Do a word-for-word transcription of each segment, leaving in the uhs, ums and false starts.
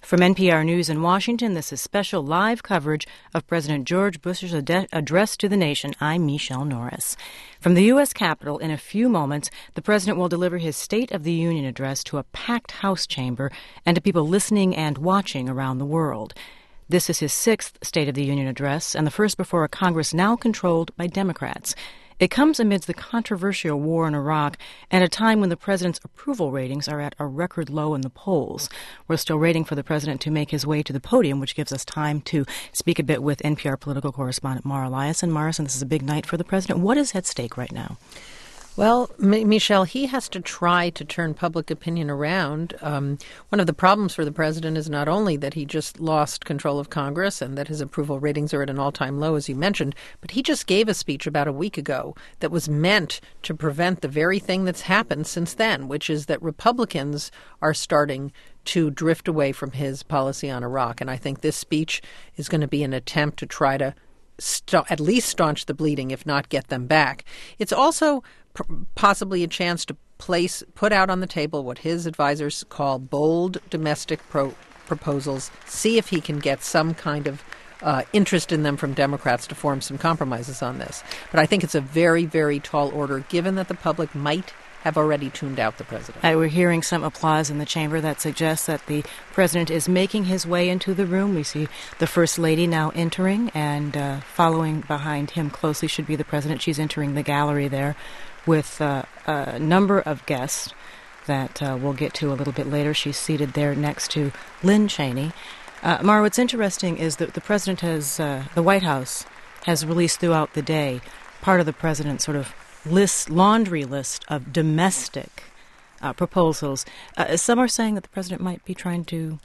From N P R News in Washington, this is special live coverage of President George Bush's ad- address to the nation. I'm Michelle Norris. From the U S Capitol, in a few moments, the president will deliver his State of the Union address to a packed House chamber and to people listening and watching around the world. This is his sixth State of the Union address and the first before a Congress now controlled by Democrats. It comes amidst the controversial war in Iraq and a time when the president's approval ratings are at a record low in the polls. We're still waiting for the president to make his way to the podium, which gives us time to speak a bit with N P R political correspondent Mara Liasson. Mara, this is a big night for the president. What is at stake right now? Well, M- Michelle, he has to try to turn public opinion around. Um, one of the problems for the president is not only that he just lost control of Congress and that his approval ratings are at an all-time low, as you mentioned, but he just gave a speech about a week ago that was meant to prevent the very thing that's happened since then, which is that Republicans are starting to drift away from his policy on Iraq. And I think this speech is going to be an attempt to try to st- at least staunch the bleeding, if not get them back. It's also possibly a chance to place, put out on the table what his advisors call bold domestic pro- proposals, see if he can get some kind of uh, interest in them from Democrats to form some compromises on this. But I think it's a very, very tall order, given that the public might have already tuned out the president. Uh, we're hearing some applause in the chamber that suggests that the president is making his way into the room. We see the First Lady now entering, and uh, following behind him closely should be the president. She's entering the gallery there with uh, a number of guests that uh, we'll get to a little bit later. She's seated there next to Lynn Cheney. Uh, Mara, what's interesting is that the president has, uh, the White House has released throughout the day part of the president's sort of list, laundry list of domestic uh, proposals. Uh, some are saying that the president might be trying to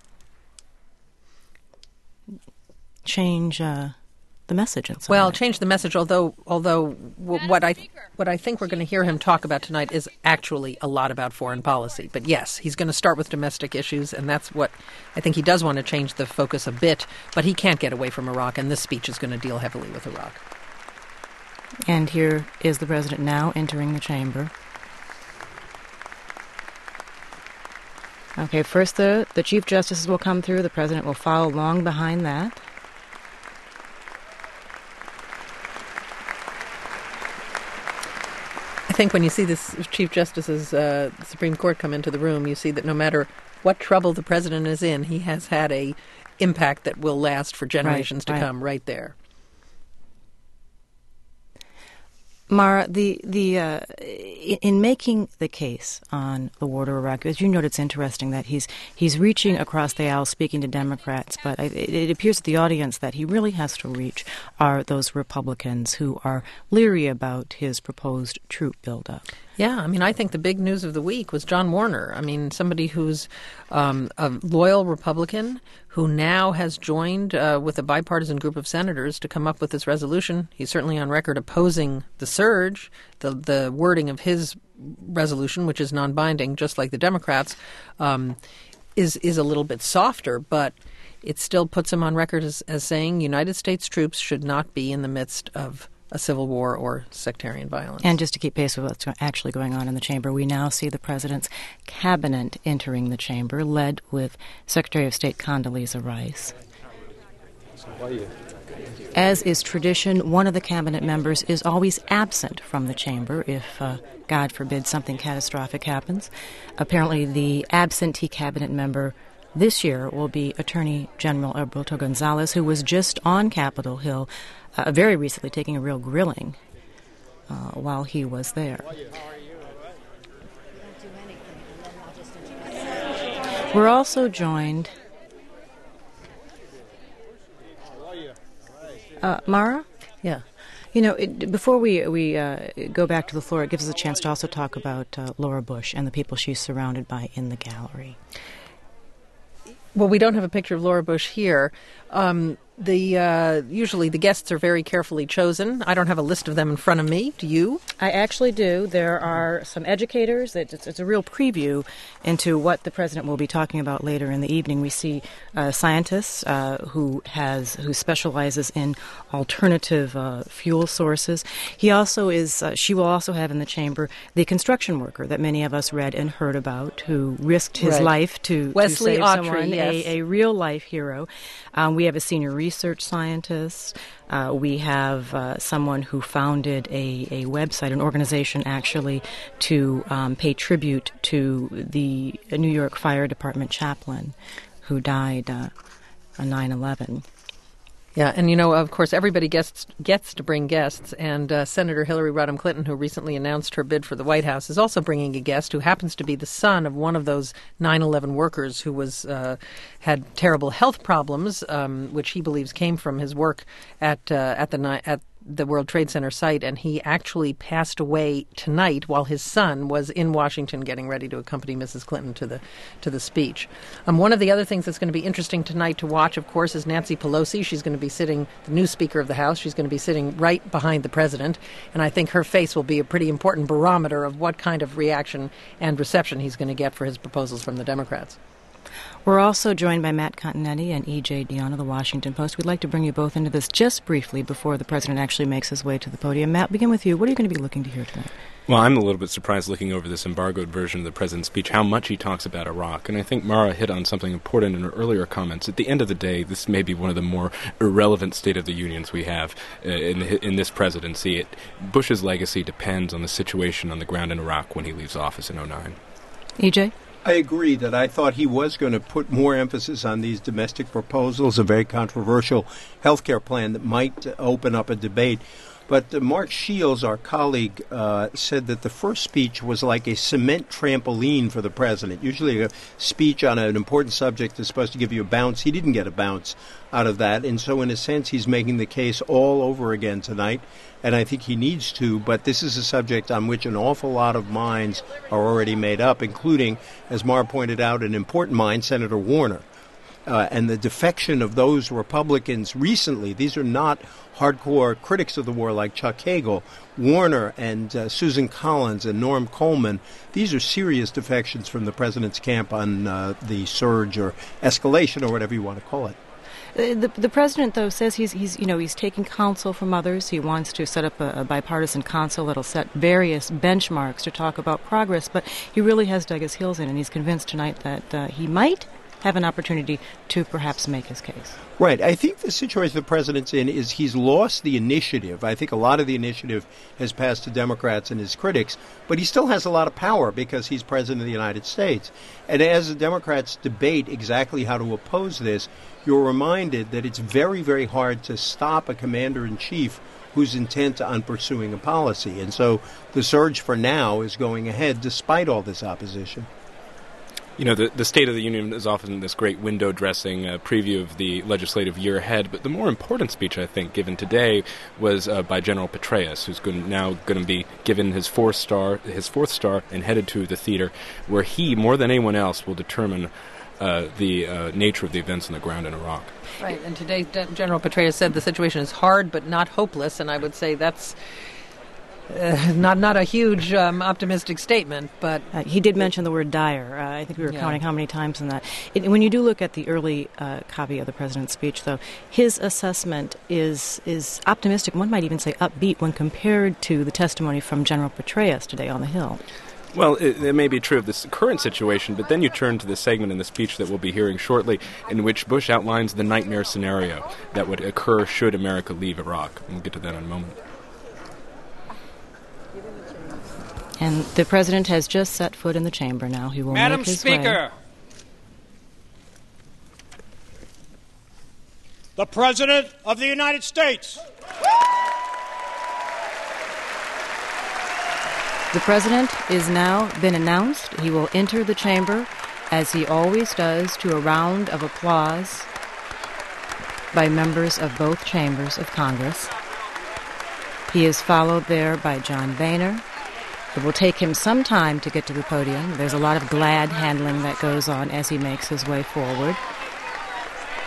change uh, the message in some Well, way. change the message, although although w- what I what I think we're going to hear him talk about tonight is actually a lot about foreign policy. But yes, he's going to start with domestic issues, and that's what I think he does want to change the focus a bit, but he can't get away from Iraq, and this speech is going to deal heavily with Iraq. And here is the president now entering the chamber. Okay, first the, the Chief Justices will come through. The president will follow along behind that. I think when you see this Chief Justice's uh, Supreme Court come into the room, you see that no matter what trouble the president is in, he has had a impact that will last for generations right, to right. come right there. Mara, the the uh, in making the case on the war to Iraq, as you note, it's interesting that he's he's reaching across the aisle, speaking to Democrats, but it, it appears to the audience that he really has to reach are those Republicans who are leery about his proposed troop buildup. Yeah, I mean, I think the big news of the week was John Warner. I mean, somebody who's um, a loyal Republican who now has joined uh, with a bipartisan group of senators to come up with this resolution. He's certainly on record opposing the surge. The the wording of his resolution, which is non-binding, just like the Democrats, um, is is a little bit softer, but it still puts him on record as, as saying United States troops should not be in the midst of a civil war or sectarian violence. And just to keep pace with what's actually going on in the chamber, we now see the president's cabinet entering the chamber, led with Secretary of State Condoleezza Rice. As is tradition, one of the cabinet members is always absent from the chamber if, uh, God forbid, something catastrophic happens. Apparently, the absentee cabinet member this year will be Attorney General Alberto Gonzales, who was just on Capitol Hill uh, very recently, taking a real grilling uh, while he was there. We're also joined... Uh, Mara? Yeah. You know, it, before we we uh, go back to the floor, it gives us a chance to also talk about uh, Laura Bush and the people she's surrounded by in the gallery. Well, we don't have a picture of Laura Bush here. Um, The uh, usually the guests are very carefully chosen. I don't have a list of them in front of me. Do you? I actually do. There are some educators. It's, it's a real preview into what the president will be talking about later in the evening. We see uh, scientists uh, who has who specializes in alternative uh, fuel sources. He also is. Uh, she will also have in the chamber the construction worker that many of us read and heard about, who risked his right. life to, Wesley to save Autry, someone, yes. a, a real life hero. Um, we have a senior research scientist. Uh, we have uh, someone who founded a, a website, an organization actually, to um, pay tribute to the New York Fire Department chaplain who died uh, on nine eleven. Yeah, and you know, of course, everybody gets gets to bring guests, and uh, Senator Hillary Rodham Clinton, who recently announced her bid for the White House, is also bringing a guest who happens to be the son of one of those nine eleven workers who was uh, had terrible health problems, um, which he believes came from his work at uh, at the ni- at the World Trade Center site, and he actually passed away tonight while his son was in Washington getting ready to accompany Missus Clinton to the to the speech. Um, one of the other things that's going to be interesting tonight to watch, of course, is Nancy Pelosi. She's going to be sitting, the new Speaker of the House, she's going to be sitting right behind the president, and I think her face will be a pretty important barometer of what kind of reaction and reception he's going to get for his proposals from the Democrats. We're also joined by Matt Continetti and E J Dionne of the Washington Post. We'd like to bring you both into this just briefly before the president actually makes his way to the podium. Matt, begin with you. What are you going to be looking to hear tonight? Well, I'm a little bit surprised looking over this embargoed version of the president's speech how much he talks about Iraq. And I think Mara hit on something important in her earlier comments. At the end of the day, this may be one of the more irrelevant State of the Unions we have uh, in, in this presidency. It, Bush's legacy depends on the situation on the ground in Iraq when he leaves office in oh nine. E J? I agree that I thought he was going to put more emphasis on these domestic proposals, a very controversial health care plan that might uh, open up a debate. But uh, Mark Shields, our colleague, uh, said that the first speech was like a cement trampoline for the president. Usually a speech on an important subject is supposed to give you a bounce. He didn't get a bounce out of that. And so in a sense, he's making the case all over again tonight. And I think he needs to, but this is a subject on which an awful lot of minds are already made up, including, as Mara pointed out, an important mind, Senator Warner. Uh, and the defection of those Republicans recently, these are not hardcore critics of the war like Chuck Hagel, Warner and uh, Susan Collins and Norm Coleman. These are serious defections from the president's camp on uh, the surge or escalation or whatever you want to call it. The, the president, though, says he's he's you know he's taking counsel from others. He wants to set up a, a bipartisan council that'll set various benchmarks to talk about progress. But he really has dug his heels in, and he's convinced tonight that uh, he might have an opportunity to perhaps make his case. Right. I think the situation the president's in is he's lost the initiative. I think a lot of the initiative has passed to Democrats and his critics, but he still has a lot of power because he's president of the United States. And as the Democrats debate exactly how to oppose this, you're reminded that it's very, very hard to stop a commander-in-chief who's intent on pursuing a policy. And so the surge for now is going ahead despite all this opposition. You know, the, the State of the Union is often this great window-dressing uh, preview of the legislative year ahead, but the more important speech, I think, given today was uh, by General Petraeus, who's going, now going to be given his fourth star, his fourth star and headed to the theater, where he, more than anyone else, will determine uh, the uh, nature of the events on the ground in Iraq. Right, and today General Petraeus said the situation is hard but not hopeless, and I would say that's Uh, not not a huge um, optimistic statement, but uh, he did mention the word dire. Uh, I think we were yeah. counting how many times in that. It, when you do look at the early uh, copy of the president's speech, though, his assessment is is optimistic. One might even say upbeat when compared to the testimony from General Petraeus today on the Hill. Well, it, it may be true of this current situation, but then you turn to the segment in the speech that we'll be hearing shortly in which Bush outlines the nightmare scenario that would occur should America leave Iraq. And we'll get to that in a moment. And the president has just set foot in the chamber now. He will Madam make his Speaker, way. the President of the United States. The president is now been announced. He will enter the chamber, as he always does, to a round of applause by members of both chambers of Congress. He is followed there by John Boehner. It will take him some time to get to the podium. There's a lot of glad handling that goes on as he makes his way forward.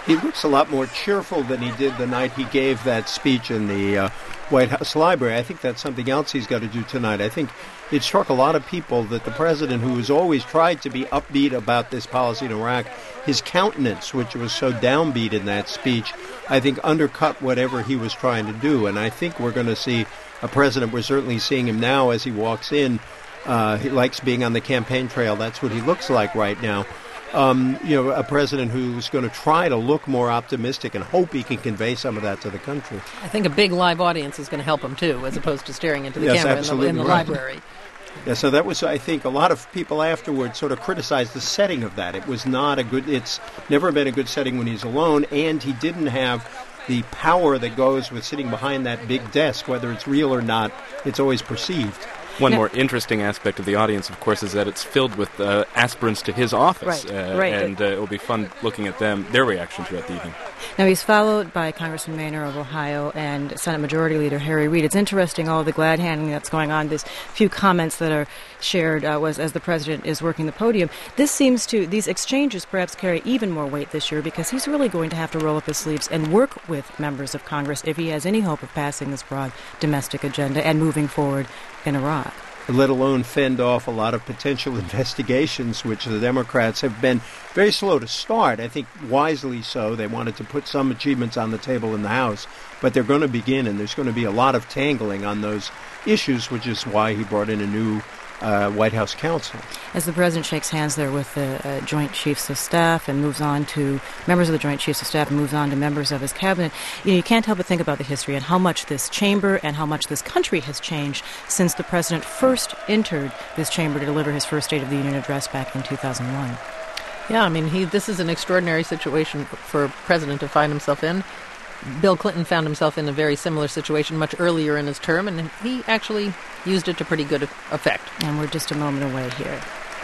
he looks a lot more cheerful than he did the night he gave that speech in the uh, White House Library. I think that's something else he's got to do tonight. I think it struck a lot of people that the president, who has always tried to be upbeat about this policy in Iraq, his countenance, which was so downbeat in that speech, I think undercut whatever he was trying to do. And I think we're going to see a president, we're certainly seeing him now as he walks in. Uh, he likes being on the campaign trail. That's what he looks like right now. Um, you know, a president who's going to try to look more optimistic and hope he can convey some of that to the country. I think a big live audience is going to help him, too, as opposed to staring into the yes, camera in the, in the right. library. Yeah, so that was, I think, a lot of people afterwards sort of criticized the setting of that. It was not a good, it's never been a good setting when he's alone, and he didn't have the power that goes with sitting behind that big desk. Whether it's real or not, it's always perceived. One now, more interesting aspect of the audience, of course, is that it's filled with uh, aspirants to his office. Right, uh, right. And uh, it will be fun looking at them, their reaction throughout the evening. Now, he's followed by Congressman Boehner of Ohio and Senate Majority Leader Harry Reid. It's interesting, all the glad-handing that's going on, these few comments that are shared uh, was as the president is working the podium. This seems to, these exchanges perhaps carry even more weight this year because he's really going to have to roll up his sleeves and work with members of Congress if he has any hope of passing this broad domestic agenda and moving forward in Iraq. Let alone fend off a lot of potential investigations, which the Democrats have been very slow to start. I think wisely so. They wanted to put some achievements on the table in the House, but they're going to begin, and there's going to be a lot of tangling on those issues, which is why he brought in a new uh, White House counsel. As the president shakes hands there with the uh, Joint Chiefs of Staff and moves on to members of the Joint Chiefs of Staff and moves on to members of his cabinet, you know, you can't help but think about the history and how much this chamber and how much this country has changed since the president first entered this chamber to deliver his first State of the Union address back in two thousand one. Yeah, I mean, he. This is an extraordinary situation for a president to find himself in. Bill Clinton found himself in a very similar situation much earlier in his term, and he actually used it to pretty good effect. And we're just a moment away here.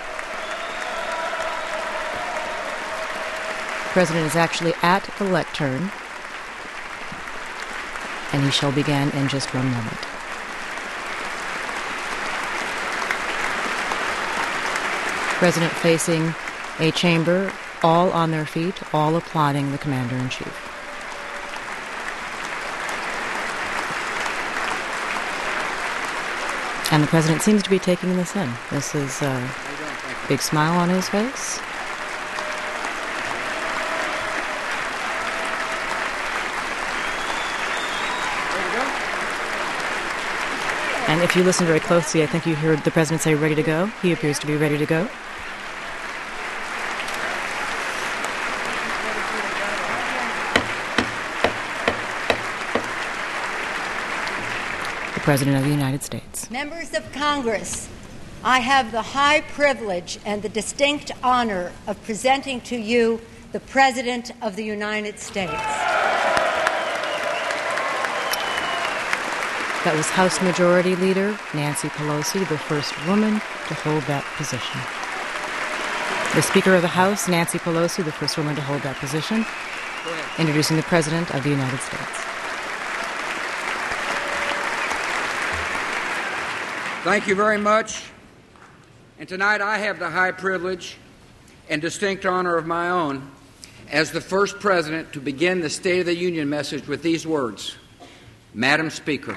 The president is actually at the lectern, and he shall begin in just one moment. President facing a chamber, all on their feet, all applauding the commander-in-chief. And the president seems to be taking this in. This is a big smile on his face. And if you listen very closely, I think you heard the president say, ready to go. He appears to be ready to go. President of the United States. Members of Congress, I have the high privilege and the distinct honor of presenting to you the President of the United States. That was House Majority Leader Nancy Pelosi, the first woman to hold that position. The Speaker of the House, Nancy Pelosi, the first woman to hold that position, introducing the President of the United States. Thank you very much. And tonight I have the high privilege and distinct honor of my own as the first president to begin the State of the Union message with these words: Madam Speaker.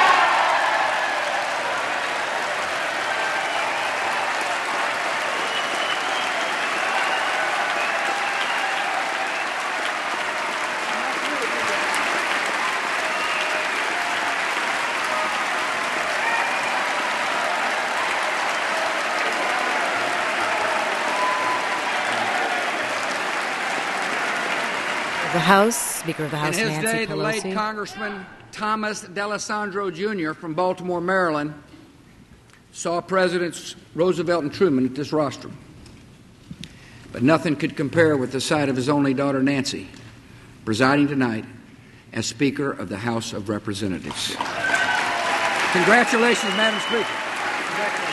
The House, Speaker of the House, In his Nancy day, the Pelosi. late Congressman Thomas D'Alessandro Junior from Baltimore, Maryland, saw Presidents Roosevelt and Truman at this rostrum. But nothing could compare with the sight of his only daughter, Nancy, presiding tonight as Speaker of the House of Representatives. Congratulations, Madam Speaker. Congratulations.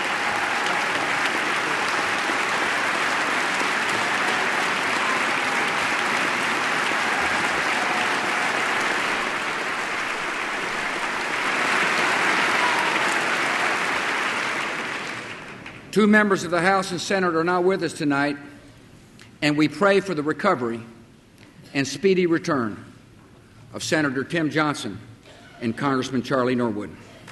Two members of the House and Senate are not with us tonight, and we pray for the recovery and speedy return of Senator Tim Johnson and Congressman Charlie Norwood.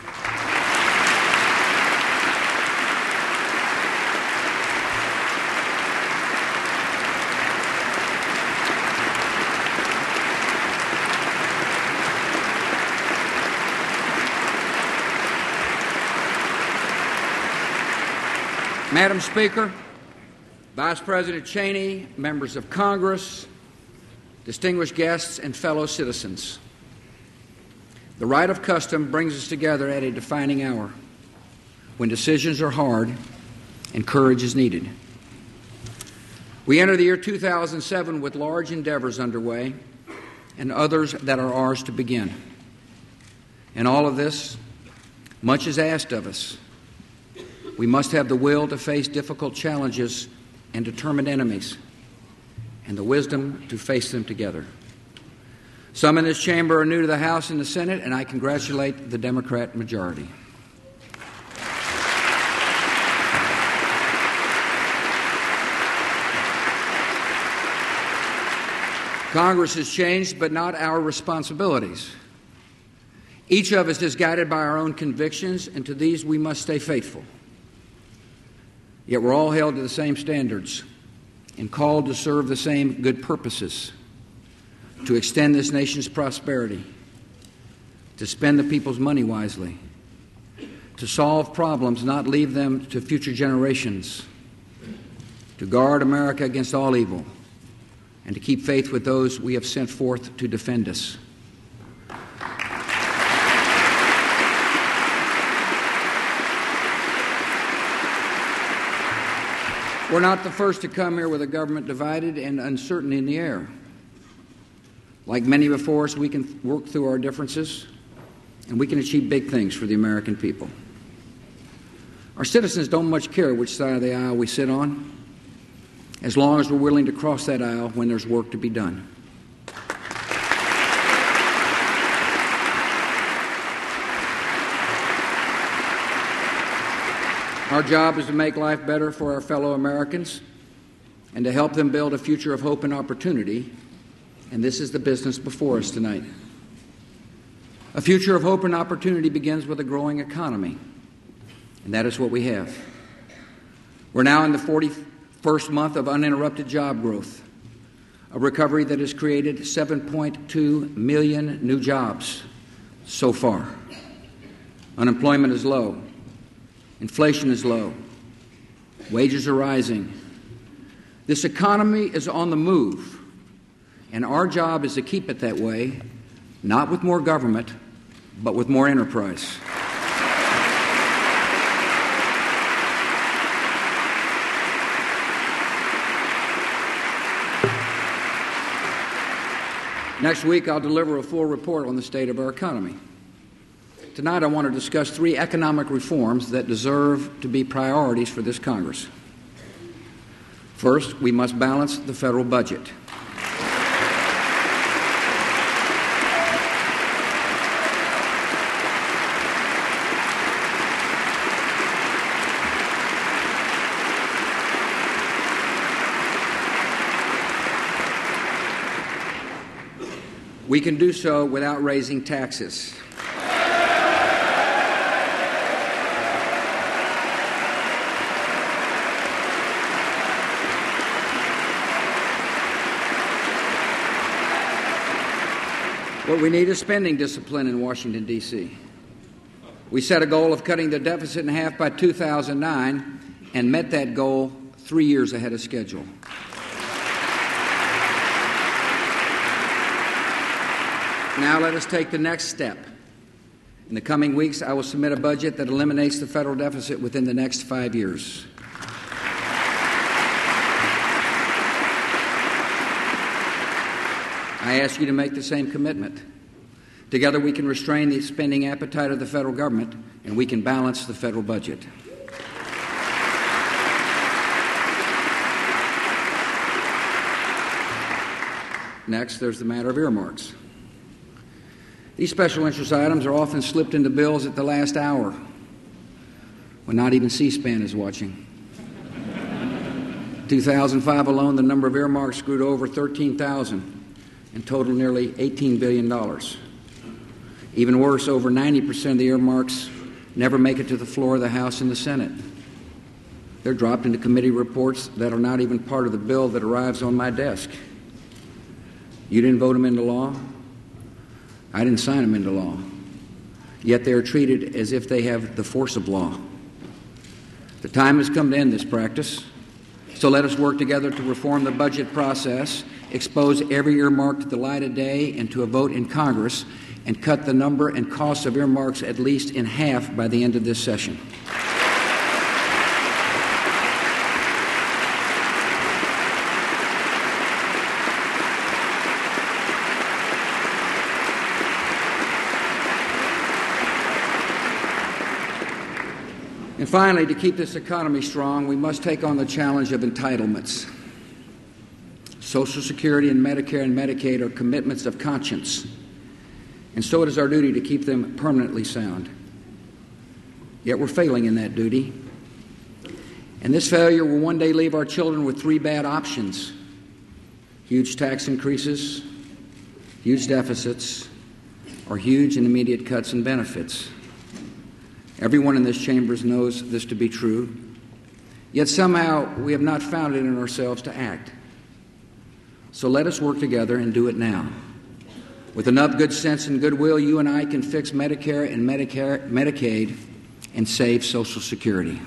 Madam Speaker, Vice President Cheney, members of Congress, distinguished guests, and fellow citizens, the rite of custom brings us together at a defining hour when decisions are hard and courage is needed. We enter the year two thousand seven with large endeavors underway and others that are ours to begin. In all of this, much is asked of us. We must have the will to face difficult challenges and determined enemies, and the wisdom to face them together. Some in this chamber are new to the House and the Senate, and I congratulate the Democrat majority. Congress has changed, but not our responsibilities. Each of us is guided by our own convictions, and to these we must stay faithful. Yet we're all held to the same standards and called to serve the same good purposes, to extend this nation's prosperity, to spend the people's money wisely, to solve problems, not leave them to future generations, to guard America against all evil, and to keep faith with those we have sent forth to defend us. We're not the first to come here with a government divided and uncertainty in the air. Like many before us, we can work through our differences, and we can achieve big things for the American people. Our citizens don't much care which side of the aisle we sit on, as long as we're willing to cross that aisle when there's work to be done. Our job is to make life better for our fellow Americans and to help them build a future of hope and opportunity, and this is the business before us tonight. A future of hope and opportunity begins with a growing economy, and that is what we have. We're now in the forty-first month of uninterrupted job growth, a recovery that has created seven point two million new jobs so far. Unemployment is low. Inflation is low. Wages are rising. This economy is on the move, and our job is to keep it that way, not with more government, but with more enterprise. Next week, I'll deliver a full report on the state of our economy. Tonight, I want to discuss three economic reforms that deserve to be priorities for this Congress. First, we must balance the federal budget. We can do so without raising taxes. What we need is spending discipline in Washington, D C We set a goal of cutting the deficit in half by two thousand nine and met that goal three years ahead of schedule. Now let us take the next step. In the coming weeks, I will submit a budget that eliminates the federal deficit within the next five years. I ask you to make the same commitment. Together we can restrain the spending appetite of the federal government, and we can balance the federal budget. Next, there's the matter of earmarks. These special interest items are often slipped into bills at the last hour, when not even C-SPAN is watching. In two thousand five alone, the number of earmarks grew to over thirteen thousand, and total nearly eighteen billion dollars. Even worse, over ninety percent of the earmarks never make it to the floor of the House and the Senate. They're dropped into committee reports that are not even part of the bill that arrives on my desk. You didn't vote them into law. I didn't sign them into law. Yet they are treated as if they have the force of law. The time has come to end this practice. So let us work together to reform the budget process, expose every earmark to the light of day and to a vote in Congress, and cut the number and cost of earmarks at least in half by the end of this session. And finally, to keep this economy strong, we must take on the challenge of entitlements. Social Security and Medicare and Medicaid are commitments of conscience, and so it is our duty to keep them permanently sound. Yet we're failing in that duty. And this failure will one day leave our children with three bad options: huge tax increases, huge deficits, or huge and immediate cuts in benefits. Everyone in this chamber knows this to be true, yet somehow we have not found it in ourselves to act. So let us work together and do it now. With enough good sense and goodwill, you and I can fix Medicare and Medicare, Medicaid and save Social Security.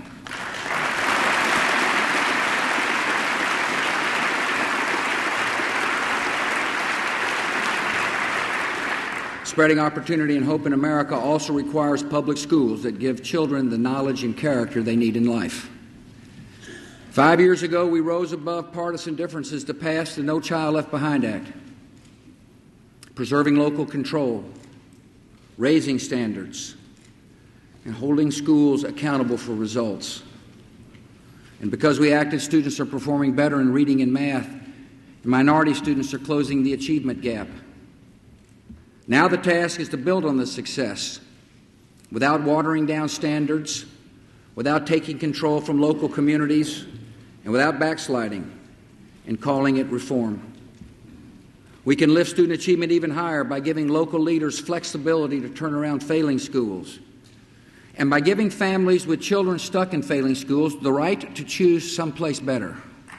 Spreading opportunity and hope in America also requires public schools that give children the knowledge and character they need in life. Five years ago, we rose above partisan differences to pass the No Child Left Behind Act, preserving local control, raising standards, and holding schools accountable for results. And because we acted, students are performing better in reading and math, and minority students are closing the achievement gap. Now the task is to build on this success without watering down standards, without taking control from local communities, and without backsliding and calling it reform. We can lift student achievement even higher by giving local leaders flexibility to turn around failing schools, and by giving families with children stuck in failing schools the right to choose someplace better.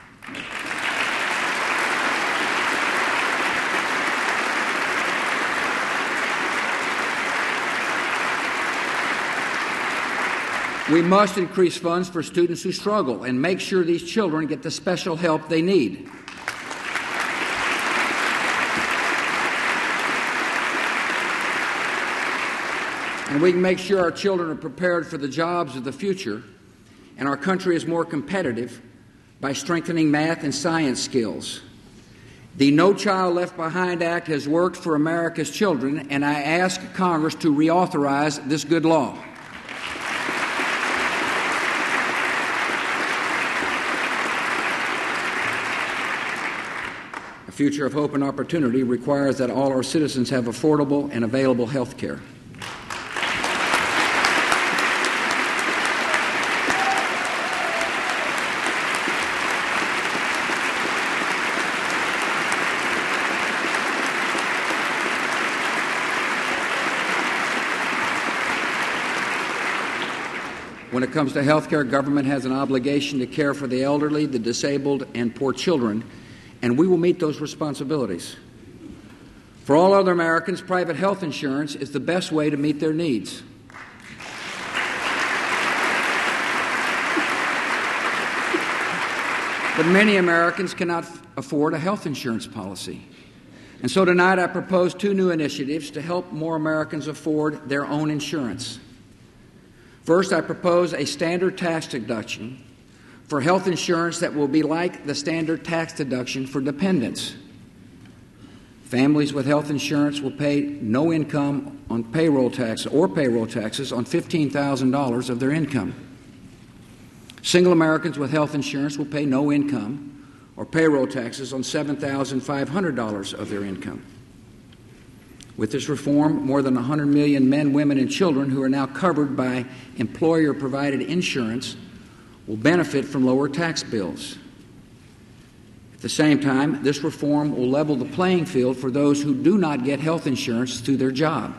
We must increase funds for students who struggle and make sure these children get the special help they need. And we can make sure our children are prepared for the jobs of the future and our country is more competitive by strengthening math and science skills. The No Child Left Behind Act has worked for America's children, and I ask Congress to reauthorize this good law. A future of hope and opportunity requires that all our citizens have affordable and available health care. When it comes to health care, government has an obligation to care for the elderly, the disabled, and poor children, and we will meet those responsibilities. For all other Americans, private health insurance is the best way to meet their needs. But many Americans cannot f- afford a health insurance policy. And so tonight I propose two new initiatives to help more Americans afford their own insurance. First, I propose a standard tax deduction for health insurance that will be like the standard tax deduction for dependents. Families with health insurance will pay no income on payroll tax or payroll taxes on fifteen thousand dollars of their income. Single Americans with health insurance will pay no income or payroll taxes on seven thousand five hundred dollars of their income. With this reform, more than one hundred million men, women, and children who are now covered by employer-provided insurance will benefit from lower tax bills. At At the same time, this reform will level the playing field for those who do not get health insurance through their job.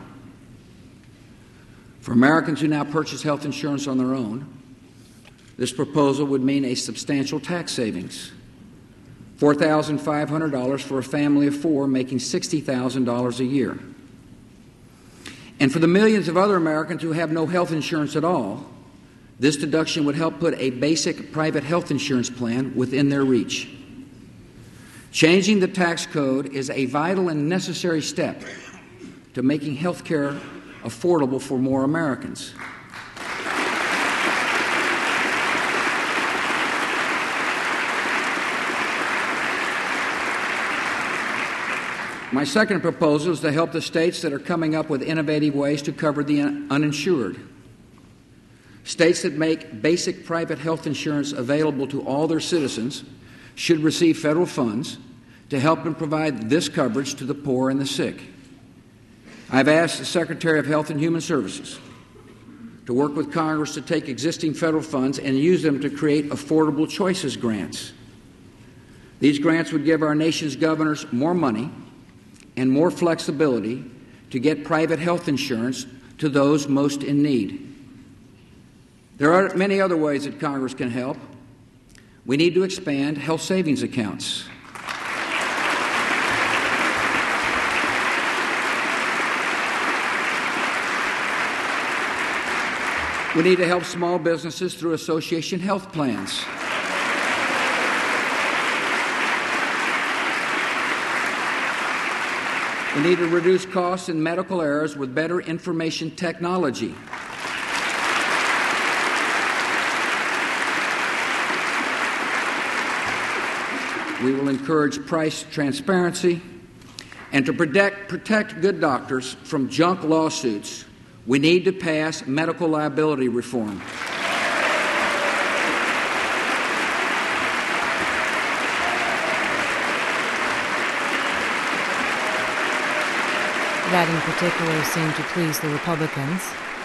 For Americans who now purchase health insurance on their own, this proposal would mean a substantial tax savings. four thousand five hundred dollars for a family of four making sixty thousand dollars a year. And for the millions of other Americans who have no health insurance at all, this deduction would help put a basic private health insurance plan within their reach. Changing the tax code is a vital and necessary step to making health care affordable for more Americans. My second proposal is to help the states that are coming up with innovative ways to cover the un- uninsured. States that make basic private health insurance available to all their citizens should receive federal funds to help them provide this coverage to the poor and the sick. I've asked the Secretary of Health and Human Services to work with Congress to take existing federal funds and use them to create affordable choices grants. These grants would give our nation's governors more money and more flexibility to get private health insurance to those most in need. There are many other ways that Congress can help. We need to expand health savings accounts. We need to help small businesses through association health plans. We need to reduce costs and medical errors with better information technology. We will encourage price transparency, and to protect, protect good doctors from junk lawsuits, we need to pass medical liability reform. That in particular seemed to please the Republicans.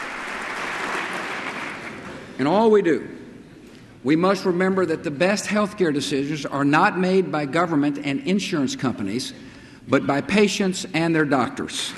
In all we do, we must remember that the best health care decisions are not made by government and insurance companies, but by patients and their doctors.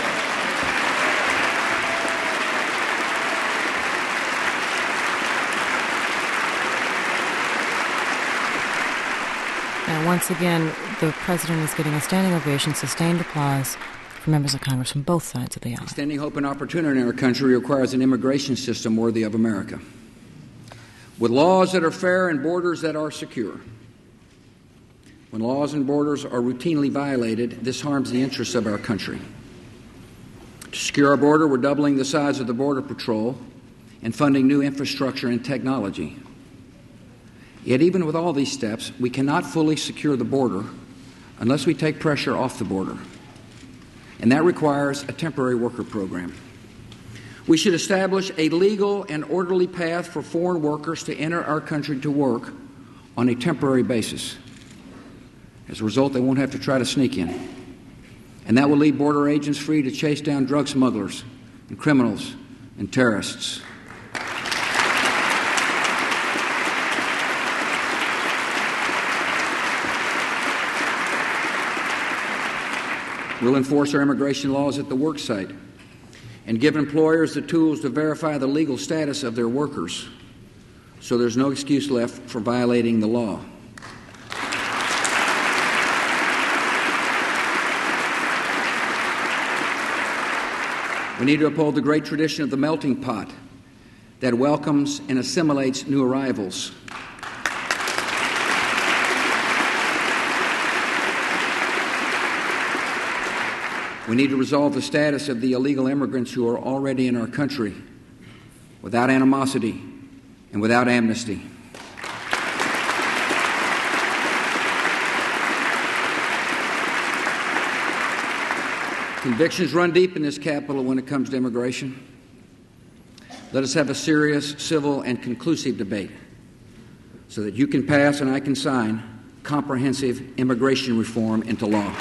Now, once again, the president is getting a standing ovation, sustained applause from members of Congress from both sides of the aisle. Extending hope and opportunity in our country requires an immigration system worthy of America, with laws that are fair and borders that are secure. When laws and borders are routinely violated, this harms the interests of our country. To secure our border, we're doubling the size of the Border Patrol and funding new infrastructure and technology. Yet even with all these steps, we cannot fully secure the border unless we take pressure off the border. And that requires a temporary worker program. We should establish a legal and orderly path for foreign workers to enter our country to work on a temporary basis. As a result, they won't have to try to sneak in. And that will leave border agents free to chase down drug smugglers and criminals and terrorists. We'll enforce our immigration laws at the work site and give employers the tools to verify the legal status of their workers, so there's no excuse left for violating the law. We need to uphold the great tradition of the melting pot that welcomes and assimilates new arrivals. We need to resolve the status of the illegal immigrants who are already in our country without animosity and without amnesty. Convictions run deep in this capital when it comes to immigration. Let us have a serious, civil, and conclusive debate so that you can pass and I can sign comprehensive immigration reform into law.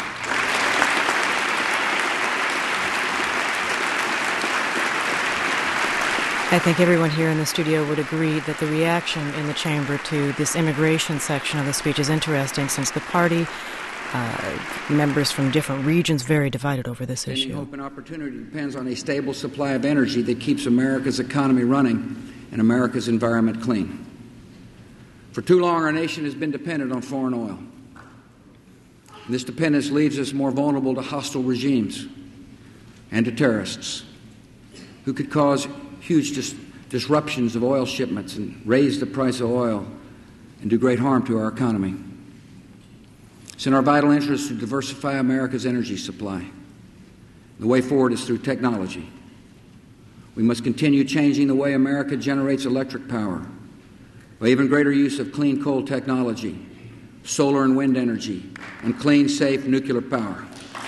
I think everyone here in the studio would agree that the reaction in the chamber to this immigration section of the speech is interesting, since the party, uh, members from different regions, very divided over this Any issue. hope and opportunity depends on a stable supply of energy that keeps America's economy running and America's environment clean. For too long, our nation has been dependent on foreign oil. And this dependence leaves us more vulnerable to hostile regimes and to terrorists who could cause huge dis- disruptions of oil shipments and raise the price of oil and do great harm to our economy. It's in our vital interest to diversify America's energy supply. The way forward is through technology. We must continue changing the way America generates electric power by even greater use of clean coal technology, solar and wind energy, and clean, safe nuclear power.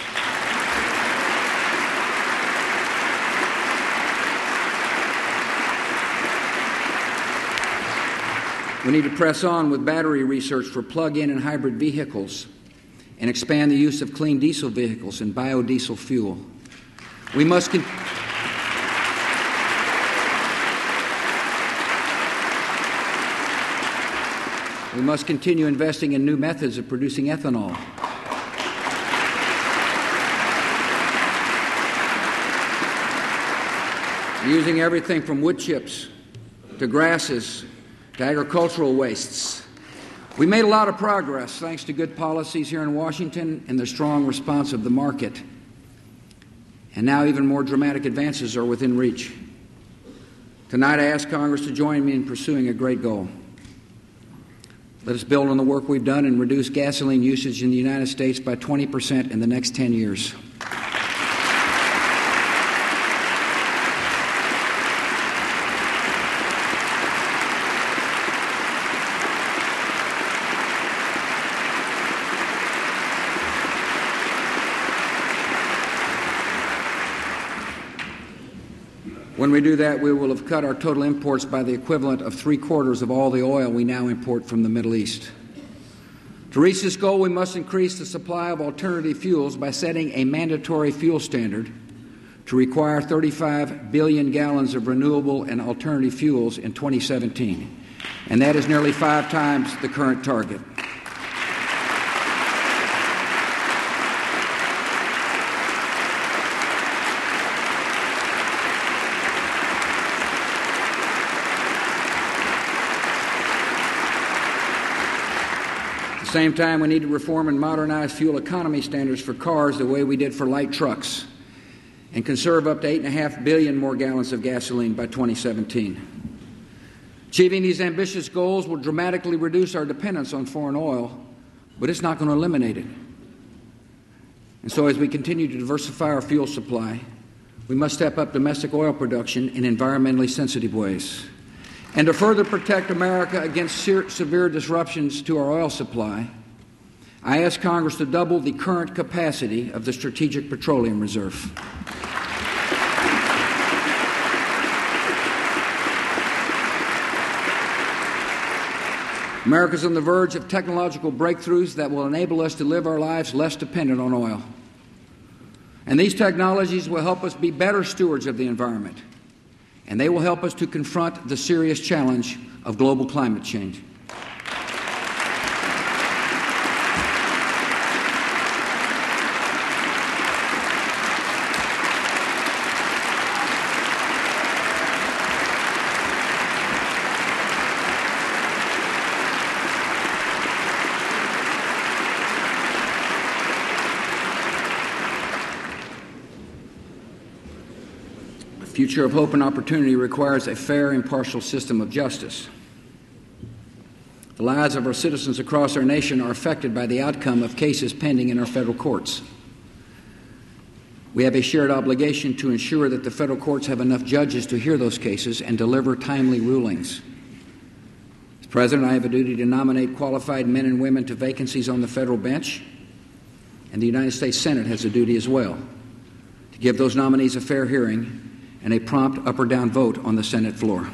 We need to press on with battery research for plug-in and hybrid vehicles and expand the use of clean diesel vehicles and biodiesel fuel. We must con- We must continue investing in new methods of producing ethanol. Using everything from wood chips to grasses to agricultural wastes. We made a lot of progress thanks to good policies here in Washington and the strong response of the market. And now even more dramatic advances are within reach. Tonight I ask Congress to join me in pursuing a great goal. Let us build on the work we've done and reduce gasoline usage in the United States by twenty percent in the next ten years. When we do that, we will have cut our total imports by the equivalent of three-quarters of all the oil we now import from the Middle East. To reach this goal, we must increase the supply of alternative fuels by setting a mandatory fuel standard to require thirty-five billion gallons of renewable and alternative fuels in twenty seventeen, and that is nearly five times the current target. At the same time, we need to reform and modernize fuel economy standards for cars the way we did for light trucks and conserve up to eight point five billion more gallons of gasoline by twenty seventeen. Achieving these ambitious goals will dramatically reduce our dependence on foreign oil, but it's not going to eliminate it. And so as we continue to diversify our fuel supply, we must step up domestic oil production in environmentally sensitive ways. And to further protect America against se- severe disruptions to our oil supply, I ask Congress to double the current capacity of the Strategic Petroleum Reserve. America is on the verge of technological breakthroughs that will enable us to live our lives less dependent on oil. And these technologies will help us be better stewards of the environment. And they will help us to confront the serious challenge of global climate change. The future of hope and opportunity requires a fair, impartial system of justice. The lives of our citizens across our nation are affected by the outcome of cases pending in our federal courts. We have a shared obligation to ensure that the federal courts have enough judges to hear those cases and deliver timely rulings. As President, I have a duty to nominate qualified men and women to vacancies on the federal bench, and the United States Senate has a duty as well to give those nominees a fair hearing and a prompt up or down vote on the Senate floor.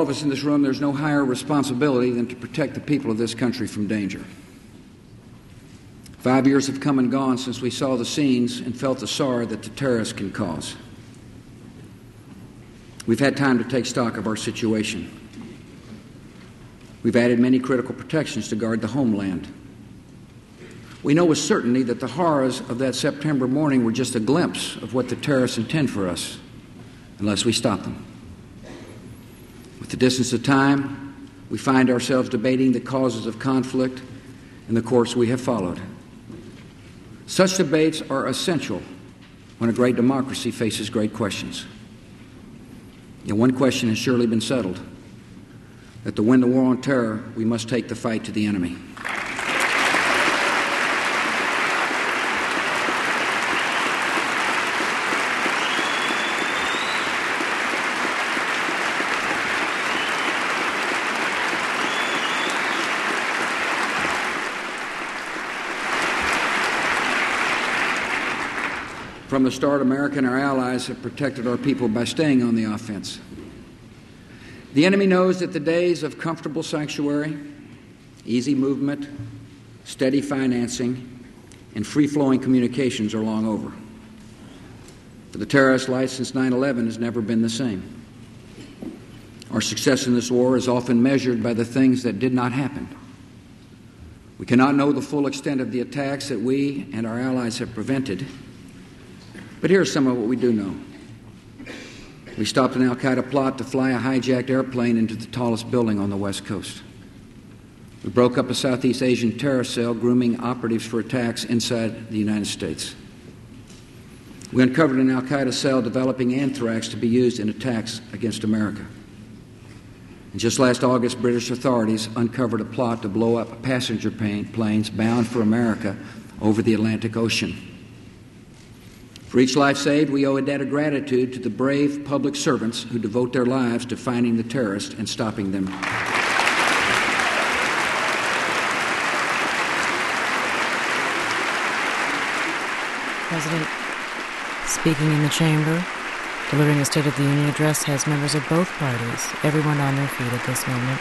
of us in this room, there's no higher responsibility than to protect the people of this country from danger. Five years have come and gone since we saw the scenes and felt the sorrow that the terrorists can cause. We've had time to take stock of our situation. We've added many critical protections to guard the homeland. We know with certainty that the horrors of that September morning were just a glimpse of what the terrorists intend for us, unless we stop them. With the distance of time, we find ourselves debating the causes of conflict and the course we have followed. Such debates are essential when a great democracy faces great questions. Yet one question has surely been settled, that to win the war on terror, we must take the fight to the enemy. From the start, America and our allies have protected our people by staying on the offense. The enemy knows that the days of comfortable sanctuary, easy movement, steady financing, and free-flowing communications are long over. For the terrorist, life since nine eleven has never been the same. Our success in this war is often measured by the things that did not happen. We cannot know the full extent of the attacks that we and our allies have prevented. But here's some of what we do know. We stopped an al-Qaeda plot to fly a hijacked airplane into the tallest building on the West Coast. We broke up a Southeast Asian terrorist cell grooming operatives for attacks inside the United States. We uncovered an al-Qaeda cell developing anthrax to be used in attacks against America. And just last August, British authorities uncovered a plot to blow up passenger planes bound for America over the Atlantic Ocean. For each life saved, we owe a debt of gratitude to the brave public servants who devote their lives to finding the terrorists and stopping them. President, speaking in the chamber, delivering a State of the Union address, has members of both parties, everyone on their feet at this moment.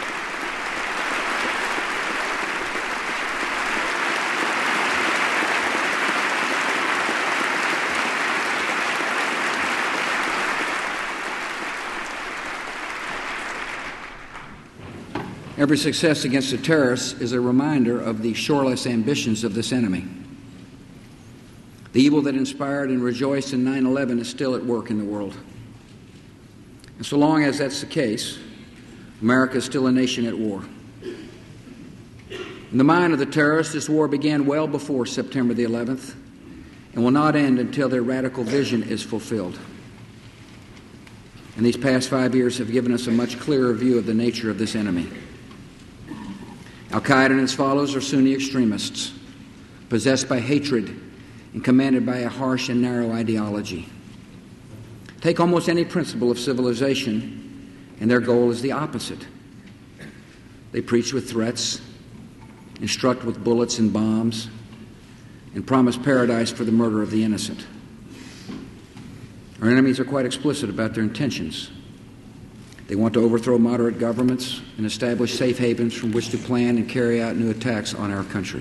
Every success against the terrorists is a reminder of the shoreless ambitions of this enemy. The evil that inspired and rejoiced in nine eleven is still at work in the world. And so long as that's the case, America is still a nation at war. In the mind of the terrorists, this war began well before September the eleventh and will not end until their radical vision is fulfilled. And these past five years have given us a much clearer view of the nature of this enemy. Al-Qaeda and its followers are Sunni extremists, possessed by hatred and commanded by a harsh and narrow ideology. Take almost any principle of civilization, and their goal is the opposite. They preach with threats, instruct with bullets and bombs, and promise paradise for the murder of the innocent. Our enemies are quite explicit about their intentions. They want to overthrow moderate governments and establish safe havens from which to plan and carry out new attacks on our country.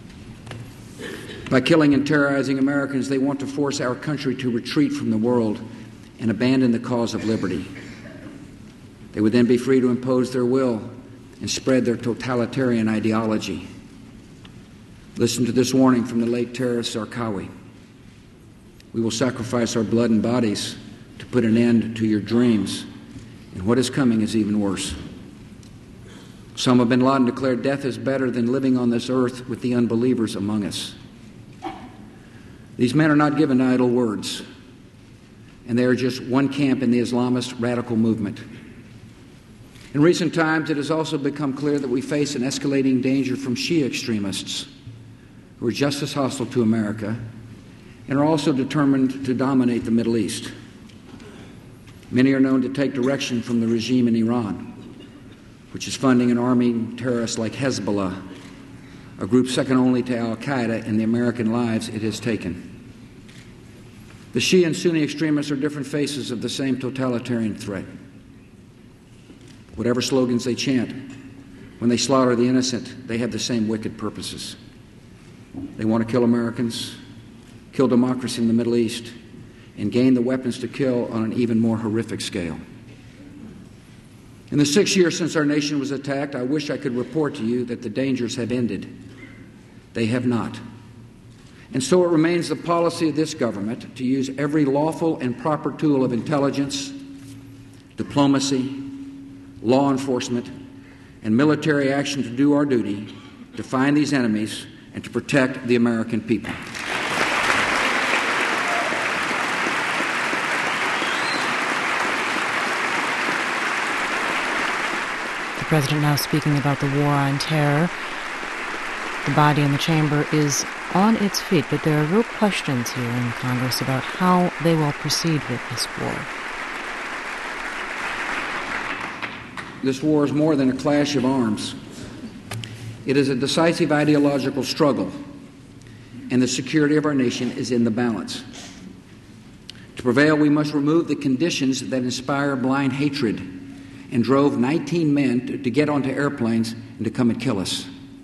By killing and terrorizing Americans, they want to force our country to retreat from the world and abandon the cause of liberty. They would then be free to impose their will and spread their totalitarian ideology. Listen to this warning from the late terrorist Zarqawi. We will sacrifice our blood and bodies to put an end to your dreams, and what is coming is even worse. Osama bin Laden declared death is better than living on this earth with the unbelievers among us. These men are not given idle words, and they are just one camp in the Islamist radical movement. In recent times, it has also become clear that we face an escalating danger from Shia extremists who are just as hostile to America and are also determined to dominate the Middle East. Many are known to take direction from the regime in Iran, which is funding and arming terrorists like Hezbollah, a group second only to al-Qaeda in the American lives it has taken. The Shia and Sunni extremists are different faces of the same totalitarian threat. Whatever slogans they chant, when they slaughter the innocent, they have the same wicked purposes. They want to kill Americans, kill democracy in the Middle East, and gain the weapons to kill on an even more horrific scale. In the six years since our nation was attacked, I wish I could report to you that the dangers have ended. They have not. And so it remains the policy of this government to use every lawful and proper tool of intelligence, diplomacy, law enforcement, and military action to do our duty, to find these enemies, and to protect the American people. The President now speaking about the war on terror. The body in the chamber is on its feet, but there are real questions here in Congress about how they will proceed with this war. This war is more than a clash of arms. It is a decisive ideological struggle, and the security of our nation is in the balance. To prevail, we must remove the conditions that inspire blind hatred and drove nineteen men to, to get onto airplanes and to come and kill us.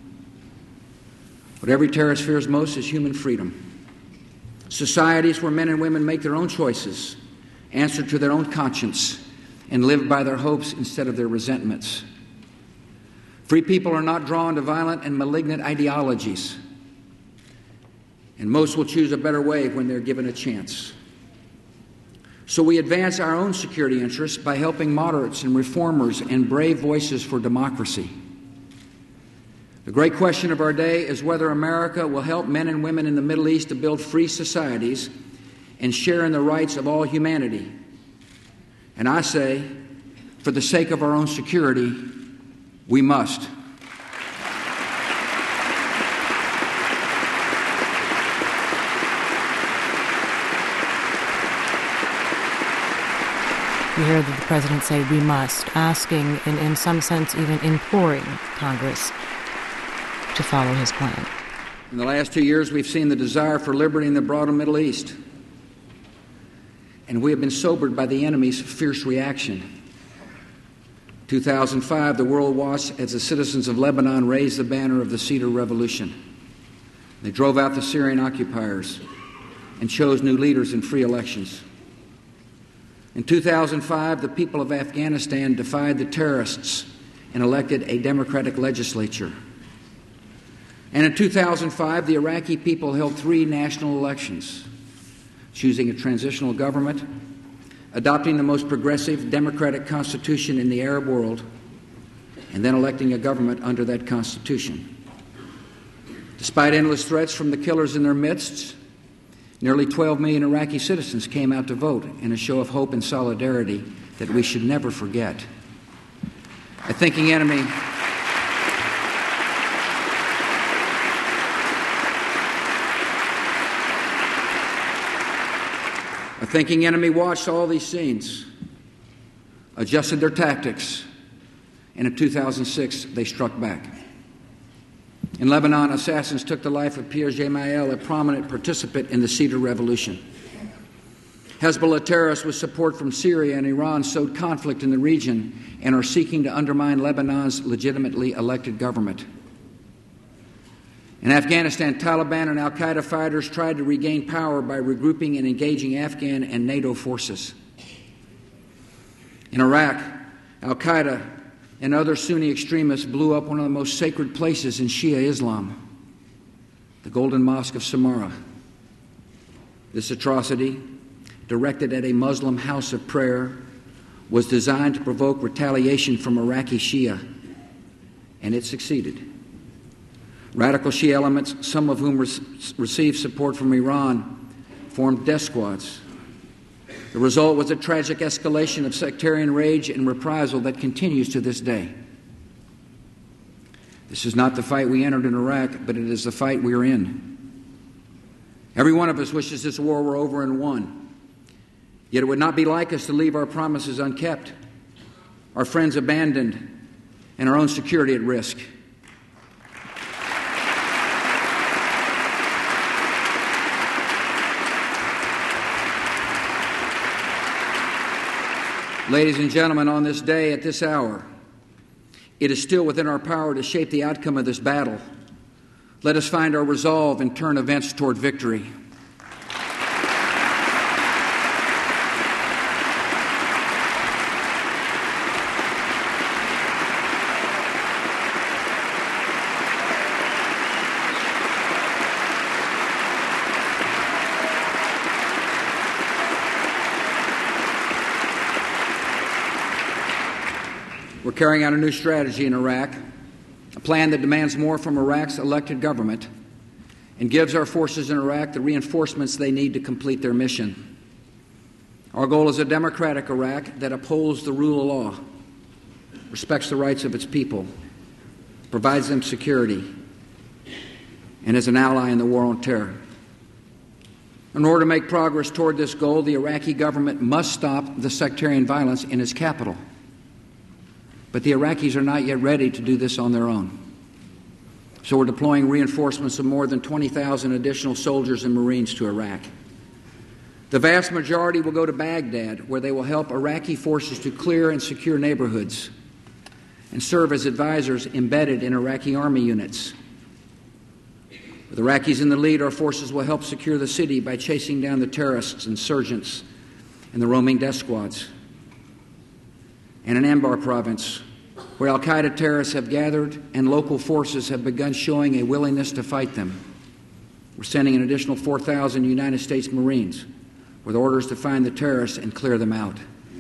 What every terrorist fears most is human freedom. Societies where men and women make their own choices, answer to their own conscience, and live by their hopes instead of their resentments. Free people are not drawn to violent and malignant ideologies, and most will choose a better way when they're given a chance. So we advance our own security interests by helping moderates and reformers and brave voices for democracy. The great question of our day is whether America will help men and women in the Middle East to build free societies and share in the rights of all humanity. And I say, for the sake of our own security, we must. You heard the President say we must, asking and in some sense even imploring Congress to follow his plan. In the last two years, we've seen the desire for liberty in the broader Middle East, and we have been sobered by the enemy's fierce reaction. In two thousand five, the world watched as the citizens of Lebanon raised the banner of the Cedar Revolution. They drove out the Syrian occupiers and chose new leaders in free elections. In two thousand five, the people of Afghanistan defied the terrorists and elected a democratic legislature. And in two thousand five, the Iraqi people held three national elections, choosing a transitional government, adopting the most progressive democratic constitution in the Arab world, and then electing a government under that constitution. Despite endless threats from the killers in their midst, nearly twelve million Iraqi citizens came out to vote in a show of hope and solidarity that we should never forget. A thinking enemy A thinking enemy watched all these scenes, adjusted their tactics, and in two thousand six they struck back. In Lebanon, assassins took the life of Pierre Gemayel, a prominent participant in the Cedar Revolution. Hezbollah terrorists with support from Syria and Iran sowed conflict in the region and are seeking to undermine Lebanon's legitimately elected government. In Afghanistan, Taliban and al-Qaeda fighters tried to regain power by regrouping and engaging Afghan and NATO forces. In Iraq, al-Qaeda and other Sunni extremists blew up one of the most sacred places in Shia Islam, the Golden Mosque of Samarra. This atrocity, directed at a Muslim house of prayer, was designed to provoke retaliation from Iraqi Shia, and it succeeded. Radical Shia elements, some of whom re- received support from Iran, formed death squads. The result was a tragic escalation of sectarian rage and reprisal that continues to this day. This is not the fight we entered in Iraq, but it is the fight we are in. Every one of us wishes this war were over and won. Yet it would not be like us to leave our promises unkept, our friends abandoned, and our own security at risk. Ladies and gentlemen, on this day, at this hour, It is still within our power to shape the outcome of this battle. Let us find our resolve and turn events toward victory. We're carrying out a new strategy in Iraq, a plan that demands more from Iraq's elected government and gives our forces in Iraq the reinforcements they need to complete their mission. Our goal is a democratic Iraq that upholds the rule of law, respects the rights of its people, provides them security, and is an ally in the war on terror. In order to make progress toward this goal, the Iraqi government must stop the sectarian violence in its capital. But the Iraqis are not yet ready to do this on their own. So we're deploying reinforcements of more than twenty thousand additional soldiers and Marines to Iraq. The vast majority will go to Baghdad, where they will help Iraqi forces to clear and secure neighborhoods and serve as advisors embedded in Iraqi army units. With Iraqis in the lead, our forces will help secure the city by chasing down the terrorists, insurgents, and the roaming death squads. And in Anbar province, where al-Qaeda terrorists have gathered and local forces have begun showing a willingness to fight them, we're sending an additional four thousand United States Marines with orders to find the terrorists and clear them out.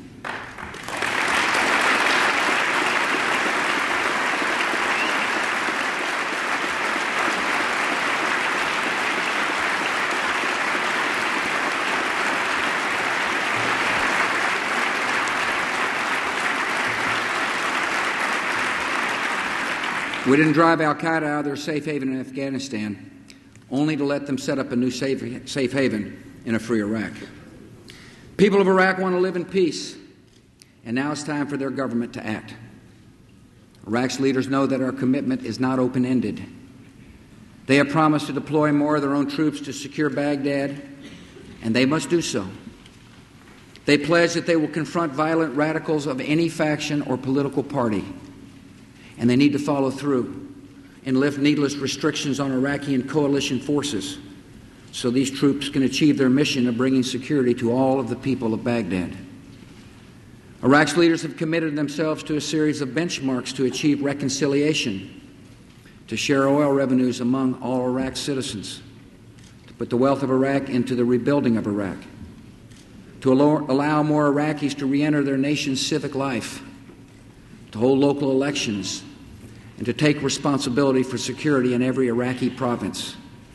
We didn't drive al-Qaeda out of their safe haven in Afghanistan, only to let them set up a new safe, safe haven in a free Iraq. People of Iraq want to live in peace, and now it's time for their government to act. Iraq's leaders know that our commitment is not open-ended. They have promised to deploy more of their own troops to secure Baghdad, and they must do so. They pledge that they will confront violent radicals of any faction or political party, and they need to follow through and lift needless restrictions on Iraqi and coalition forces so these troops can achieve their mission of bringing security to all of the people of Baghdad. Iraq's leaders have committed themselves to a series of benchmarks to achieve reconciliation, to share oil revenues among all Iraq citizens, to put the wealth of Iraq into the rebuilding of Iraq, to allow more Iraqis to re-enter their nation's civic life, to hold local elections, and to take responsibility for security in every Iraqi province.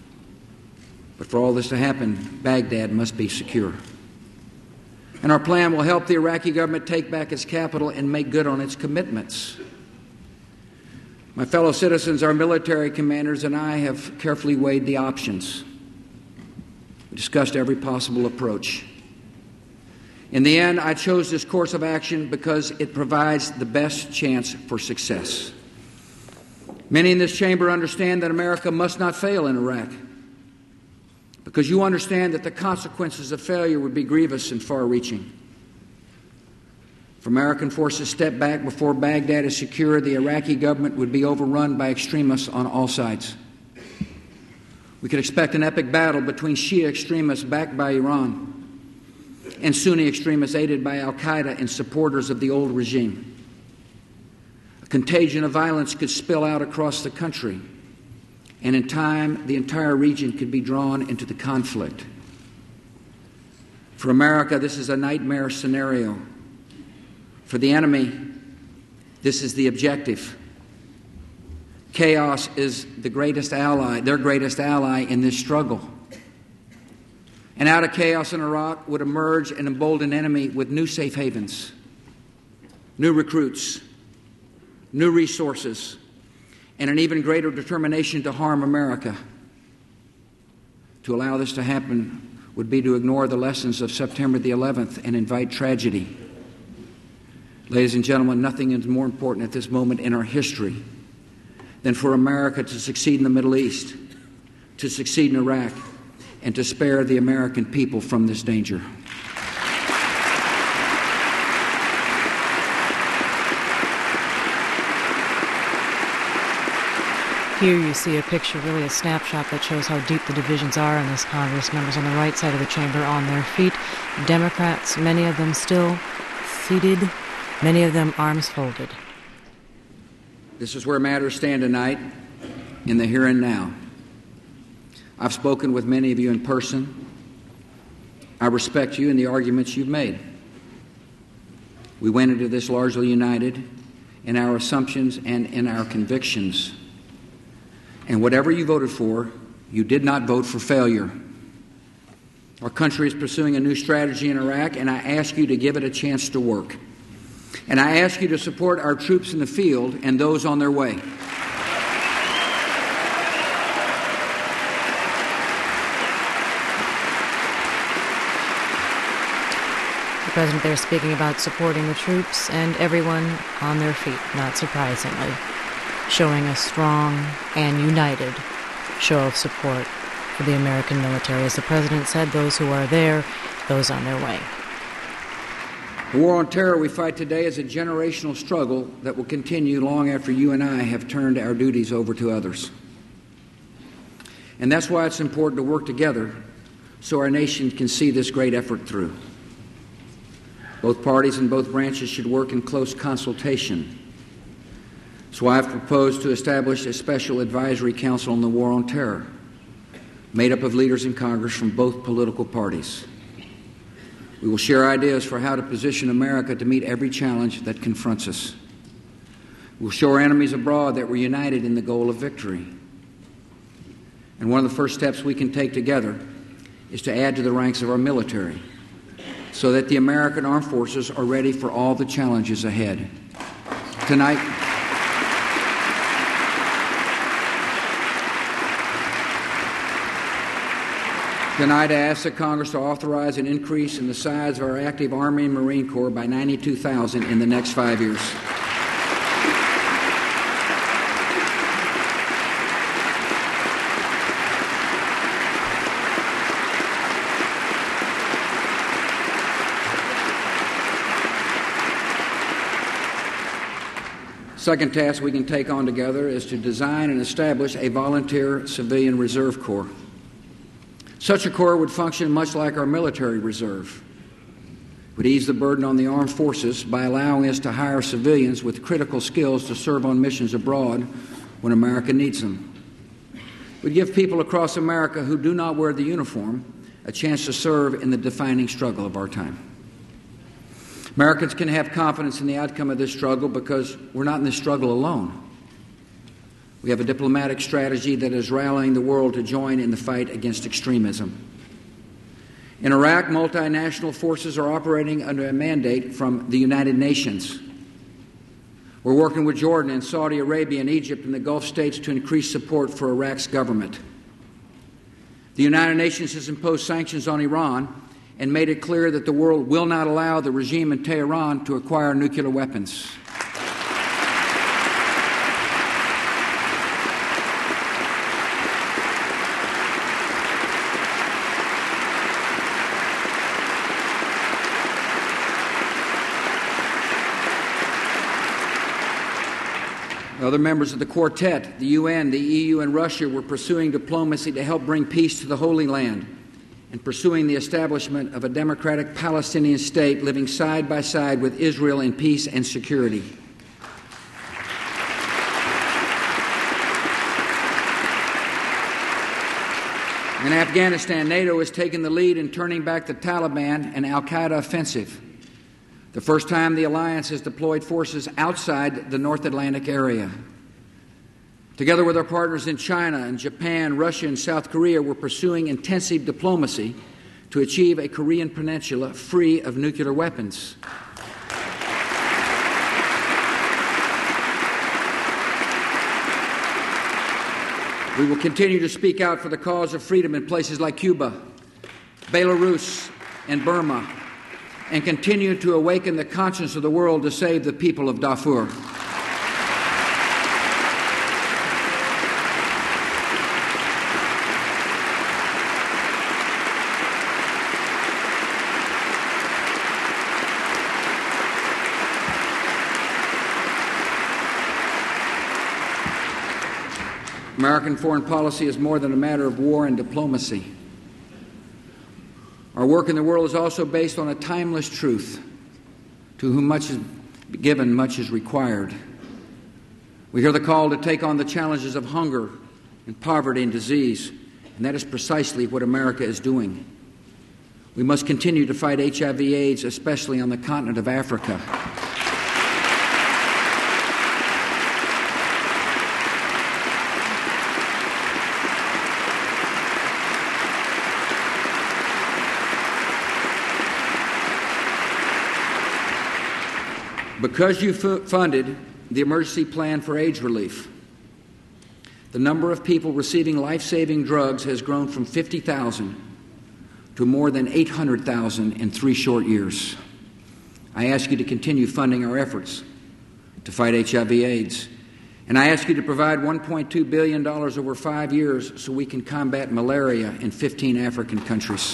But for all this to happen, Baghdad must be secure. And our plan will help the Iraqi government take back its capital and make good on its commitments. My fellow citizens, our military commanders and I have carefully weighed the options. We discussed every possible approach. In the end, I chose this course of action because it provides the best chance for success. Many in this chamber understand that America must not fail in Iraq, because you understand that the consequences of failure would be grievous and far-reaching. If American forces step back before Baghdad is secure, the Iraqi government would be overrun by extremists on all sides. We could expect an epic battle between Shia extremists backed by Iran and Sunni extremists aided by al-Qaeda and supporters of the old regime. A contagion of violence could spill out across the country, and in time, the entire region could be drawn into the conflict. For America, this is a nightmare scenario. For the enemy, this is the objective. Chaos is the greatest ally, their greatest ally in this struggle. And out of chaos in Iraq would emerge an emboldened enemy with new safe havens, new recruits, new resources, and an even greater determination to harm America. To allow this to happen would be to ignore the lessons of September the eleventh and invite tragedy. Ladies and gentlemen, nothing is more important at this moment in our history than for America to succeed in the Middle East, to succeed in Iraq, and to spare the American people from this danger. Here you see a picture, really a snapshot that shows how deep the divisions are in this Congress. Members on the right side of the chamber on their feet. Democrats, many of them still seated, many of them arms folded. This is where matters stand tonight, in the here and now. I've spoken with many of you in person. I respect you and the arguments you've made. We went into this largely united in our assumptions and in our convictions. And whatever you voted for, you did not vote for failure. Our country is pursuing a new strategy in Iraq, and I ask you to give it a chance to work. And I ask you to support our troops in the field and those on their way. The President there speaking about supporting the troops and everyone on their feet, not surprisingly, showing a strong and united show of support for the American military. As the President said, those who are there, those on their way. The war on terror we fight today is a generational struggle that will continue long after you and I have turned our duties over to others. And that's why it's important to work together so our nation can see this great effort through. Both parties and both branches should work in close consultation. That's why I've proposed to establish a special advisory council on the war on terror, made up of leaders in Congress from both political parties. We will share ideas for how to position America to meet every challenge that confronts us. We'll show our enemies abroad that we're united in the goal of victory. And one of the first steps we can take together is to add to the ranks of our military so that the American armed forces are ready for all the challenges ahead. Tonight, Tonight, I ask the Congress to authorize an increase in the size of our active Army and Marine Corps by ninety-two thousand in the next five years. Second task we can take on together is to design and establish a volunteer civilian reserve corps. Such a corps would function much like our military reserve. It would ease the burden on the armed forces by allowing us to hire civilians with critical skills to serve on missions abroad when America needs them. It would give people across America who do not wear the uniform a chance to serve in the defining struggle of our time. Americans can have confidence in the outcome of this struggle because we're not in this struggle alone. We have a diplomatic strategy that is rallying the world to join in the fight against extremism. In Iraq, multinational forces are operating under a mandate from the United Nations. We're working with Jordan and Saudi Arabia and Egypt and the Gulf states to increase support for Iraq's government. The United Nations has imposed sanctions on Iran and made it clear that the world will not allow the regime in Tehran to acquire nuclear weapons. Other members of the quartet, the U N, the E U, and Russia were pursuing diplomacy to help bring peace to the Holy Land and pursuing the establishment of a democratic Palestinian state living side by side with Israel in peace and security. In Afghanistan, NATO has taken the lead in turning back the Taliban and al-Qaeda offensive, the first time the alliance has deployed forces outside the North Atlantic area. Together with our partners in China and Japan, Russia, and South Korea, we're pursuing intensive diplomacy to achieve a Korean peninsula free of nuclear weapons. We will continue to speak out for the cause of freedom in places like Cuba, Belarus, and Burma, and continue to awaken the conscience of the world to save the people of Darfur. American foreign policy is more than a matter of war and diplomacy. Our work in the world is also based on a timeless truth: to whom much is given, much is required. We hear the call to take on the challenges of hunger and poverty and disease, and that is precisely what America is doing. We must continue to fight H I V AIDS, especially on the continent of Africa. Because you f- funded the emergency plan for AIDS relief, the number of people receiving life-saving drugs has grown from fifty thousand to more than eight hundred thousand in three short years. I ask you to continue funding our efforts to fight H I V AIDS, and I ask you to provide one point two billion dollars over five years so we can combat malaria in fifteen African countries.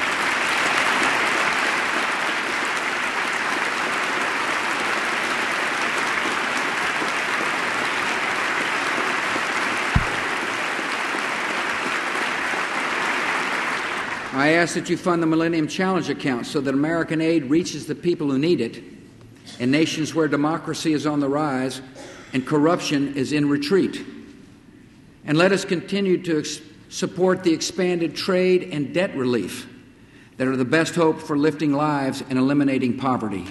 I ask that you fund the Millennium Challenge account so that American aid reaches the people who need it in nations where democracy is on the rise and corruption is in retreat. And let us continue to ex- support the expanded trade and debt relief that are the best hope for lifting lives and eliminating poverty.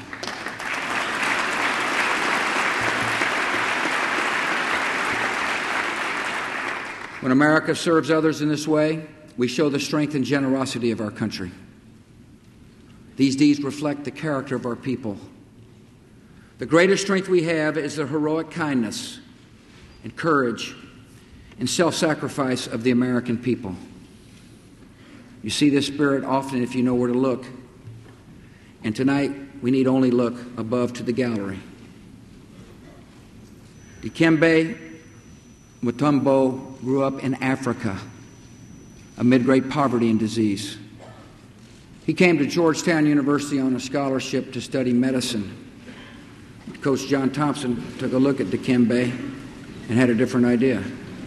When America serves others in this way, we show the strength and generosity of our country. These deeds reflect the character of our people. The greatest strength we have is the heroic kindness and courage and self-sacrifice of the American people. You see this spirit often if you know where to look. And tonight, we need only look above to the gallery. Dikembe Mutombo grew up in Africa amid great poverty and disease. He came to Georgetown University on a scholarship to study medicine. Coach John Thompson took a look at Dikembe and had a different idea.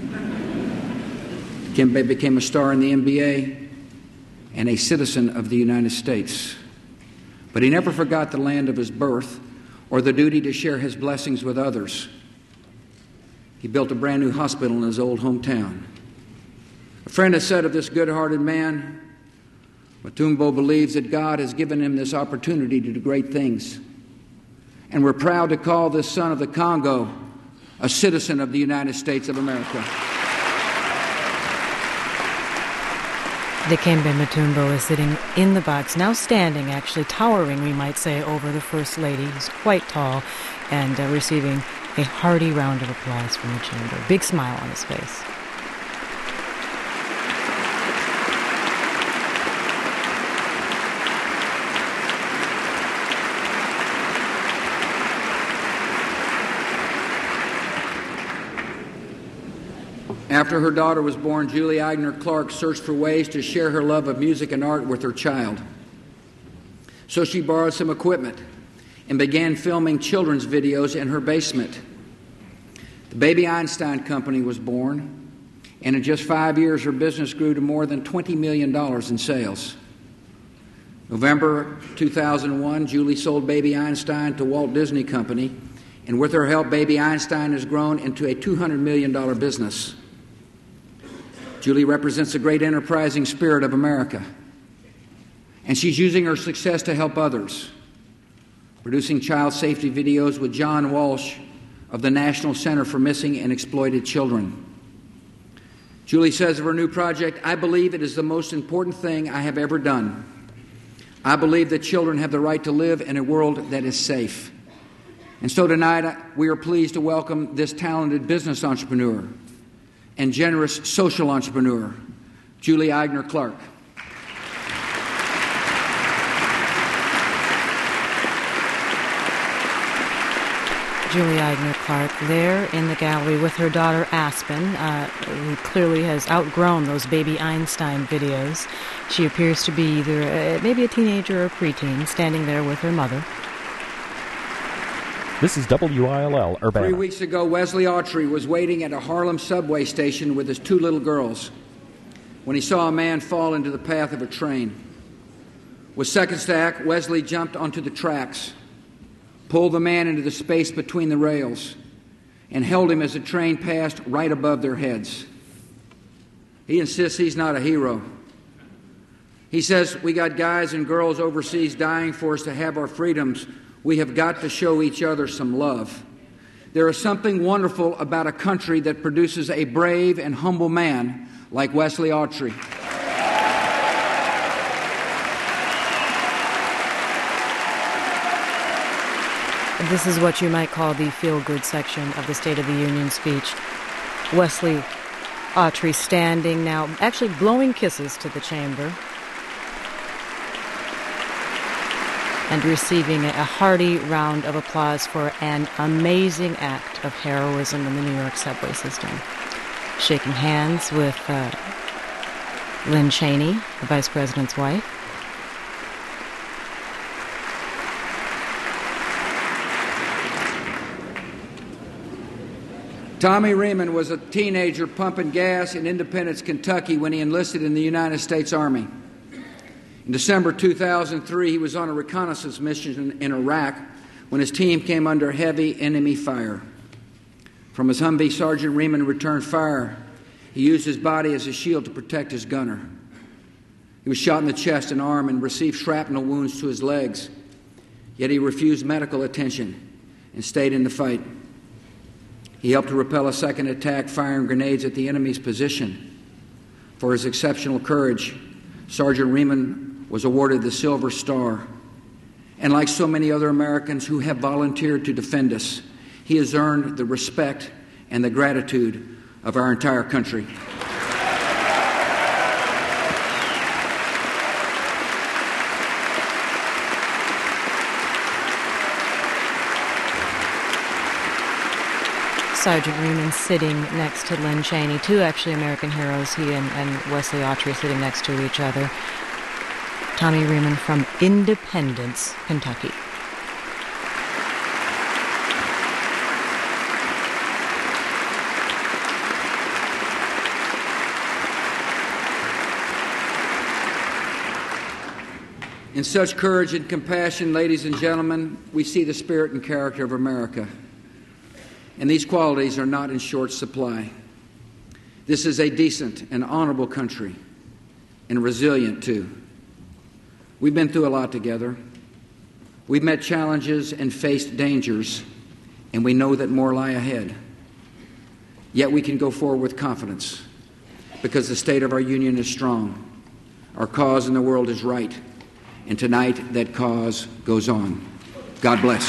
Dikembe became a star in the N B A and a citizen of the United States. But he never forgot the land of his birth or the duty to share his blessings with others. He built a brand new hospital in his old hometown. A friend has said of this good-hearted man, Mutombo believes that God has given him this opportunity to do great things. And we're proud to call this son of the Congo a citizen of the United States of America. Dikembe Mutombo is sitting in the box, now standing, actually towering, we might say, over the First Lady. He's quite tall and uh, receiving a hearty round of applause from the chamber. Big smile on his face. After her daughter was born, Julie Eigner Clark searched for ways to share her love of music and art with her child. So she borrowed some equipment and began filming children's videos in her basement. The Baby Einstein Company was born, and in just five years her business grew to more than twenty million dollars in sales. November two thousand one, Julie sold Baby Einstein to Walt Disney Company, and with her help, Baby Einstein has grown into a two hundred million dollars business. Julie represents the great enterprising spirit of America, and she's using her success to help others, producing child safety videos with John Walsh of the National Center for Missing and Exploited Children. Julie says of her new project, "I believe it is the most important thing I have ever done. I believe that children have the right to live in a world that is safe." And so tonight, we are pleased to welcome this talented business entrepreneur and generous social entrepreneur, Julie Eigner Clark. Julie Eigner Clark there in the gallery with her daughter Aspen, uh, who clearly has outgrown those Baby Einstein videos. She appears to be either uh, maybe a teenager or a preteen, standing there with her mother. This is W I L L Urbana. Three weeks ago, Wesley Autry was waiting at a Harlem subway station with his two little girls when he saw a man fall into the path of a train. With seconds to act, Wesley jumped onto the tracks, pulled the man into the space between the rails, and held him as the train passed right above their heads. He insists he's not a hero. He says, "We got guys and girls overseas dying for us to have our freedoms. We have got to show each other some love." There is something wonderful about a country that produces a brave and humble man like Wesley Autry. This is what you might call the feel-good section of the State of the Union speech. Wesley Autry standing now, actually blowing kisses to the chamber and receiving a hearty round of applause for an amazing act of heroism in the New York subway system. Shaking hands with uh, Lynn Cheney, the Vice President's wife. Tommy Riemann was a teenager pumping gas in Independence, Kentucky when he enlisted in the United States Army. In December two thousand three, he was on a reconnaissance mission in, in Iraq when his team came under heavy enemy fire. From his Humvee, Sergeant Riemann returned fire. He used his body as a shield to protect his gunner. He was shot in the chest and arm and received shrapnel wounds to his legs. Yet he refused medical attention and stayed in the fight. He helped to repel a second attack, firing grenades at the enemy's position. For his exceptional courage, Sergeant Riemann was awarded the Silver Star. And like so many other Americans who have volunteered to defend us, he has earned the respect and the gratitude of our entire country. Sergeant Riemann sitting next to Lynn Cheney, two actually American heroes, he and, and Wesley Autry sitting next to each other. Tommy Riemann from Independence, Kentucky. In such courage and compassion, ladies and gentlemen, we see the spirit and character of America. And these qualities are not in short supply. This is a decent and honorable country, and resilient too. We've been through a lot together. We've met challenges and faced dangers, and we know that more lie ahead. Yet we can go forward with confidence, because the state of our union is strong. Our cause in the world is right, and tonight that cause goes on. God bless.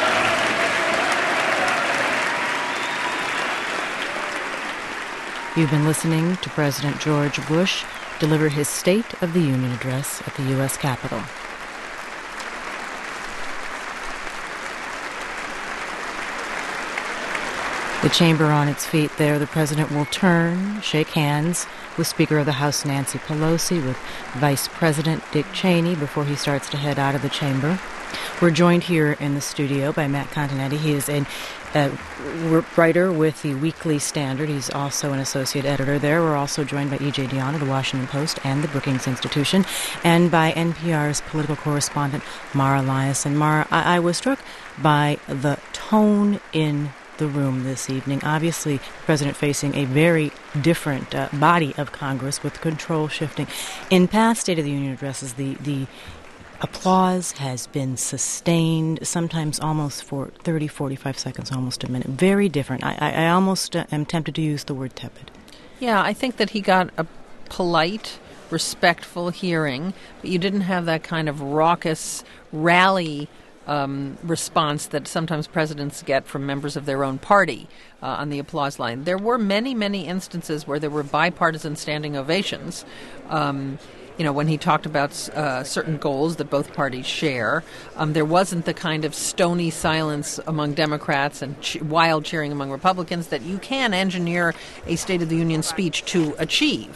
You've been listening to President George Bush deliver his State of the Union address at the U S Capitol. The chamber on its feet there, the President will turn, shake hands with Speaker of the House Nancy Pelosi, with Vice President Dick Cheney before he starts to head out of the chamber. We're joined here in the studio by Matt Continetti. He is a, a writer with the Weekly Standard. He's also an associate editor there. We're also joined by E J Dionne of the Washington Post and the Brookings Institution, and by N P R's political correspondent Mara Liasson. And Mara, I, I was struck by the tone in the room this evening. Obviously, the President facing a very different uh, body of Congress with control shifting. In past State of the Union addresses, the the applause has been sustained, sometimes almost for thirty, forty-five seconds, almost a minute. Very different. I, I, I almost uh, am tempted to use the word tepid. Yeah, I think that he got a polite, respectful hearing, but you didn't have that kind of raucous rally um, response that sometimes presidents get from members of their own party uh, on the applause line. There were many, many instances where there were bipartisan standing ovations. Um You know, when he talked about uh, certain goals that both parties share, um, there wasn't the kind of stony silence among Democrats and ch- wild cheering among Republicans that you can engineer a State of the Union speech to achieve.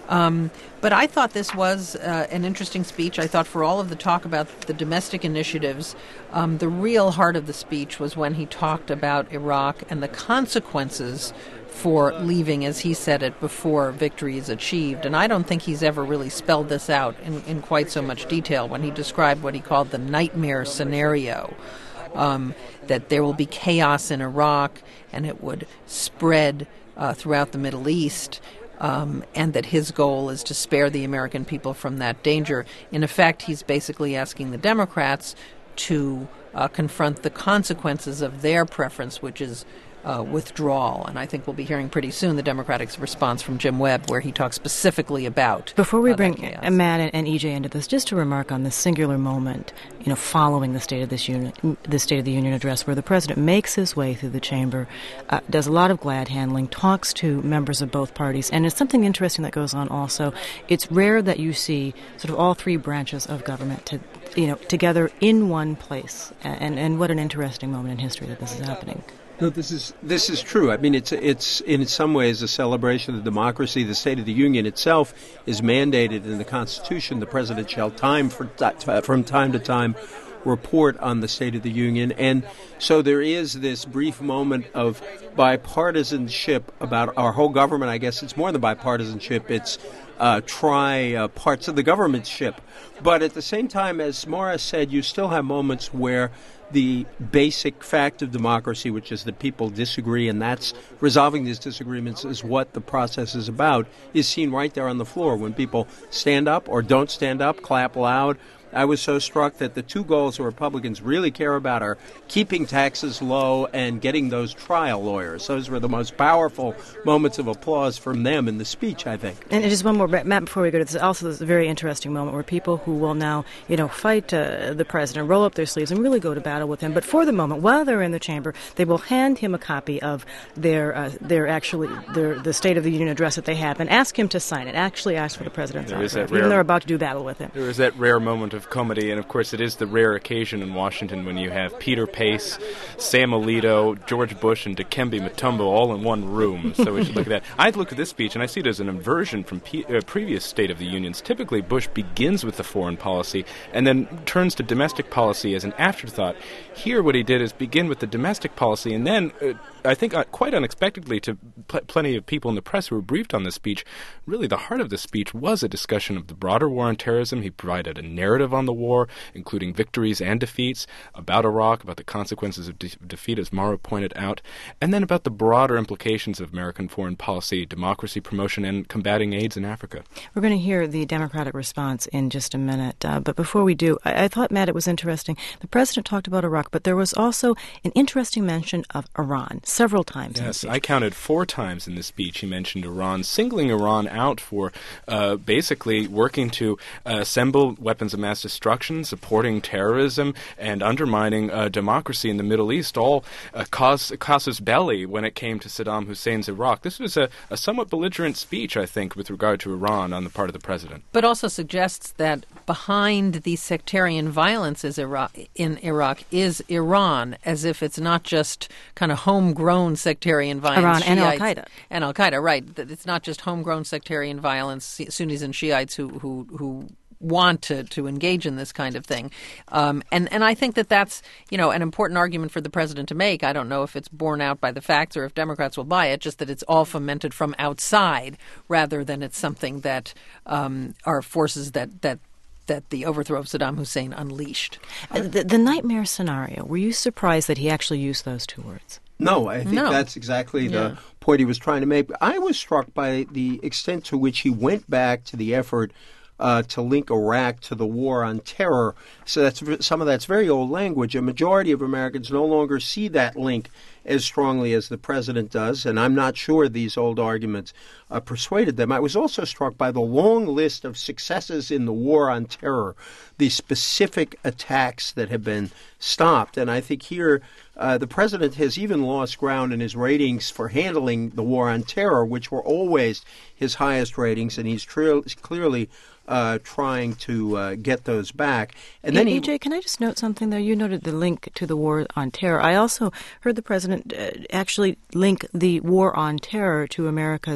Um, but I thought this was uh, an interesting speech. I thought for all of the talk about the domestic initiatives, um, the real heart of the speech was when he talked about Iraq and the consequences for leaving, as he said it, before victory is achieved. And I don't think he's ever really spelled this out in, in quite so much detail when he described what he called the nightmare scenario, um, that there will be chaos in Iraq and it would spread uh, throughout the Middle East. Um, and that his goal is to spare the American people from that danger. In effect, he's basically asking the Democrats to uh, confront the consequences of their preference, which is uh, withdrawal. And I think we'll be hearing pretty soon the Democratic response from Jim Webb, where he talks specifically about Before we uh, bring chaos. Matt and, and E J into this, just to remark on this singular moment, you know, following the State of this Union, the State of the Union address, where the president makes his way through the chamber, uh, does a lot of glad handling, talks to members of both parties, and it's something interesting that goes on also. It's rare that you see sort of all three branches of government to, you know, together in one place, and and what an interesting moment in history that this is happening. No, this is this is true. I mean, it's it's in some ways a celebration of democracy. The State of the Union itself is mandated in the Constitution. The president shall time for, from time to time report on the State of the Union, and so there is this brief moment of bipartisanship about our whole government. I guess it's more than bipartisanship. It's uh, try uh, parts of the government ship. But at the same time, as Morris said, you still have moments where the basic fact of democracy, which is that people disagree, and that's resolving these disagreements is what the process is about, is seen right there on the floor when people stand up or don't stand up, clap loud. I was so struck that the two goals the Republicans really care about are keeping taxes low and getting those trial lawyers. Those were the most powerful moments of applause from them in the speech, I think. And just one more, Matt, before we go to this, also this is a very interesting moment where people who will now, you know, fight uh, the president, roll up their sleeves and really go to battle with him. But for the moment, while they're in the chamber, they will hand him a copy of their uh, their actually their the State of the Union address that they have and ask him to sign it. Actually ask for the president's autograph, even though they're about to do battle with him. There is that rare moment of comedy, and of course it is the rare occasion in Washington when you have Peter Pace, Sam Alito, George Bush, and Dikembe Mutombo all in one room. So we should look at that. I look at this speech and I see it as an inversion from P- uh, previous State of the Unions. Typically Bush begins with the foreign policy and then turns to domestic policy as an afterthought. Here what he did is begin with the domestic policy and then uh, I think uh, quite unexpectedly to pl- plenty of people in the press who were briefed on this speech, really the heart of the speech was a discussion of the broader war on terrorism. He provided a narrative on the war, including victories and defeats, about Iraq, about the consequences of de- defeat, as Mauro pointed out, and then about the broader implications of American foreign policy, democracy promotion, and combating AIDS in Africa. We're going to hear the Democratic response in just a minute, uh, but before we do, I-, I thought, Matt, it was interesting. The president talked about Iraq, but there was also an interesting mention of Iran several times. Yes, in I counted four times in this speech he mentioned Iran, singling Iran out for uh, basically working to uh, assemble weapons of mass destruction, supporting terrorism, and undermining uh, democracy in the Middle East, all uh, cause, casus belli when it came to Saddam Hussein's Iraq. This was a, a somewhat belligerent speech, I think, with regard to Iran on the part of the president. But also suggests that behind the sectarian violence is Iraq, in Iraq is Iran, as if it's not just kind of homegrown sectarian violence. Iran and Shiites, Al-Qaeda. And Al-Qaeda, right. That it's not just homegrown sectarian violence, Sunnis and Shiites who who, who want to, to engage in this kind of thing. Um, and, and I think that that's, you know, an important argument for the president to make. I don't know if it's borne out by the facts or if Democrats will buy it, just that it's all fomented from outside rather than it's something that um, are forces that, that that the overthrow of Saddam Hussein unleashed. The, the nightmare scenario, were you surprised that he actually used those two words? No, I think no. that's exactly the yeah. point he was trying to make. I was struck by the extent to which he went back to the effort uh, to link Iraq to the war on terror. So that's some of that's very old language. A majority of Americans no longer see that link as strongly as the president does, and I'm not sure these old arguments uh, persuaded them. I was also struck by the long list of successes in the war on terror, the specific attacks that have been stopped. And I think here uh, the president has even lost ground in his ratings for handling the war on terror, which were always his highest ratings, and he's tre- clearly Uh, trying to uh, get those back. And then E he, J, can I just note something there? You noted the link to the war on terror. I also heard the president uh, actually link the war on terror to America's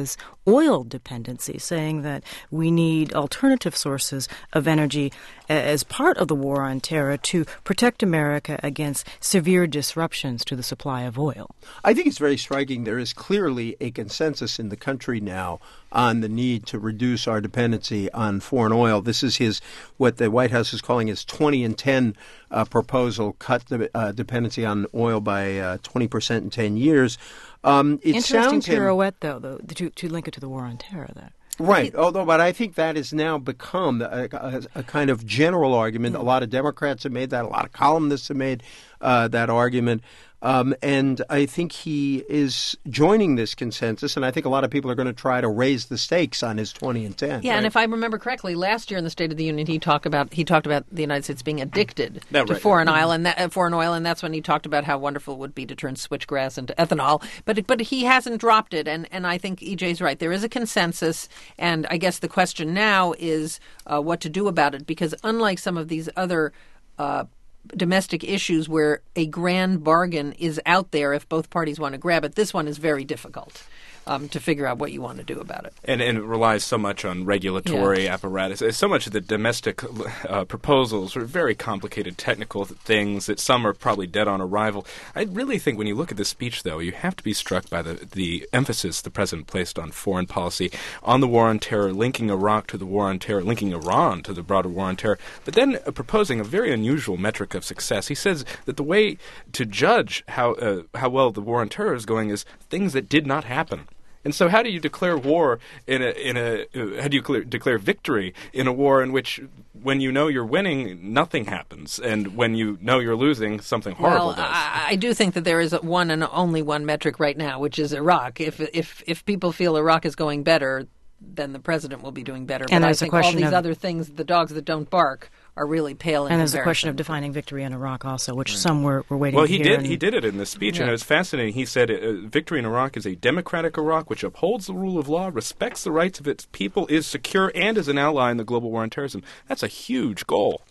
oil dependency, saying that we need alternative sources of energy as part of the war on terror to protect America against severe disruptions to the supply of oil. I think it's very striking. There is clearly a consensus in the country now on the need to reduce our dependency on foreign oil. This is his, what the White House is calling his twenty and ten uh, proposal, cut the uh, dependency on oil by uh, twenty percent in ten years. Um, it Interesting sounds pirouette, though, though to, to link it to the war on terror there. Right. Although, but I think that has now become a, a, a kind of general argument. A lot of Democrats have made that. A lot of columnists have made uh, that argument. Um, and I think he is joining this consensus, and I think a lot of people are going to try to raise the stakes on his twenty and ten. Yeah, right? and if I remember correctly, last year in the State of the Union, he talked about he talked about the United States being addicted that to right. foreign oil, and that, uh, foreign oil, and that's when he talked about how wonderful it would be to turn switchgrass into ethanol. But but he hasn't dropped it, and, and I think E J's right. There is a consensus, and I guess the question now is uh, what to do about it, because unlike some of these other uh, domestic issues where a grand bargain is out there if both parties want to grab it, this one is very difficult um, to figure out what you want to do about it. And, and it relies so much on regulatory yeah. apparatus. So much of the domestic uh, proposals are very complicated technical things that some are probably dead on arrival. I really think when you look at this speech, though, you have to be struck by the, the emphasis the president placed on foreign policy, on the war on terror, linking Iraq to the war on terror, linking Iran to the broader war on terror, but then uh, proposing a very unusual metric of success. He says that the way to judge how uh, how well the war on terror is going is things that did not happen. And so, how do you declare war in a in a uh, how do you clear, declare victory in a war in which, when you know you're winning, nothing happens, and when you know you're losing, something horrible well, does? I, I do think that there is one and only one metric right now, which is Iraq. If if if people feel Iraq is going better, then the president will be doing better. And but there's I a think all question these of, other things, the dogs that don't bark, are really pale in And there's a comparison. question of defining victory in Iraq also, which right. some were, were waiting well, to he hear. did. He did it in this speech, yeah. and it was fascinating. He said, uh, victory in Iraq is a democratic Iraq which upholds the rule of law, respects the rights of its people, is secure, and is an ally in the global war on terrorism. That's a huge goal.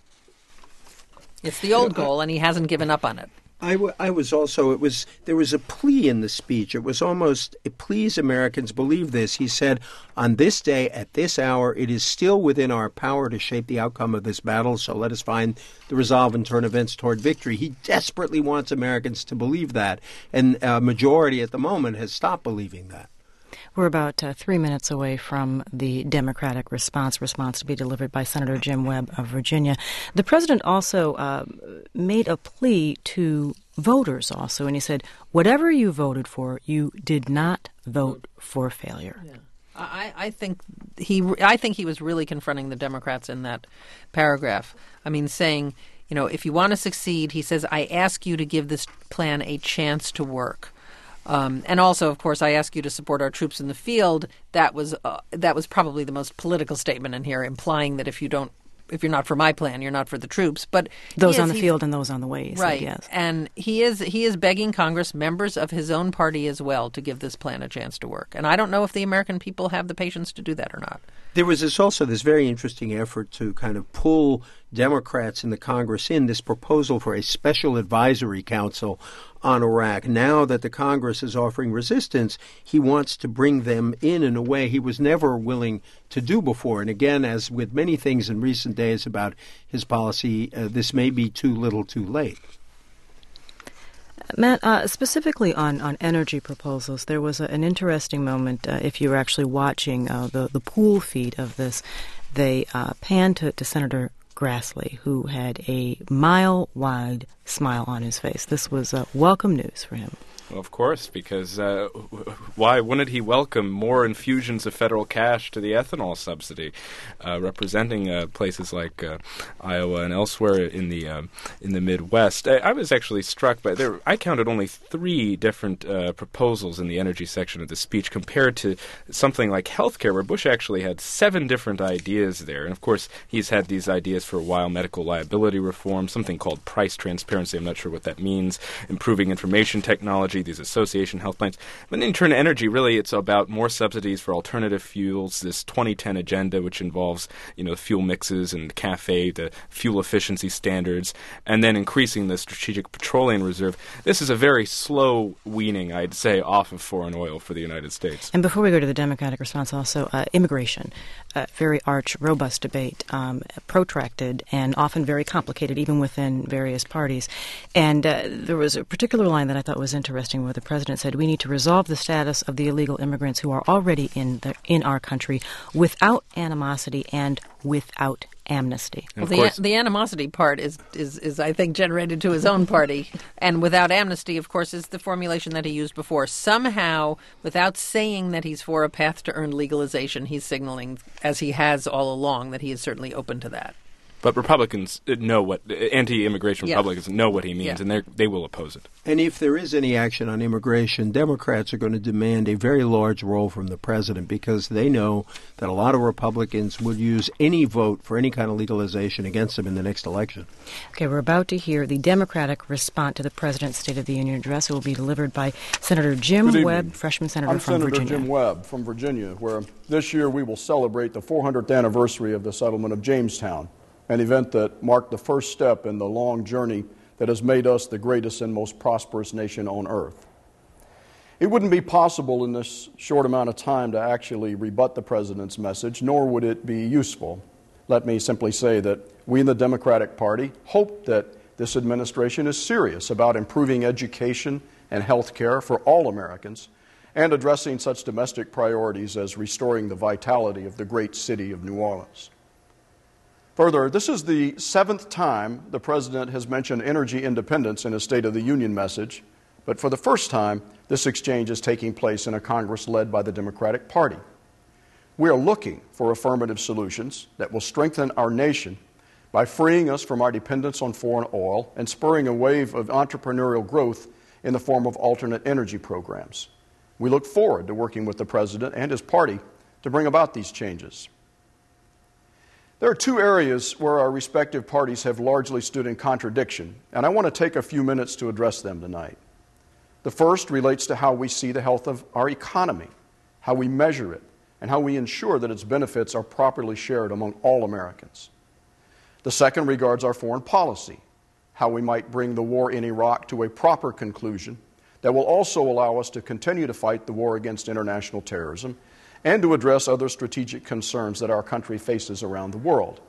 It's the old goal, and he hasn't given up on it. I, w- I was also, it was, there was a plea in the speech. It was almost, please Americans believe this. He said, on this day, at this hour, it is still within our power to shape the outcome of this battle, so let us find the resolve and turn events toward victory. He desperately wants Americans to believe that, and a majority at the moment has stopped believing that. We're about uh, three minutes away from the Democratic response, response to be delivered by Senator Jim Webb of Virginia. The president also uh, made a plea to voters also, and he said, whatever you voted for, you did not vote for failure. Yeah. I, I think he I think he was really confronting the Democrats in that paragraph. I mean, saying, you know, if you want to succeed, he says, I ask you to give this plan a chance to work. Um, and also, of course, I ask you to support our troops in the field. That was uh, that was probably the most political statement in here, implying that if you don't, if you're not for my plan, you're not for the troops. But those is, on the field and those on the way, right? Said, yes. And he is he is begging Congress, members of his own party as well, to give this plan a chance to work. And I don't know if the American people have the patience to do that or not. There was this also this very interesting effort to kind of pull Democrats in the Congress in, this proposal for a special advisory council on Iraq. Now that the Congress is offering resistance, he wants to bring them in in a way he was never willing to do before. And again, as with many things in recent days about his policy, uh, this may be too little too late. Matt, uh, specifically on, on energy proposals, there was a, an interesting moment. Uh, if you were actually watching uh, the, the pool feed of this, they uh, panned to, to Senator Grassley, who had a mile-wide smile on his face. This was uh, welcome news for him. Well, of course, because uh, why wouldn't he welcome more infusions of federal cash to the ethanol subsidy, uh, representing uh, places like uh, Iowa and elsewhere in the um, in the Midwest? I, I was actually struck by there. I counted only three different uh, proposals in the energy section of the speech, compared to something like healthcare, where Bush actually had seven different ideas there. And of course, he's had these ideas for a while: medical liability reform, something called price transparency. I'm not sure what that means. Improving information technology. energy, these association health plans. But then you turn to energy, really it's about more subsidies for alternative fuels, this twenty ten agenda, which involves, you know, fuel mixes and C A F E, the fuel efficiency standards, and then increasing the Strategic Petroleum Reserve. This is a very slow weaning, I'd say, off of foreign oil for the United States. And before we go to the Democratic response, also uh, immigration, uh, very arch, robust debate, um, protracted and often very complicated, even within various parties. And uh, there was a particular line that I thought was interesting where the president said, we need to resolve the status of the illegal immigrants who are already in the, in our country without animosity and without amnesty. Well, the, the animosity part is, is, is, I think, generated to his own party. And without amnesty, of course, is the formulation that he used before. Somehow, without saying that he's for a path to earned legalization, he's signaling, as he has all along, that he is certainly open to that. But Republicans know what, anti-immigration Yeah. Republicans know what he means, Yeah. and they they will oppose it. And if there is any action on immigration, Democrats are going to demand a very large role from the president because they know that a lot of Republicans would use any vote for any kind of legalization against them in the next election. Okay, we're about to hear the Democratic response to the President's State of the Union address. It will be delivered by Senator Jim Good evening. Webb, freshman senator I'm from Senator Virginia. Jim Webb from Virginia, where this year we will celebrate the four hundredth anniversary of the settlement of Jamestown, an event that marked the first step in the long journey that has made us the greatest and most prosperous nation on earth. It wouldn't be possible in this short amount of time to actually rebut the President's message, nor would it be useful. Let me simply say that we in the Democratic Party hope that this administration is serious about improving education and health care for all Americans and addressing such domestic priorities as restoring the vitality of the great city of New Orleans. Further, this is the seventh time the President has mentioned energy independence in his State of the Union message, but for the first time, this exchange is taking place in a Congress led by the Democratic Party. We are looking for affirmative solutions that will strengthen our nation by freeing us from our dependence on foreign oil and spurring a wave of entrepreneurial growth in the form of alternate energy programs. We look forward to working with the President and his party to bring about these changes. There are two areas where our respective parties have largely stood in contradiction, and I want to take a few minutes to address them tonight. The first relates to how we see the health of our economy, how we measure it, and how we ensure that its benefits are properly shared among all Americans. The second regards our foreign policy, how we might bring the war in Iraq to a proper conclusion that will also allow us to continue to fight the war against international terrorism and to address other strategic concerns that our country faces around the world.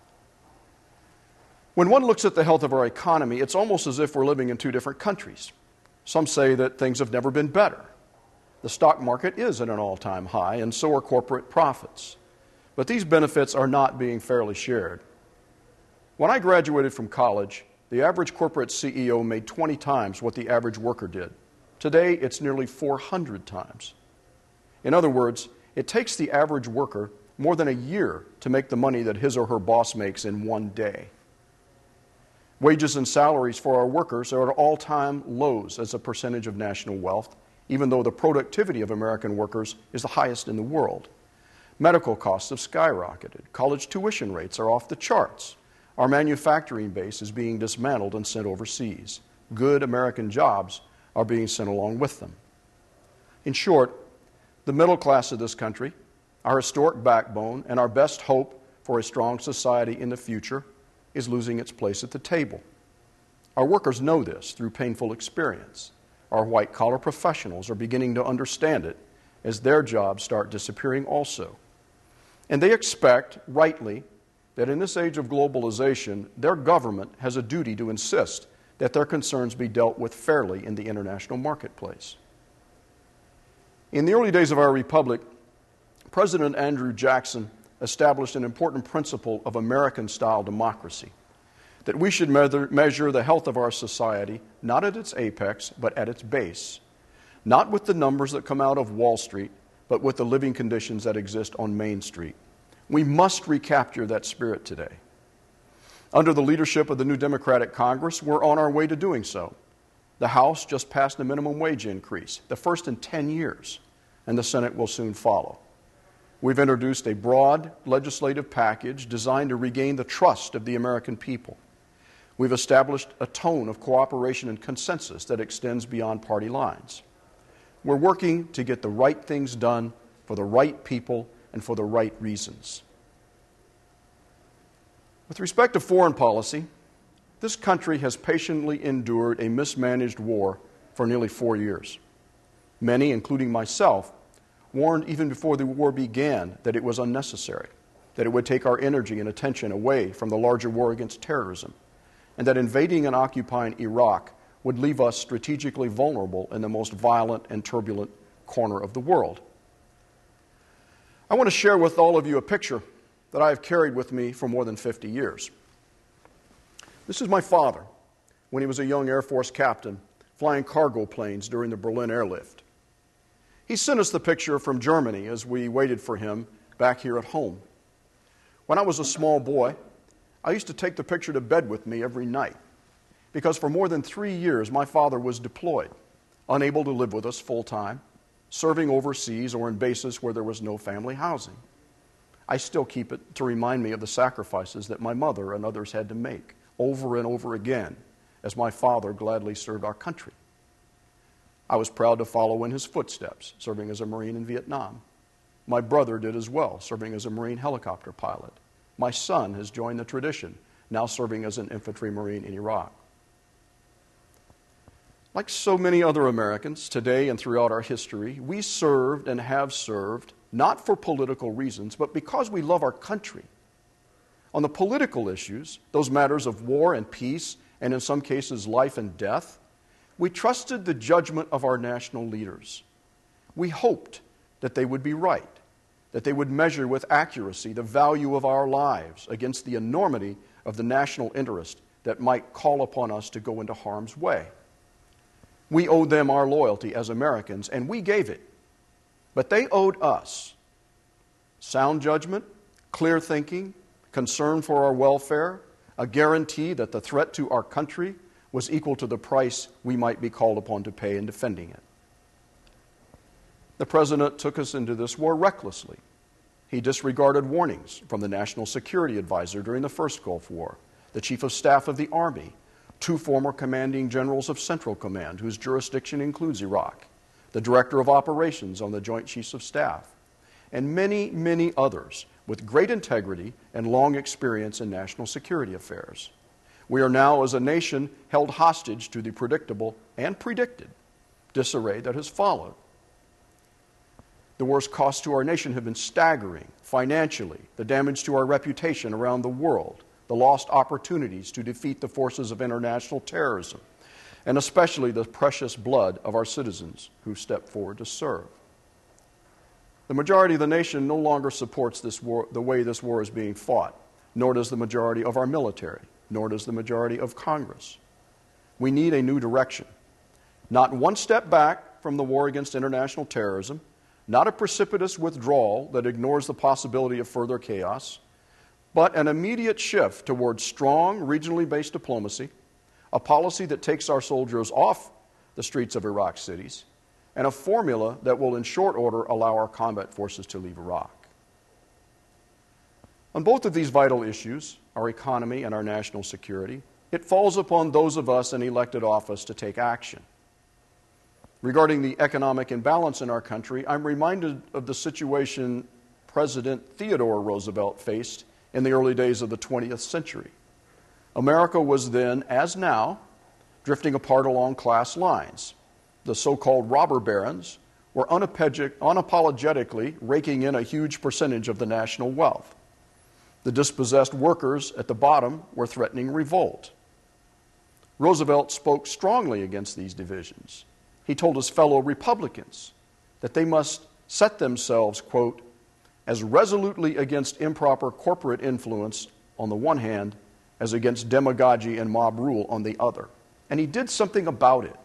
When one looks at the health of our economy, it's almost as if we're living in two different countries. Some say that things have never been better. The stock market is at an all-time high, and so are corporate profits. But these benefits are not being fairly shared. When I graduated from college, the average corporate C E O made twenty times what the average worker did. Today, it's nearly four hundred times. In other words, it takes the average worker more than a year to make the money that his or her boss makes in one day. Wages and salaries for our workers are at all-time lows as a percentage of national wealth, even though the productivity of American workers is the highest in the world. Medical costs have skyrocketed. College tuition rates are off the charts. Our manufacturing base is being dismantled and sent overseas. Good American jobs are being sent along with them. In short, the middle class of this country, our historic backbone, and our best hope for a strong society in the future is losing its place at the table. Our workers know this through painful experience. Our white-collar professionals are beginning to understand it as their jobs start disappearing also. And they expect, rightly, that in this age of globalization, their government has a duty to insist that their concerns be dealt with fairly in the international marketplace. In the early days of our republic, President Andrew Jackson established an important principle of American-style democracy, that we should measure, measure the health of our society not at its apex, but at its base, not with the numbers that come out of Wall Street, but with the living conditions that exist on Main Street. We must recapture that spirit today. Under the leadership of the new Democratic Congress, we're on our way to doing so. The House just passed a minimum wage increase, the first in ten years, and the Senate will soon follow. We've introduced a broad legislative package designed to regain the trust of the American people. We've established a tone of cooperation and consensus that extends beyond party lines. We're working to get the right things done for the right people and for the right reasons. With respect to foreign policy, this country has patiently endured a mismanaged war for nearly four years. Many, including myself, warned even before the war began that it was unnecessary, that it would take our energy and attention away from the larger war against terrorism, and that invading and occupying Iraq would leave us strategically vulnerable in the most violent and turbulent corner of the world. I want to share with all of you a picture that I have carried with me for more than fifty years. This is my father when he was a young Air Force captain flying cargo planes during the Berlin airlift. He sent us the picture from Germany as we waited for him back here at home. When I was a small boy, I used to take the picture to bed with me every night because for more than three years my father was deployed, unable to live with us full-time, serving overseas or in bases where there was no family housing. I still keep it to remind me of the sacrifices that my mother and others had to make over and over again as my father gladly served our country. I was proud to follow in his footsteps, serving as a Marine in Vietnam. My brother did as well, serving as a Marine helicopter pilot. My son has joined the tradition, now serving as an infantry Marine in Iraq. Like so many other Americans today and throughout our history, we served and have served not for political reasons, but because we love our country. On the political issues, those matters of war and peace, and in some cases life and death, we trusted the judgment of our national leaders. We hoped that they would be right, that they would measure with accuracy the value of our lives against the enormity of the national interest that might call upon us to go into harm's way. We owed them our loyalty as Americans, and we gave it. But they owed us sound judgment, clear thinking, concern for our welfare, a guarantee that the threat to our country was equal to the price we might be called upon to pay in defending it. The President took us into this war recklessly. He disregarded warnings from the National Security Advisor during the first Gulf War, the Chief of Staff of the Army, two former commanding generals of Central Command, whose jurisdiction includes Iraq, the Director of Operations on the Joint Chiefs of Staff, and many, many others with great integrity and long experience in national security affairs. We are now, as a nation, held hostage to the predictable and predicted disarray that has followed. The worst costs to our nation have been staggering financially, the damage to our reputation around the world, the lost opportunities to defeat the forces of international terrorism, and especially the precious blood of our citizens who stepped forward to serve. The majority of the nation no longer supports this war, the way this war is being fought, nor does the majority of our military, nor does the majority of Congress. We need a new direction. Not one step back from the war against international terrorism, not a precipitous withdrawal that ignores the possibility of further chaos, but an immediate shift towards strong, regionally based diplomacy, a policy that takes our soldiers off the streets of Iraq cities, and a formula that will in short order allow our combat forces to leave Iraq. On both of these vital issues, our economy and our national security, it falls upon those of us in elected office to take action. Regarding the economic imbalance in our country, I'm reminded of the situation President Theodore Roosevelt faced in the early days of the twentieth century. America was then, as now, drifting apart along class lines. The so-called robber barons were unapologetically raking in a huge percentage of the national wealth. The dispossessed workers at the bottom were threatening revolt. Roosevelt spoke strongly against these divisions. He told his fellow Republicans that they must set themselves, quote, as resolutely against improper corporate influence on the one hand as against demagogy and mob rule on the other. And he did something about it.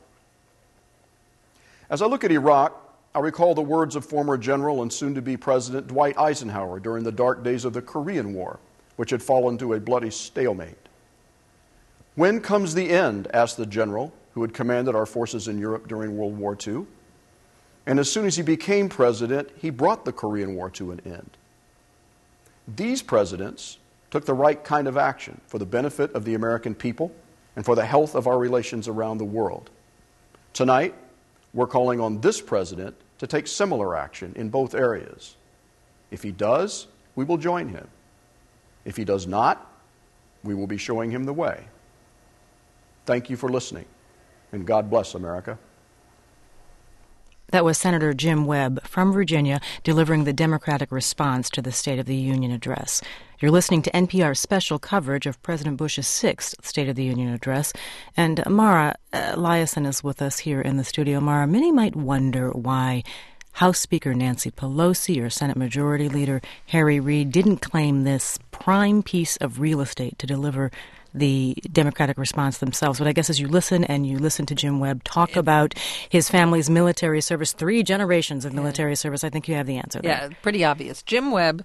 As I look at Iraq, I recall the words of former General and soon-to-be President Dwight Eisenhower during the dark days of the Korean War, which had fallen to a bloody stalemate. When comes the end? Asked the general who had commanded our forces in Europe during World War Two. And as soon as he became president, he brought the Korean War to an end. These presidents took the right kind of action for the benefit of the American people and for the health of our relations around the world. Tonight, we're calling on this president to take similar action in both areas. If he does, we will join him. If he does not, we will be showing him the way. Thank you for listening, and God bless America. That was Senator Jim Webb from Virginia delivering the Democratic response to the State of the Union address. You're listening to N P R's special coverage of President Bush's sixth State of the Union address. And Mara uh, Liasson is with us here in the studio. Mara, many might wonder why House Speaker Nancy Pelosi or Senate Majority Leader Harry Reid didn't claim this prime piece of real estate to deliver the Democratic response themselves. But I guess as you listen and you listen to Jim Webb talk about his family's military service, three generations of military yeah. service, I think you have the answer there. Yeah, pretty obvious. Jim Webb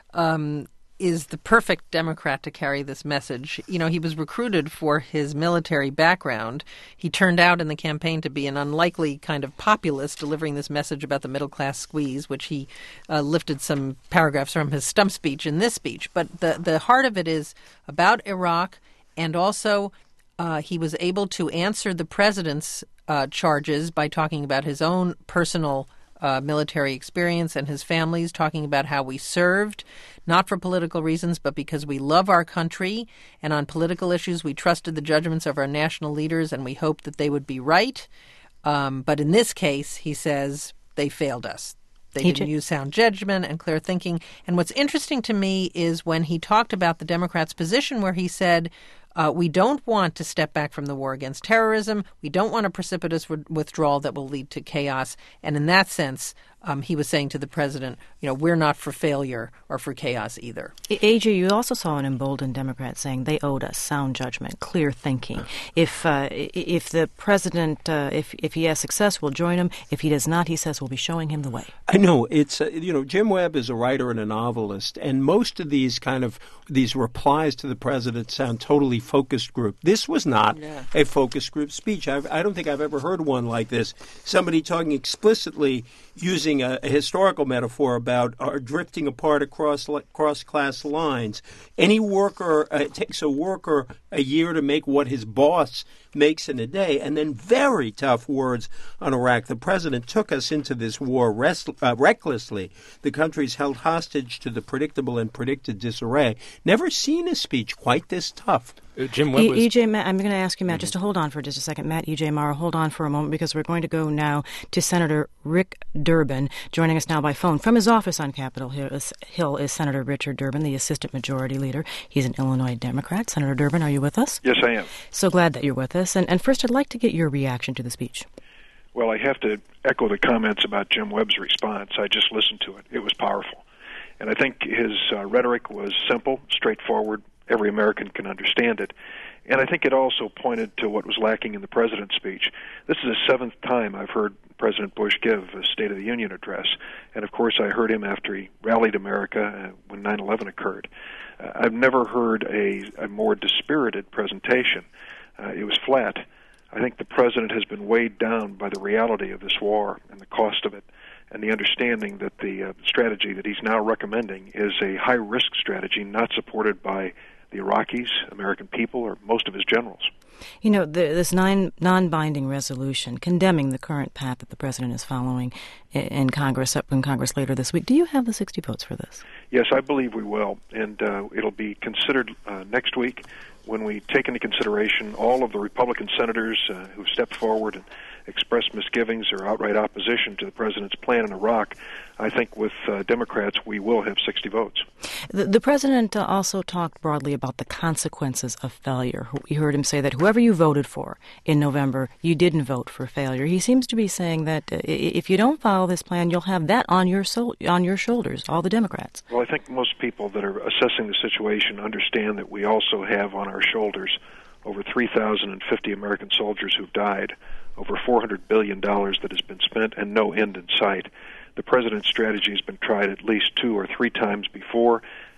um, is the perfect Democrat to carry this message. You know, he was recruited for his military background. He turned out in the campaign to be an unlikely kind of populist, delivering this message about the middle-class squeeze, which he uh, lifted some paragraphs from his stump speech in this speech. But the, the heart of it is about Iraq. And also, uh, he was able to answer the president's uh, charges by talking about his own personal uh, military experience and his family's, talking about how we served, not for political reasons, but because we love our country. And on political issues, we trusted the judgments of our national leaders, and we hoped that they would be right. Um, but in this case, he says, they failed us. They He didn't ju- use sound judgment and clear thinking. And what's interesting to me is when he talked about the Democrats' position where he said, uh, we don't want to step back from the war against terrorism. We don't want a precipitous w- withdrawal that will lead to chaos. And in that sense, um, he was saying to the president, you know, we're not for failure or for chaos either. A J, you also saw an emboldened Democrat saying they owed us sound judgment, clear thinking. If uh, if the president, uh, if if he has success, we'll join him. If he does not, he says we'll be showing him the way. I know. It's, uh, you know, Jim Webb is a writer and a novelist, and most of these kind of, these replies to the president sound totally focus group. This was not yeah. a focus group speech. I've, I don't think I've ever heard one like this. Somebody talking explicitly using a, a historical metaphor about our drifting apart across cross class lines. Any worker, uh, it takes a worker a year to make what his boss makes in a day, and then very tough words on Iraq. The president took us into this war rest, uh, recklessly. The country's held hostage to the predictable and predicted disarray. Never seen a speech quite this tough. Uh, Jim Webb was... E J, Matt, I'm going to ask you, Matt, mm-hmm. just to hold on for just a second. Matt, E J, Mara, hold on for a moment because we're going to go now to Senator Rick Durbin. Joining us now by phone from his office on Capitol Hill is, Hill is Senator Richard Durbin, the Assistant Majority Leader. He's an Illinois Democrat. Senator Durbin, are you with us? Yes, I am. So glad that you're with us. And, and first, I'd like to get your reaction to the speech. Well, I have to echo the comments about Jim Webb's response. I just listened to it. It was powerful. And I think his uh, rhetoric was simple, straightforward. Every American can understand it. And I think it also pointed to what was lacking in the president's speech. This is the seventh time I've heard President Bush give a State of the Union address. And, of course, I heard him after he rallied America uh, when nine eleven occurred. Uh, I've never heard a, a more dispirited presentation. Uh, it was flat. I think the president has been weighed down by the reality of this war and the cost of it, and the understanding that the uh, strategy that he's now recommending is a high-risk strategy not supported by the Iraqis, American people, or most of his generals. You know, the, this nine, non-binding resolution condemning the current path that the president is following in, in Congress, up in Congress later this week. Do you have the sixty votes for this? Yes, I believe we will, and uh, it'll be considered uh, next week when we take into consideration all of the Republican senators uh, who've stepped forward and expressed misgivings or outright opposition to the president's plan in Iraq. I think with uh, Democrats, we will have sixty votes. The, the president uh, also talked broadly about the consequences of failure. We heard him say that whoever you voted for in November, you didn't vote for failure. He seems to be saying that uh, if you don't follow this plan, you'll have that on your so- on your shoulders, all the Democrats. Well, I think most people that are assessing the situation understand that we also have on our shoulders over three thousand fifty American soldiers who've died, over four hundred billion dollars that has been spent, and no end in sight. The president's strategy has been tried at least two or three times before.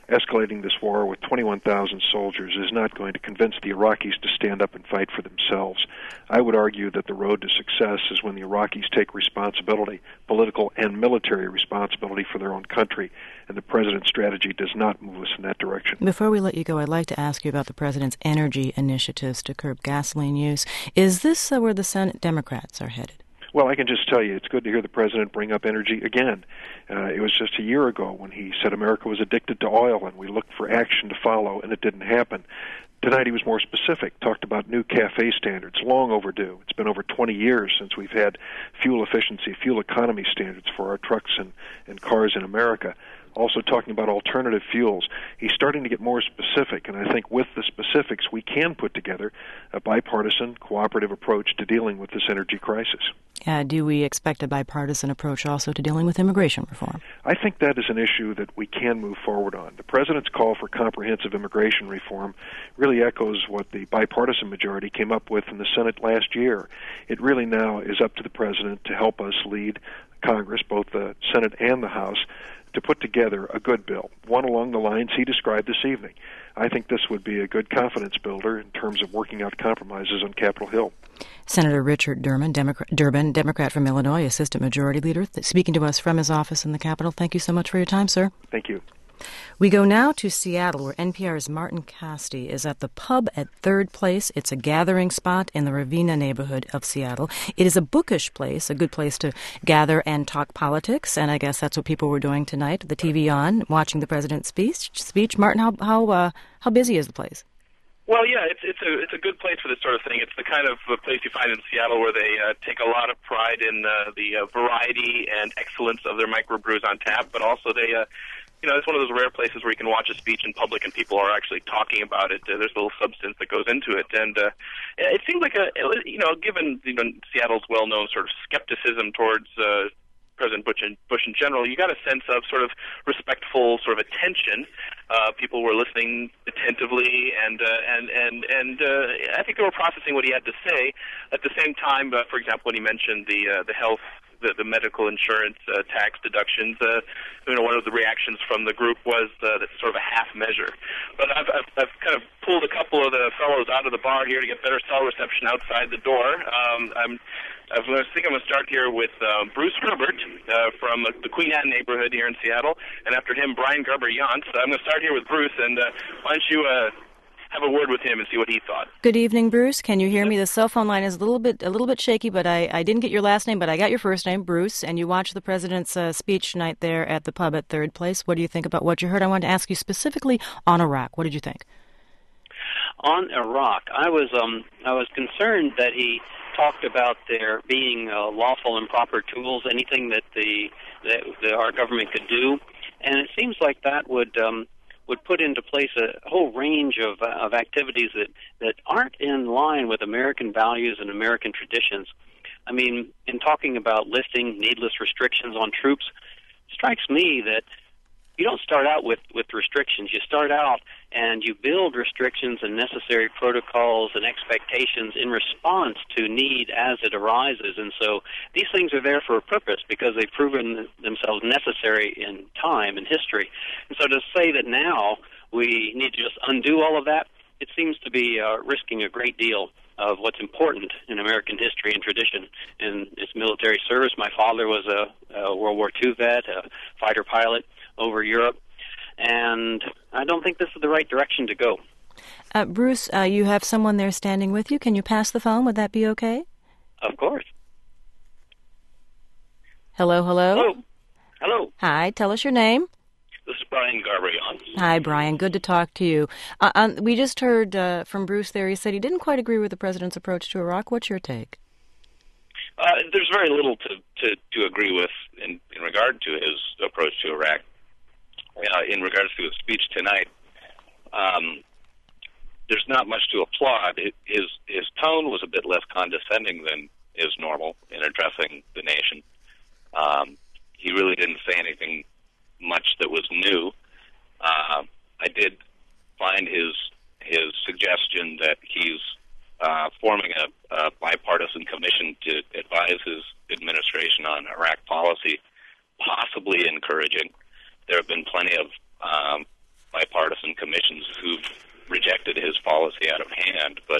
escalating this war with twenty-one thousand soldiers is not going to convince the Iraqis to stand up and fight for themselves. I would argue that the road to success is when the Iraqis take responsibility, political and military responsibility for their own country, and the president's strategy does not move us in that direction. Before we let you go, I'd like to ask you about the president's energy initiatives to curb gasoline use. Is this uh, where the Senate Democrats are headed? Well, I can just tell you, it's good to hear the president bring up energy again. Uh, it was just a year ago when he said America was addicted to oil, and we looked for action to follow, and it didn't happen. Tonight he was more specific, talked about new CAFE standards, long overdue. It's been over twenty years since we've had fuel efficiency, fuel economy standards for our trucks and, and cars in America. Also talking about alternative fuels. He's starting to get more specific, and I think with the specifics we can put together a bipartisan, cooperative approach to dealing with this energy crisis. Uh, do we expect a bipartisan approach also to dealing with immigration reform? I think that is an issue that we can move forward on. The president's call for comprehensive immigration reform really echoes what the bipartisan majority came up with in the Senate last year. It really now is up to the president to help us lead Congress, both the Senate and the House, to put together a good bill, one along the lines he described this evening. I think this would be a good confidence builder in terms of working out compromises on Capitol Hill. Senator Richard Durbin, Democrat, Durbin, Democrat from Illinois, Assistant Majority Leader, th- speaking to us from his office in the Capitol. Thank you so much for your time, sir. Thank you. We go now to Seattle, where N P R's Martin Kaste is at the Pub at Third Place. It's a gathering spot in the Ravenna neighborhood of Seattle. It is a bookish place, a good place to gather and talk politics, and I guess that's what people were doing tonight. The T V on, watching the president's speech. Speech, Martin, how how uh, how busy is the place? Well, yeah, it's it's a it's a good place for this sort of thing. It's the kind of place you find in Seattle where they uh, take a lot of pride in uh, the uh, variety and excellence of their microbrews on tap, but also they. Uh, You know, it's one of those rare places where you can watch a speech in public and people are actually talking about it. Uh, there's a little substance that goes into it, and uh, it seems like a, you know, given you know Seattle's well-known sort of skepticism towards uh, President Bush in, Bush in general, you got a sense of sort of respectful sort of attention. Uh, people were listening attentively, and uh, and and and uh, I think they were processing what he had to say. At the same time, uh, for example, when he mentioned the uh, the health. The, the medical insurance uh, tax deductions, uh, you know, one of the reactions from the group was uh, that's sort of a half measure. But I've, I've, I've kind of pulled a couple of the fellows out of the bar here to get better cell reception outside the door. Um, I'm, I think I'm going to start here with uh, Bruce Herbert uh, from the Queen Anne neighborhood here in Seattle, and after him, Brian Garber-Yance. So I'm going to start here with Bruce, and uh, why don't you... Uh, have a word with him and see what he thought. Good evening, Bruce. Can you hear me? The cell phone line is a little bit a little bit shaky, but I, I didn't get your last name, but I got your first name, Bruce, and you watched the president's uh, speech tonight there at the Pub at Third Place. What do you think about what you heard? I wanted to ask you specifically on Iraq. What did you think? On Iraq, I was um I was concerned that he talked about there being uh, lawful and proper tools, anything that the that, that our government could do, and it seems like that would um would put into place a whole range of uh, of activities that, that aren't in line with American values and American traditions. I mean, in talking about lifting needless restrictions on troops, it strikes me that you don't start out with, with restrictions. You start out and you build restrictions and necessary protocols and expectations in response to need as it arises. And so these things are there for a purpose because they've proven themselves necessary in time and history. And so to say that now we need to just undo all of that, it seems to be uh, risking a great deal of what's important in American history and tradition. In its military service, my father was a, a World War Two vet, a fighter pilot over Europe, and I don't think this is the right direction to go. Uh, Bruce, uh, you have someone there standing with you. Can you pass the phone? Would that be okay? Of course. Hello, hello? Hello. Hello. Hi, tell us your name. This is Brian Garber-Yance. Hi, Brian. Good to talk to you. Uh, um, we just heard uh, from Bruce there. He said he didn't quite agree with the president's approach to Iraq. What's your take? Uh, there's very little to, to, to agree with in, in regard to his approach to Iraq. Uh, in regards to his speech tonight, um, there's not much to applaud. It, his his tone was a bit less condescending than is normal in addressing the nation. Um, he really didn't say anything much that was new. Uh, I did find his his suggestion that he's uh, forming a, a bipartisan commission to advise his administration on Iraq policy possibly encouraging. There have been plenty of um, bipartisan commissions who've rejected his policy out of hand. But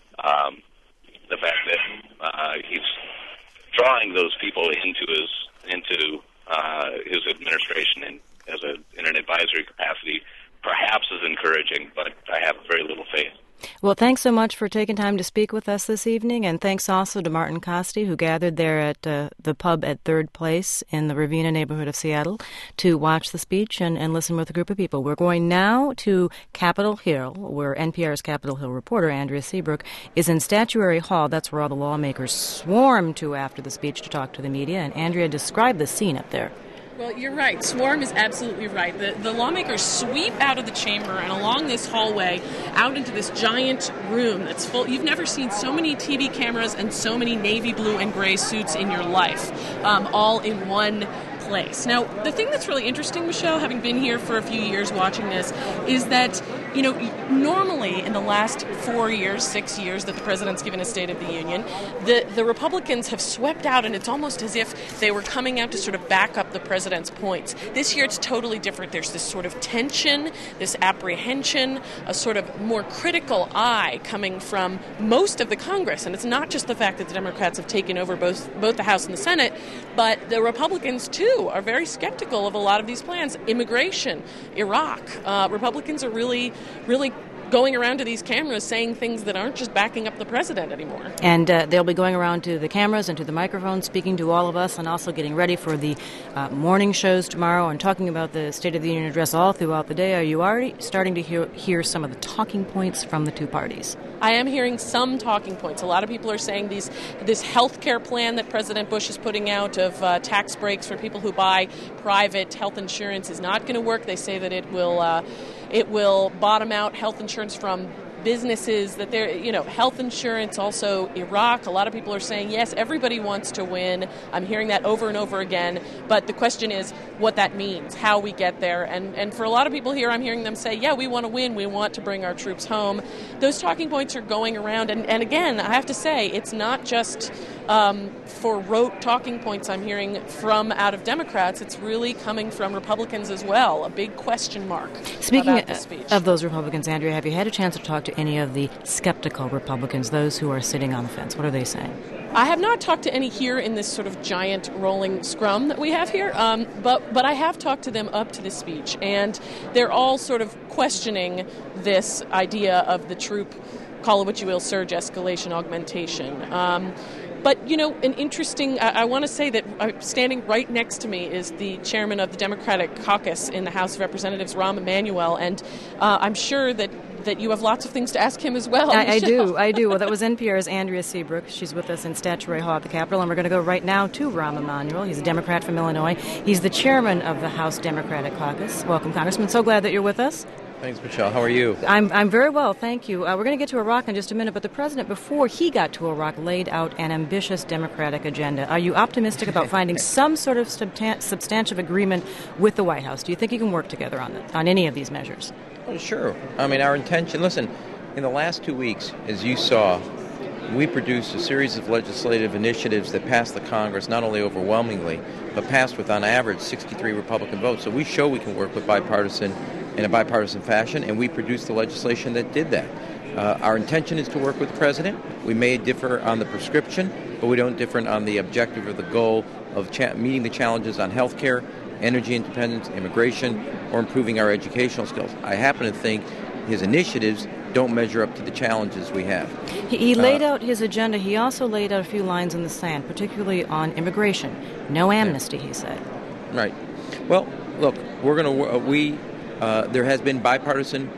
um, the fact that uh, he's drawing those people into his into uh, his administration in, as a, in an advisory capacity perhaps is encouraging, but I have very little faith. Well, thanks so much for taking time to speak with us this evening, and thanks also to Martin Costi, who gathered there at uh, the pub at Third Place in the Ravina neighborhood of Seattle to watch the speech and, and listen with a group of people. We're going now to Capitol Hill, where N P R's Capitol Hill reporter, Andrea Seabrook, is in Statuary Hall. That's where all the lawmakers swarmed to after the speech to talk to the media, and Andrea described the scene up there. Well, you're right. Swarm is absolutely right. The, the lawmakers sweep out of the chamber and along this hallway out into this giant room that's full. You've never seen so many T V cameras and so many navy blue and gray suits in your life, um, all in one place. Now, the thing that's really interesting, Michelle, having been here for a few years watching this, is that, you know, normally in the last four years, six years that the president's given a State of the Union, the, the Republicans have swept out, and it's almost as if they were coming out to sort of back up the president's points. This year it's totally different. There's this sort of tension, this apprehension, a sort of more critical eye coming from most of the Congress. And it's not just the fact that the Democrats have taken over both, both the House and the Senate, but the Republicans, too, are very skeptical of a lot of these plans. Immigration, Iraq. Uh, Republicans are really, really going around to these cameras saying things that aren't just backing up the president anymore. And uh, they'll be going around to the cameras and to the microphones, speaking to all of us, and also getting ready for the uh, morning shows tomorrow and talking about the State of the Union address all throughout the day. Are you already starting to hear, hear some of the talking points from the two parties? I am hearing some talking points. A lot of people are saying these this health care plan that President Bush is putting out of uh, tax breaks for people who buy private health insurance is not going to work. They say that it will uh, it will bottom out health insurance from businesses, that they're, you know, health insurance, also Iraq. A lot of people are saying, yes, everybody wants to win. I'm hearing that over and over again. But the question is what that means, how we get there. And, and for a lot of people here, I'm hearing them say, yeah, we want to win. We want to bring our troops home. Those talking points are going around. And, and again, I have to say, it's not just um, for rote talking points I'm hearing from out of Democrats. It's really coming from Republicans as well. A big question mark. Speaking about the speech. of those Republicans, Andrea, have you had a chance to talk to any of the skeptical Republicans, those who are sitting on the fence? What are they saying? I have not talked to any here in this sort of giant rolling scrum that we have here, um, but but I have talked to them up to this speech, and they're all sort of questioning this idea of the troop, call it what you will, surge, escalation, augmentation. Um, But, you know, an interesting, I, I want to say that uh, standing right next to me is the chairman of the Democratic caucus in the House of Representatives, Rahm Emanuel, and uh, I'm sure that, that you have lots of things to ask him as well. I, I do, I do. Well, that was N P R's Andrea Seabrook. She's with us in Statuary Hall at the Capitol, and we're going to go right now to Rahm Emanuel. He's a Democrat from Illinois. He's the chairman of the House Democratic caucus. Welcome, Congressman. So glad that you're with us. Thanks, Michelle. How are you? I'm I'm very well, thank you. Uh, we're going to get to Iraq in just a minute, but the president, before he got to Iraq, laid out an ambitious Democratic agenda. Are you optimistic about finding some sort of substan- substantive agreement with the White House? Do you think you can work together on it, on any of these measures? Well, sure. I mean, our intention, listen, in the last two weeks, as you saw, we produced a series of legislative initiatives that passed the Congress not only overwhelmingly, but passed with, on average, sixty-three Republican votes. So we show we can work with bipartisan in a bipartisan fashion, and we produced the legislation that did that. Uh, our intention is to work with the president. We may differ on the prescription, but we don't differ on the objective or the goal of cha- meeting the challenges on health care, energy independence, immigration, or improving our educational skills. I happen to think his initiatives don't measure up to the challenges we have. He, he laid uh, out his agenda. He also laid out a few lines in the sand, particularly on immigration. No amnesty, yeah. He said. Right. Well, look, we're going to, uh, we, uh, there has been bipartisan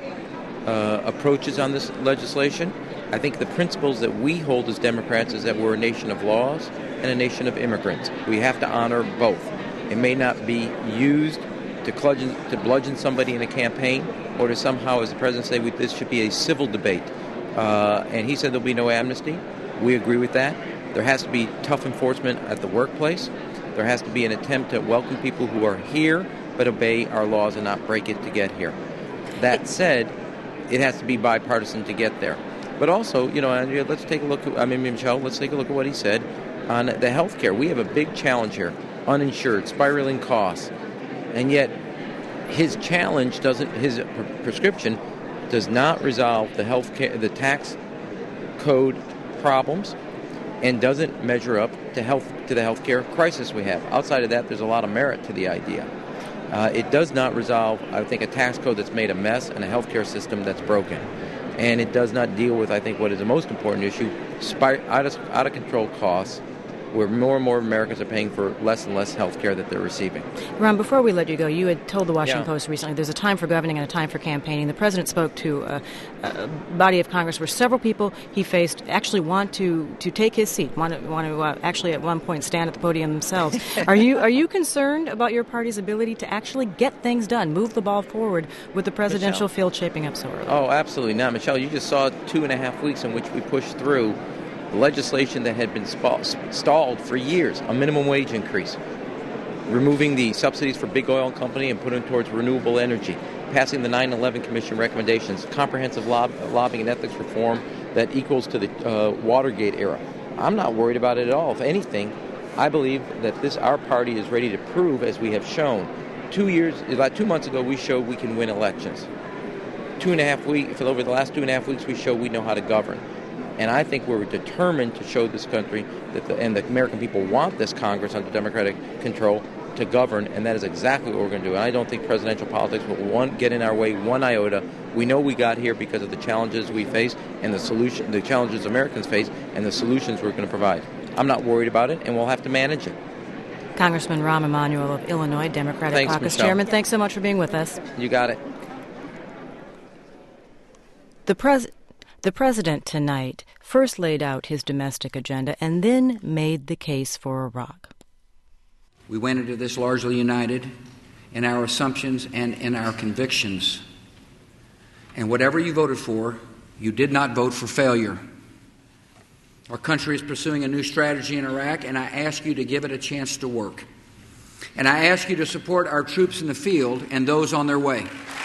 uh, approaches on this legislation. I think the principles that we hold as Democrats is that we're a nation of laws and a nation of immigrants. We have to honor both. It may not be used to, bludgeon, to bludgeon somebody in a campaign or to somehow, as the president said, this should be a civil debate. Uh, and he said there'll be no amnesty. We agree with that. There has to be tough enforcement at the workplace. There has to be an attempt to welcome people who are here but obey our laws and not break it to get here. That said, it has to be bipartisan to get there. But also, you know, Andrea, let's take a look at, I mean, Michelle, let's take a look at what he said on the health care. We have a big challenge here. Uninsured, spiraling costs. And yet, his challenge doesn't, his pre- prescription does not resolve the health care, the tax code problems, and doesn't measure up to health to the healthcare crisis we have. Outside of that, there's a lot of merit to the idea. Uh, it does not resolve, I think, a tax code that's made a mess and a healthcare system that's broken. And it does not deal with, I think, what is the most important issue, spir- out of, out of control costs, where more and more Americans are paying for less and less health care that they're receiving. Ron, before we let you go, you had told the Washington Yeah. Post recently there's a time for governing and a time for campaigning. The president spoke to a, a body of Congress where several people he faced actually want to, to take his seat, want to, want to uh, actually at one point stand at the podium themselves. Are you are you concerned about your party's ability to actually get things done, move the ball forward with the presidential Michelle. field shaping up so early? Oh, absolutely not. Michelle, you just saw two and a half weeks in which we pushed through legislation that had been sp- stalled for years, a minimum wage increase, removing the subsidies for big oil company and putting towards renewable energy, passing the nine eleven Commission recommendations, comprehensive lob- lobbying and ethics reform that equals to the uh, Watergate era. I'm not worried about it at all. If anything, I believe that this our party is ready to prove, as we have shown. Two years, about two months ago, we showed we can win elections. Two and a half weeks, for over the last two and a half weeks, we showed we know how to govern. And I think we're determined to show this country that the, and the American people want this Congress under Democratic control to govern, and that is exactly what we're going to do. And I don't think presidential politics will one, get in our way one iota. We know we got here because of the challenges we face and the solution, the challenges Americans face, and the solutions we're going to provide. I'm not worried about it, and we'll have to manage it. Congressman Rahm Emanuel of Illinois, Democratic Thanks, Caucus Michelle. Chairman, thanks so much for being with us. You got it. The pres. The president tonight first laid out his domestic agenda and then made the case for Iraq. We went into this largely united in our assumptions and in our convictions. And whatever you voted for, you did not vote for failure. Our country is pursuing a new strategy in Iraq, and I ask you to give it a chance to work. And I ask you to support our troops in the field and those on their way.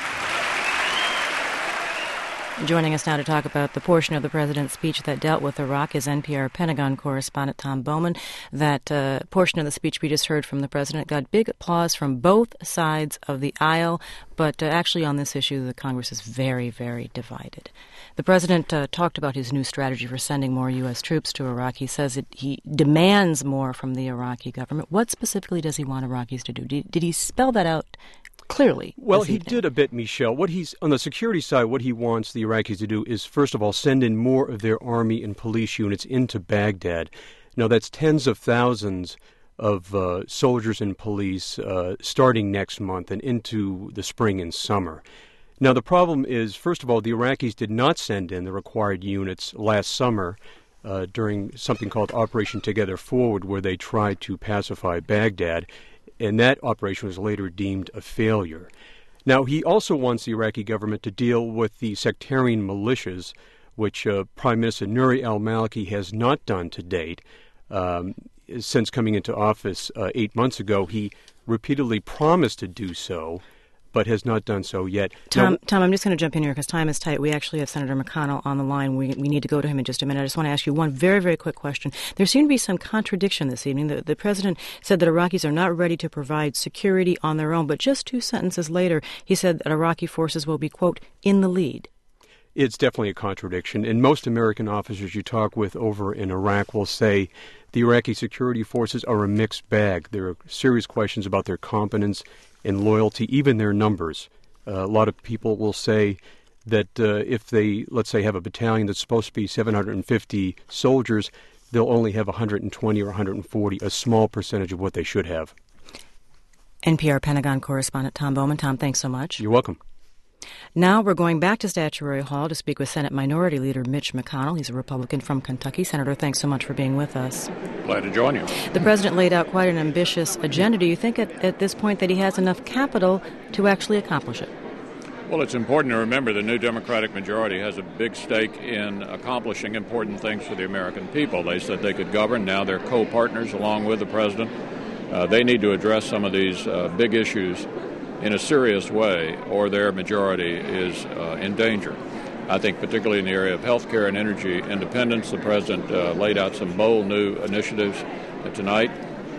Joining us now to talk about the portion of the president's speech that dealt with Iraq is N P R Pentagon correspondent Tom Bowman. That uh, portion of the speech we just heard from the president got big applause from both sides of the aisle, but uh, actually on this issue the Congress is very, very divided. The president uh, talked about his new strategy for sending more U S troops to Iraq. He says it, he demands more from the Iraqi government. What specifically does he want Iraqis to do? Did, did he spell that out clearly? Well, he did a bit, Michelle. What he's on the security side, what he wants the Iraqis to do is, first of all, send in more of their army and police units into Baghdad. Now, that's tens of thousands of uh, soldiers and police uh, starting next month and into the spring and summer. Now, the problem is, first of all, the Iraqis did not send in the required units last summer uh, during something called Operation Together Forward, where they tried to pacify Baghdad. And that operation was later deemed a failure. Now, he also wants the Iraqi government to deal with the sectarian militias, which uh, Prime Minister Nouri al-Maliki has not done to date. Um, since coming into office uh, eight months ago, he repeatedly promised to do so, but has not done so yet. Tom, now, Tom, I'm just going to jump in here because time is tight. We actually have Senator McConnell on the line. We, we need to go to him in just a minute. I just want to ask you one very, very quick question. There seemed to be some contradiction this evening. The, the president said that Iraqis are not ready to provide security on their own, but just two sentences later, he said that Iraqi forces will be, quote, in the lead. It's definitely a contradiction. And most American officers you talk with over in Iraq will say the Iraqi security forces are a mixed bag. There are serious questions about their competence and loyalty, even their numbers. Uh, a lot of people will say that uh, if they, let's say, have a battalion that's supposed to be seven hundred fifty soldiers, they'll only have one hundred twenty or one hundred forty, a small percentage of what they should have. N P R Pentagon correspondent Tom Bowman. Tom, thanks so much. You're welcome. Now we're going back to Statuary Hall to speak with Senate Minority Leader Mitch McConnell. He's a Republican from Kentucky. Senator, thanks so much for being with us. Glad to join you. The president laid out quite an ambitious agenda. Do you think at, at this point that he has enough capital to actually accomplish it? Well, it's important to remember the new Democratic majority has a big stake in accomplishing important things for the American people. They said they could govern. Now they're co-partners along with the president. Uh, they need to address some of these uh, big issues in a serious way, or their majority is uh, in danger. I think particularly in the area of health care and energy independence, the president uh, laid out some bold new initiatives uh, tonight. Uh,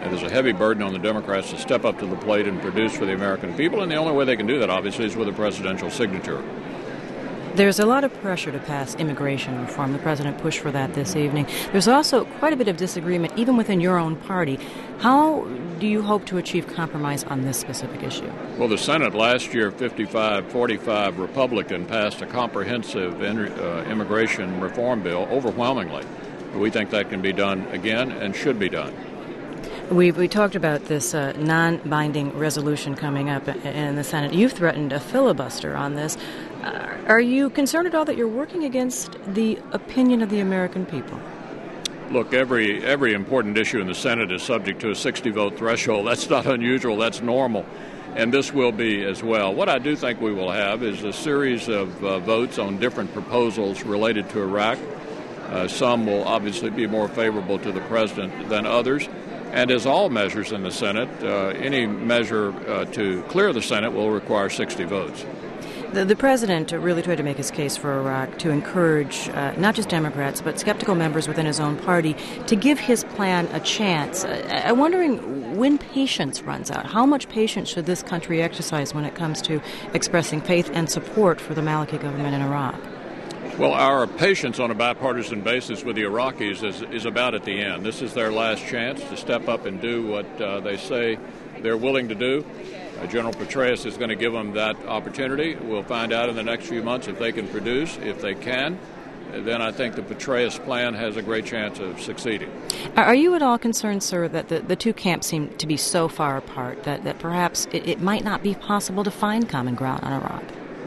And there's a heavy burden on the Democrats to step up to the plate and produce for the American people, and the only way they can do that, obviously, is with a presidential signature. There's a lot of pressure to pass immigration reform. The president pushed for that this evening. There's also quite a bit of disagreement, even within your own party. How do you hope to achieve compromise on this specific issue? Well, the Senate last year, fifty-five forty-five Republican, passed a comprehensive in, uh, immigration reform bill overwhelmingly. We think that can be done again and should be done. We we talked about this uh, non-binding resolution coming up in the Senate. You've threatened a filibuster on this. Uh, are you concerned at all that you're working against the opinion of the American people? Look, every every important issue in the Senate is subject to a sixty-vote threshold. That's not unusual. That's normal. And this will be as well. What I do think we will have is a series of uh, votes on different proposals related to Iraq. Uh, some will obviously be more favorable to the president than others. And as all measures in the Senate, uh, any measure uh, to clear the Senate will require sixty votes. The, the president really tried to make his case for Iraq to encourage uh, not just Democrats, but skeptical members within his own party to give his plan a chance. Uh, I'm wondering when patience runs out, how much patience should this country exercise when it comes to expressing faith and support for the Maliki government in Iraq? Well, our patience on a bipartisan basis with the Iraqis is, is about at the end. This is their last chance to step up and do what uh, they say they're willing to do. Uh, General Petraeus is going to give them that opportunity. We'll find out in the next few months if they can produce. If they can, then I think the Petraeus plan has a great chance of succeeding. Are you at all concerned, sir, that the, the two camps seem to be so far apart that, that perhaps it, it might not be possible to find common ground on Iraq?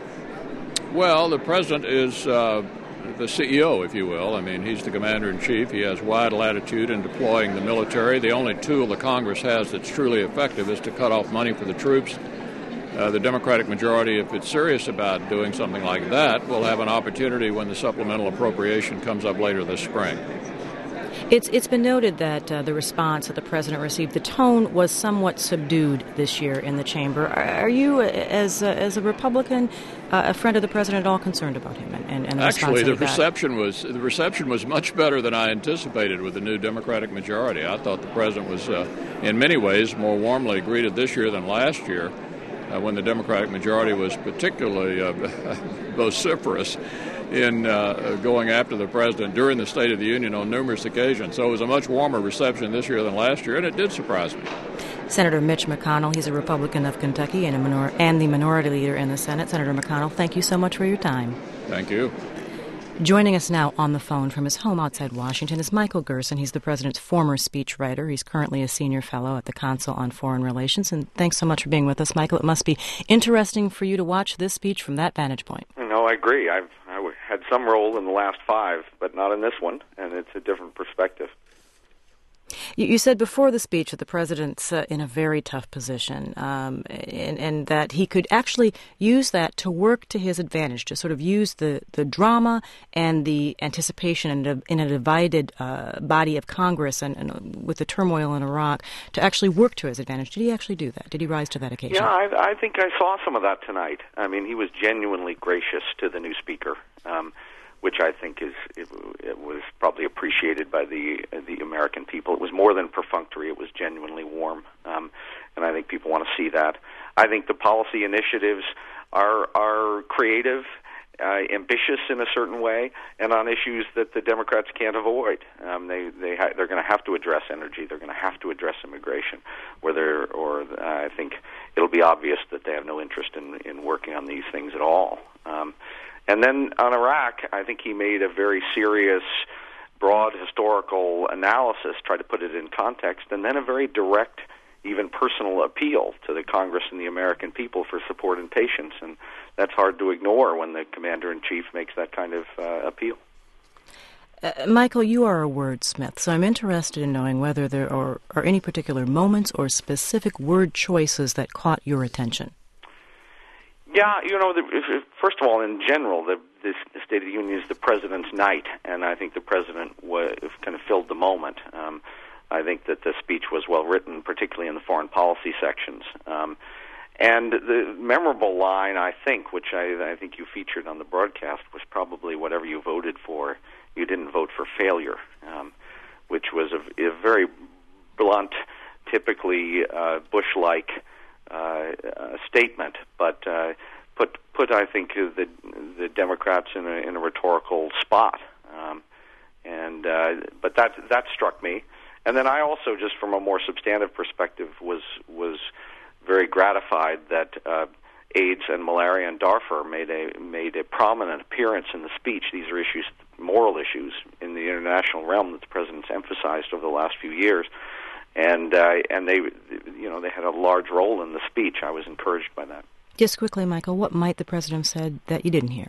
Well, the president is uh, the C E O, if you will. I mean, he's the commander-in-chief. He has wide latitude in deploying the military. The only tool the Congress has that's truly effective is to cut off money for the troops. Uh, the Democratic majority, if it's serious about doing something like that, will have an opportunity when the supplemental appropriation comes up later this spring. It's it's been noted that uh, the response that the president received, the tone was somewhat subdued this year in the chamber. Are, are you, as a, as a Republican, uh, a friend of the president, at all concerned about him and, and, and the Actually, the response reception was the reception was much better than I anticipated with the new Democratic majority. I thought the president was, uh, in many ways, more warmly greeted this year than last year, uh, when the Democratic majority was particularly uh, vociferous in uh, going after the president during the State of the Union on numerous occasions. So it was a much warmer reception this year than last year, and it did surprise me. Senator Mitch McConnell, he's a Republican of Kentucky and, a minor- and the minority leader in the Senate. Senator McConnell, thank you so much for your time. Thank you. Joining us now on the phone from his home outside Washington is Michael Gerson. He's the president's former speechwriter. He's currently a senior fellow at the Council on Foreign Relations. And thanks so much for being with us, Michael. It must be interesting for you to watch this speech from that vantage point. No, I agree. I've I had some role in the last five, but not in this one, and it's a different perspective. You, you said before the speech that the president's uh, in a very tough position, um, and, and that he could actually use that to work to his advantage, to sort of use the, the drama and the anticipation in a, in a divided uh, body of Congress and, and with the turmoil in Iraq to actually work to his advantage. Did he actually do that? Did he rise to that occasion? Yeah, I, I think I saw some of that tonight. I mean, he was genuinely gracious to the new speaker. Um, which I think is it, it was probably appreciated by the the American people. It was more than perfunctory; it was genuinely warm, um, and I think people want to see that. I think the policy initiatives are are creative, uh, ambitious in a certain way, and on issues that the Democrats can't avoid. Um, they they ha- they're going to have to address energy. They're going to have to address immigration. Whether or uh, I think it'll be obvious that they have no interest in in working on these things at all. Um, And then on Iraq, I think he made a very serious, broad historical analysis, tried to put it in context, and then a very direct, even personal appeal to the Congress and the American people for support and patience. And that's hard to ignore when the commander-in-chief makes that kind of uh, appeal. Uh, Michael, you are a wordsmith, so I'm interested in knowing whether there are, are any particular moments or specific word choices that caught your attention. Yeah, you know, the, if, first of all, in general, the, this the State of the Union is the president's night, and I think the president was, kind of filled the moment. Um, I think that the speech was well written, particularly in the foreign policy sections. Um, and the memorable line, I think, which I, I think you featured on the broadcast, was probably whatever you voted for, you didn't vote for failure, um, which was a, a very blunt typically uh, Bush-like uh, uh, statement, but uh, put put I think the the Democrats in a in a rhetorical spot. Um, and uh, but that that struck me. And then I also, just from a more substantive perspective, was was very gratified that uh, AIDS and malaria in Darfur made a made a prominent appearance in the speech. These are issues, moral issues, in the international realm that the president's emphasized over the last few years, and uh, and they, you know, they had a large role in the speech. I was encouraged by that. Just quickly, Michael, what might the president have said that you didn't hear?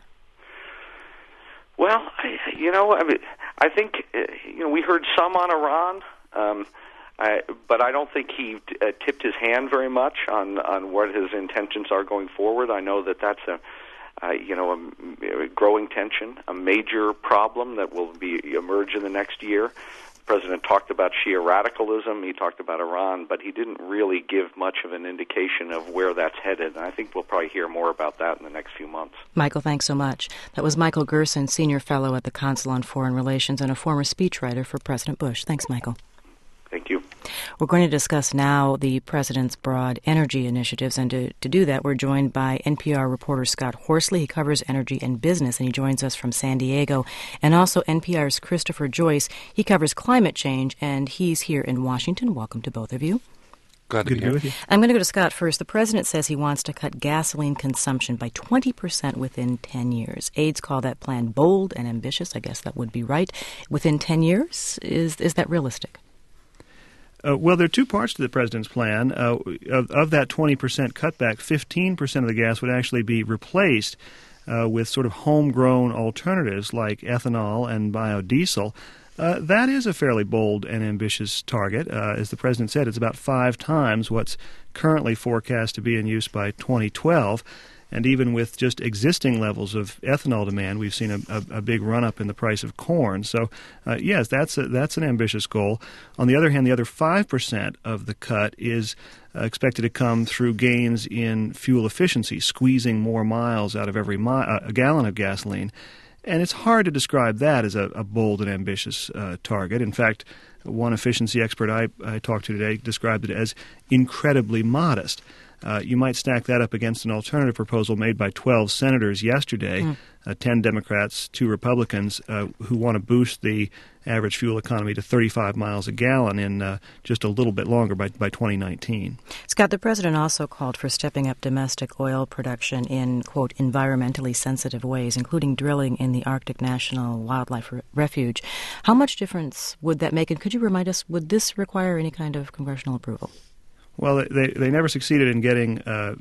Well, I, you know, I mean, I think uh, you know we heard some on Iran. Um, I, but I don't think he uh, tipped his hand very much on, on what his intentions are going forward. I know that that's a, uh, you know, a, a growing tension, a major problem that will be emerge in the next year. The president talked about Shia radicalism. He talked about Iran, but he didn't really give much of an indication of where that's headed. And I think we'll probably hear more about that in the next few months. Michael, thanks so much. That was Michael Gerson, Senior Fellow at the Council on Foreign Relations and a former speechwriter for President Bush. Thanks, Michael. Thank you. We're going to discuss now the president's broad energy initiatives, and to, to do that, we're joined by N P R reporter Scott Horsley. He covers energy and business, and he joins us from San Diego. And also N P R's Christopher Joyce. He covers climate change, and he's here in Washington. Welcome to both of you. Glad to be here with you. I'm going to go to Scott first. The president says he wants to cut gasoline consumption by twenty percent within ten years. Aides call that plan bold and ambitious. I guess that would be right. Within ten years, is is that realistic? Uh, well, there are two parts to the president's plan. Uh, of, of that twenty percent cutback, fifteen percent of the gas would actually be replaced uh, with sort of homegrown alternatives like ethanol and biodiesel. Uh, that is a fairly bold and ambitious target. Uh, as the president said, it's about five times what's currently forecast to be in use by twenty twelve. And even with just existing levels of ethanol demand, we've seen a, a, a big run-up in the price of corn. So, uh, yes, that's a, that's an ambitious goal. On the other hand, the other five percent of the cut is uh, expected to come through gains in fuel efficiency, squeezing more miles out of every mi- uh, a gallon of gasoline. And it's hard to describe that as a, a bold and ambitious uh, target. In fact, one efficiency expert I, I talked to today described it as incredibly modest. Uh, you might stack that up against an alternative proposal made by twelve senators yesterday, mm. uh, ten Democrats, two Republicans, uh, who want to boost the average fuel economy to thirty-five miles a gallon in uh, just a little bit longer by, by twenty nineteen. Scott, the president also called for stepping up domestic oil production in, quote, environmentally sensitive ways, including drilling in the Arctic National Wildlife Refuge. How much difference would that make? And could you remind us, would this require any kind of congressional approval? Well, they they never succeeded in getting uh,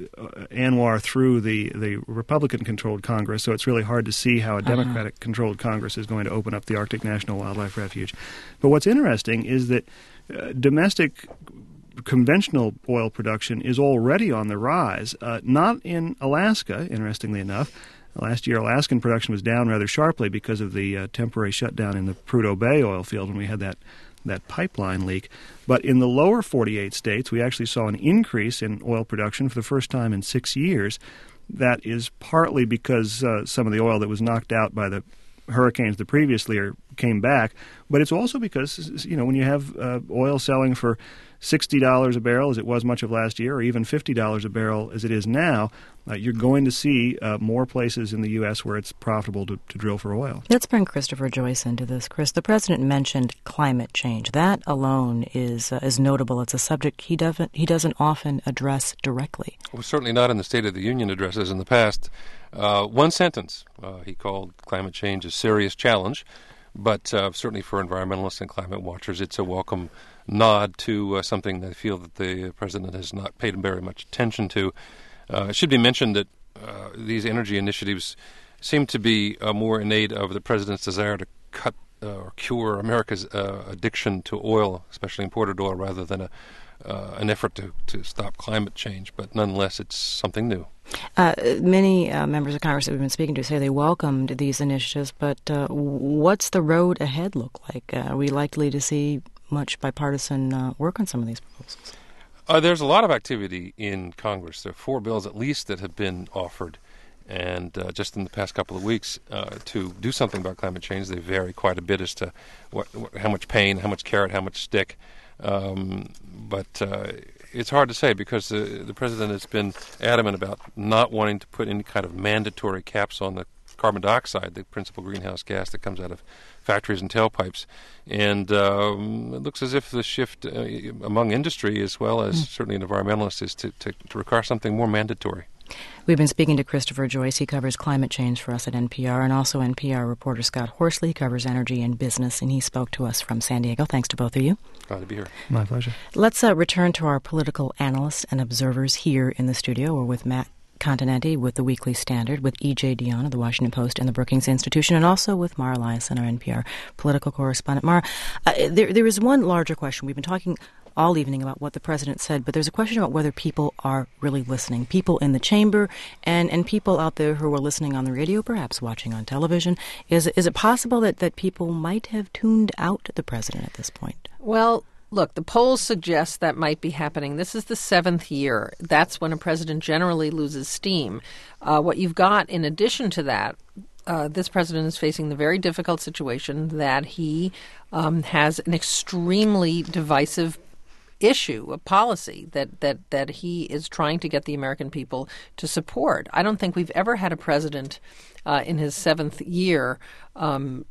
ANWR through the, the Republican-controlled Congress, so it's really hard to see how a Democratic-controlled Congress is going to open up the Arctic National Wildlife Refuge. But what's interesting is that uh, domestic conventional oil production is already on the rise, uh, not in Alaska, interestingly enough. Last year, Alaskan production was down rather sharply because of the uh, temporary shutdown in the Prudhoe Bay oil field when we had that that pipeline leak. But in the lower forty-eight states, we actually saw an increase in oil production for the first time in six years. That is partly because uh, some of the oil that was knocked out by the hurricanes the previous year came back, but it's also because, you know, when you have uh, oil selling for sixty dollars a barrel, as it was much of last year, or even fifty dollars a barrel as it is now, uh, you're going to see uh, more places in the U S where it's profitable to, to drill for oil. Let's bring Christopher Joyce into this. Chris, the president mentioned climate change. That alone is uh, is notable. It's a subject he doesn't he doesn't often address directly. Well, certainly not in the State of the Union addresses in the past. Uh, one sentence uh, he called climate change a serious challenge, but uh, certainly for environmentalists and climate watchers, it's a welcome nod to uh, something they feel that the president has not paid very much attention to. Uh, it should be mentioned that uh, these energy initiatives seem to be uh, more innate of the president's desire to cut uh, or cure America's uh, addiction to oil, especially imported oil, rather than a, uh, an effort to, to stop climate change. But nonetheless, it's something new. Uh, many uh, members of Congress that we've been speaking to say they welcomed these initiatives, but uh, what's the road ahead look like? Uh, are we likely to see much bipartisan uh, work on some of these proposals? Uh, there's a lot of activity in Congress. There are four bills at least that have been offered, and uh, just in the past couple of weeks uh, to do something about climate change. They vary quite a bit as to what, what, how much pain, how much carrot, how much stick. Um, but uh, it's hard to say because the, the president has been adamant about not wanting to put any kind of mandatory caps on the carbon dioxide, the principal greenhouse gas that comes out of factories and tailpipes. And um, it looks as if the shift uh, among industry as well as mm. certainly environmentalists is to, to, to require something more mandatory. We've been speaking to Christopher Joyce. He covers climate change for us at N P R, and also N P R reporter Scott Horsley covers energy and business, and he spoke to us from San Diego. Thanks to both of you. Glad to be here. My pleasure. Let's uh, return to our political analysts and observers here in the studio. We're with Matt Continenti with the Weekly Standard, with E J Dionne of the Washington Post and the Brookings Institution, and also with Mara Liasson, our N P R political correspondent. Mara, uh, there, there is one larger question. We've been talking all evening about what the president said, but there's a question about whether people are really listening. People in the chamber and, and people out there who are listening on the radio, perhaps watching on television. Is, is it possible that, that people might have tuned out the president at this point? Well, look, the polls suggest that might be happening. This is the seventh year. That's when a president generally loses steam. Uh, what you've got in addition to that, uh, this president is facing the very difficult situation that he um, has an extremely divisive issue, a policy that, that, that he is trying to get the American people to support. I don't think we've ever had a president uh, in his seventh year um,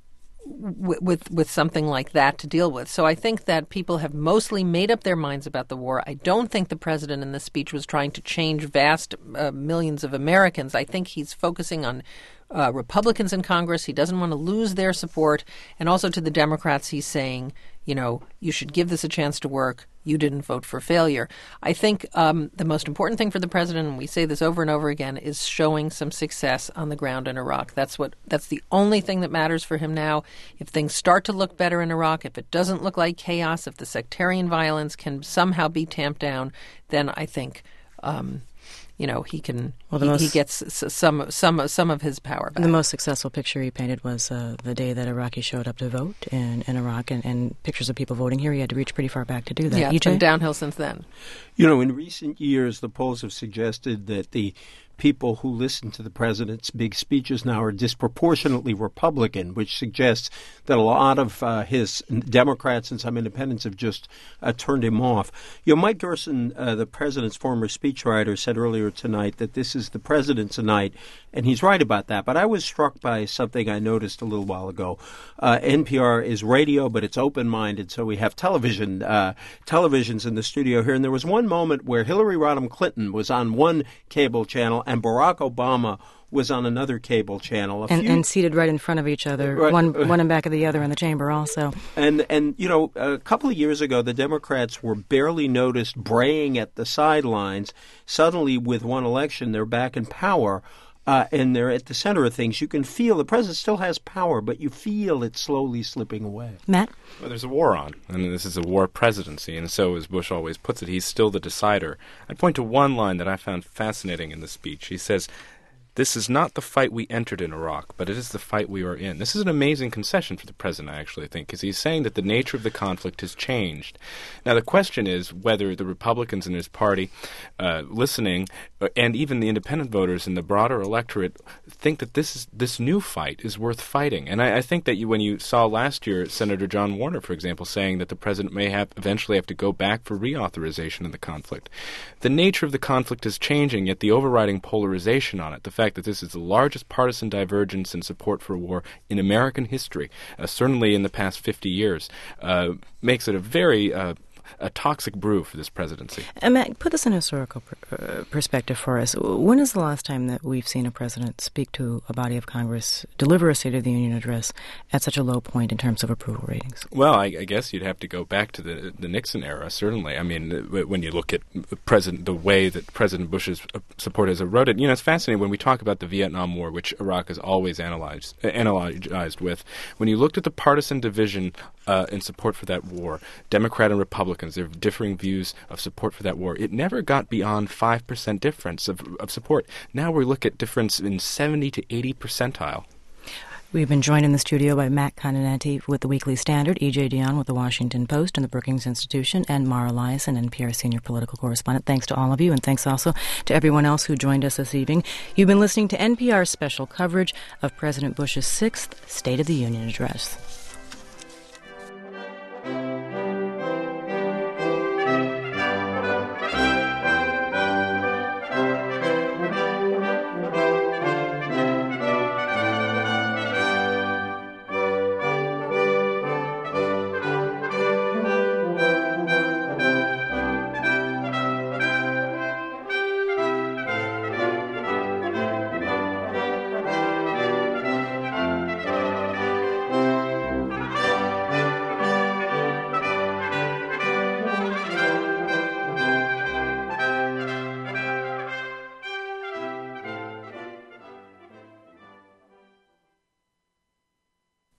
w- with with something like that to deal with. So I think that people have mostly made up their minds about the war. I don't think the president in this speech was trying to change vast uh, millions of Americans. I think he's focusing on Uh, Republicans in Congress. He doesn't want to lose their support. And also to the Democrats, he's saying, you know, you should give this a chance to work. You didn't vote for failure. I think um, the most important thing for the president, and we say this over and over again, is showing some success on the ground in Iraq. That's what. That's the only thing that matters for him now. If things start to look better in Iraq, if it doesn't look like chaos, if the sectarian violence can somehow be tamped down, then I think Um, you know, he can. Well, he, most, he gets some some some of his power back. The most successful picture he painted was uh, the day that Iraqis showed up to vote in, in Iraq, and, and pictures of people voting here. He had to reach pretty far back to do that. Yeah, it's been downhill since then. You know, in recent years, the polls have suggested that the people who listen to the president's big speeches now are disproportionately Republican, which suggests that a lot of uh, his Democrats and some independents have just uh, turned him off. You know, Mike Gerson, uh, the president's former speechwriter, said earlier tonight that this is the president's night, and he's right about that. But I was struck by something I noticed a little while ago. Uh, N P R is radio, but it's open-minded, so we have television, uh, televisions in the studio here. And there was one moment where Hillary Rodham Clinton was on one cable channel and Barack Obama was on another cable channel. A and, few, and seated right in front of each other, right, one one in back of the other in the chamber also. And, and you know, a couple of years ago, the Democrats were barely noticed braying at the sidelines. Suddenly, with one election, they're back in power. Uh, and they're at the center of things. You can feel the president still has power, but you feel it slowly slipping away. Matt? Well, there's a war on, and this is a war presidency, and so, as Bush always puts it, he's still the decider. I'd point to one line that I found fascinating in the speech. He says, "This is not the fight we entered in Iraq, but it is the fight we are in." This is an amazing concession for the president, I actually think, because he's saying that the nature of the conflict has changed. Now, the question is whether the Republicans in his party, uh, listening, uh, and even the independent voters in the broader electorate think that this is, this new fight is worth fighting. And I, I think that you, when you saw last year Senator John Warner, for example, saying that the president may have eventually have to go back for reauthorization of the conflict, the nature of the conflict is changing, yet the overriding polarization on it, the fact that this is the largest partisan divergence in support for war in American history, uh, certainly in the past fifty years, uh, makes it a very uh, a toxic brew for this presidency. And Matt, put this in a historical per- uh, perspective for us. When is the last time that we've seen a president speak to a body of Congress, deliver a State of the Union address at such a low point in terms of approval ratings? Well, I, I guess you'd have to go back to the the Nixon era, certainly. I mean, when you look at the president, the way that President Bush's support has eroded, you know, it's fascinating when we talk about the Vietnam War, which Iraq has always analyzed, uh, analyzed with. When you looked at the partisan division uh, in support for that war, Democrat and Republicans, their differing views of support for that war, it never got beyond five percent difference of, of support. Now we look at difference in seventy to eighty percentile. We've been joined in the studio by Matt Continenti with the Weekly Standard, E J Dionne with the Washington Post and the Brookings Institution, and Mara Liasson, N P R senior political correspondent. Thanks to all of you, and thanks also to everyone else who joined us this evening. You've been listening to N P R's special coverage of President Bush's sixth State of the Union address.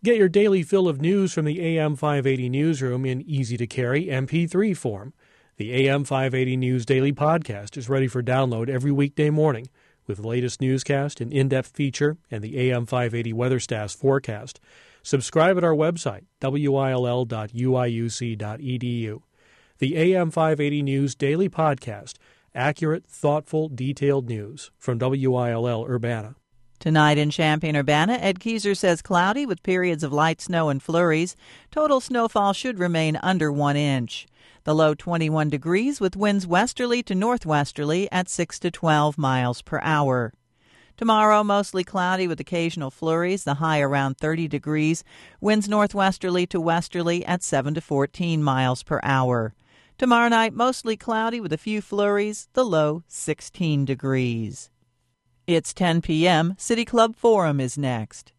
Get your daily fill of news from the A M five eighty newsroom in easy-to-carry M P three form. The A M five eighty News Daily Podcast is ready for download every weekday morning with the latest newscast, an in-depth feature, and the A M five eighty weather staff's forecast. Subscribe at our website, W I L L dot U I U C dot E D U. The A M five eighty News Daily Podcast, accurate, thoughtful, detailed news from W I L L Urbana. Tonight in Champaign-Urbana, Ed Keyser says cloudy with periods of light snow and flurries. Total snowfall should remain under one inch. The low twenty-one degrees with winds westerly to northwesterly at six to twelve miles per hour. Tomorrow, mostly cloudy with occasional flurries, the high around thirty degrees. Winds northwesterly to westerly at seven to fourteen miles per hour. Tomorrow night, mostly cloudy with a few flurries, the low sixteen degrees. It's ten p.m. City Club Forum is next.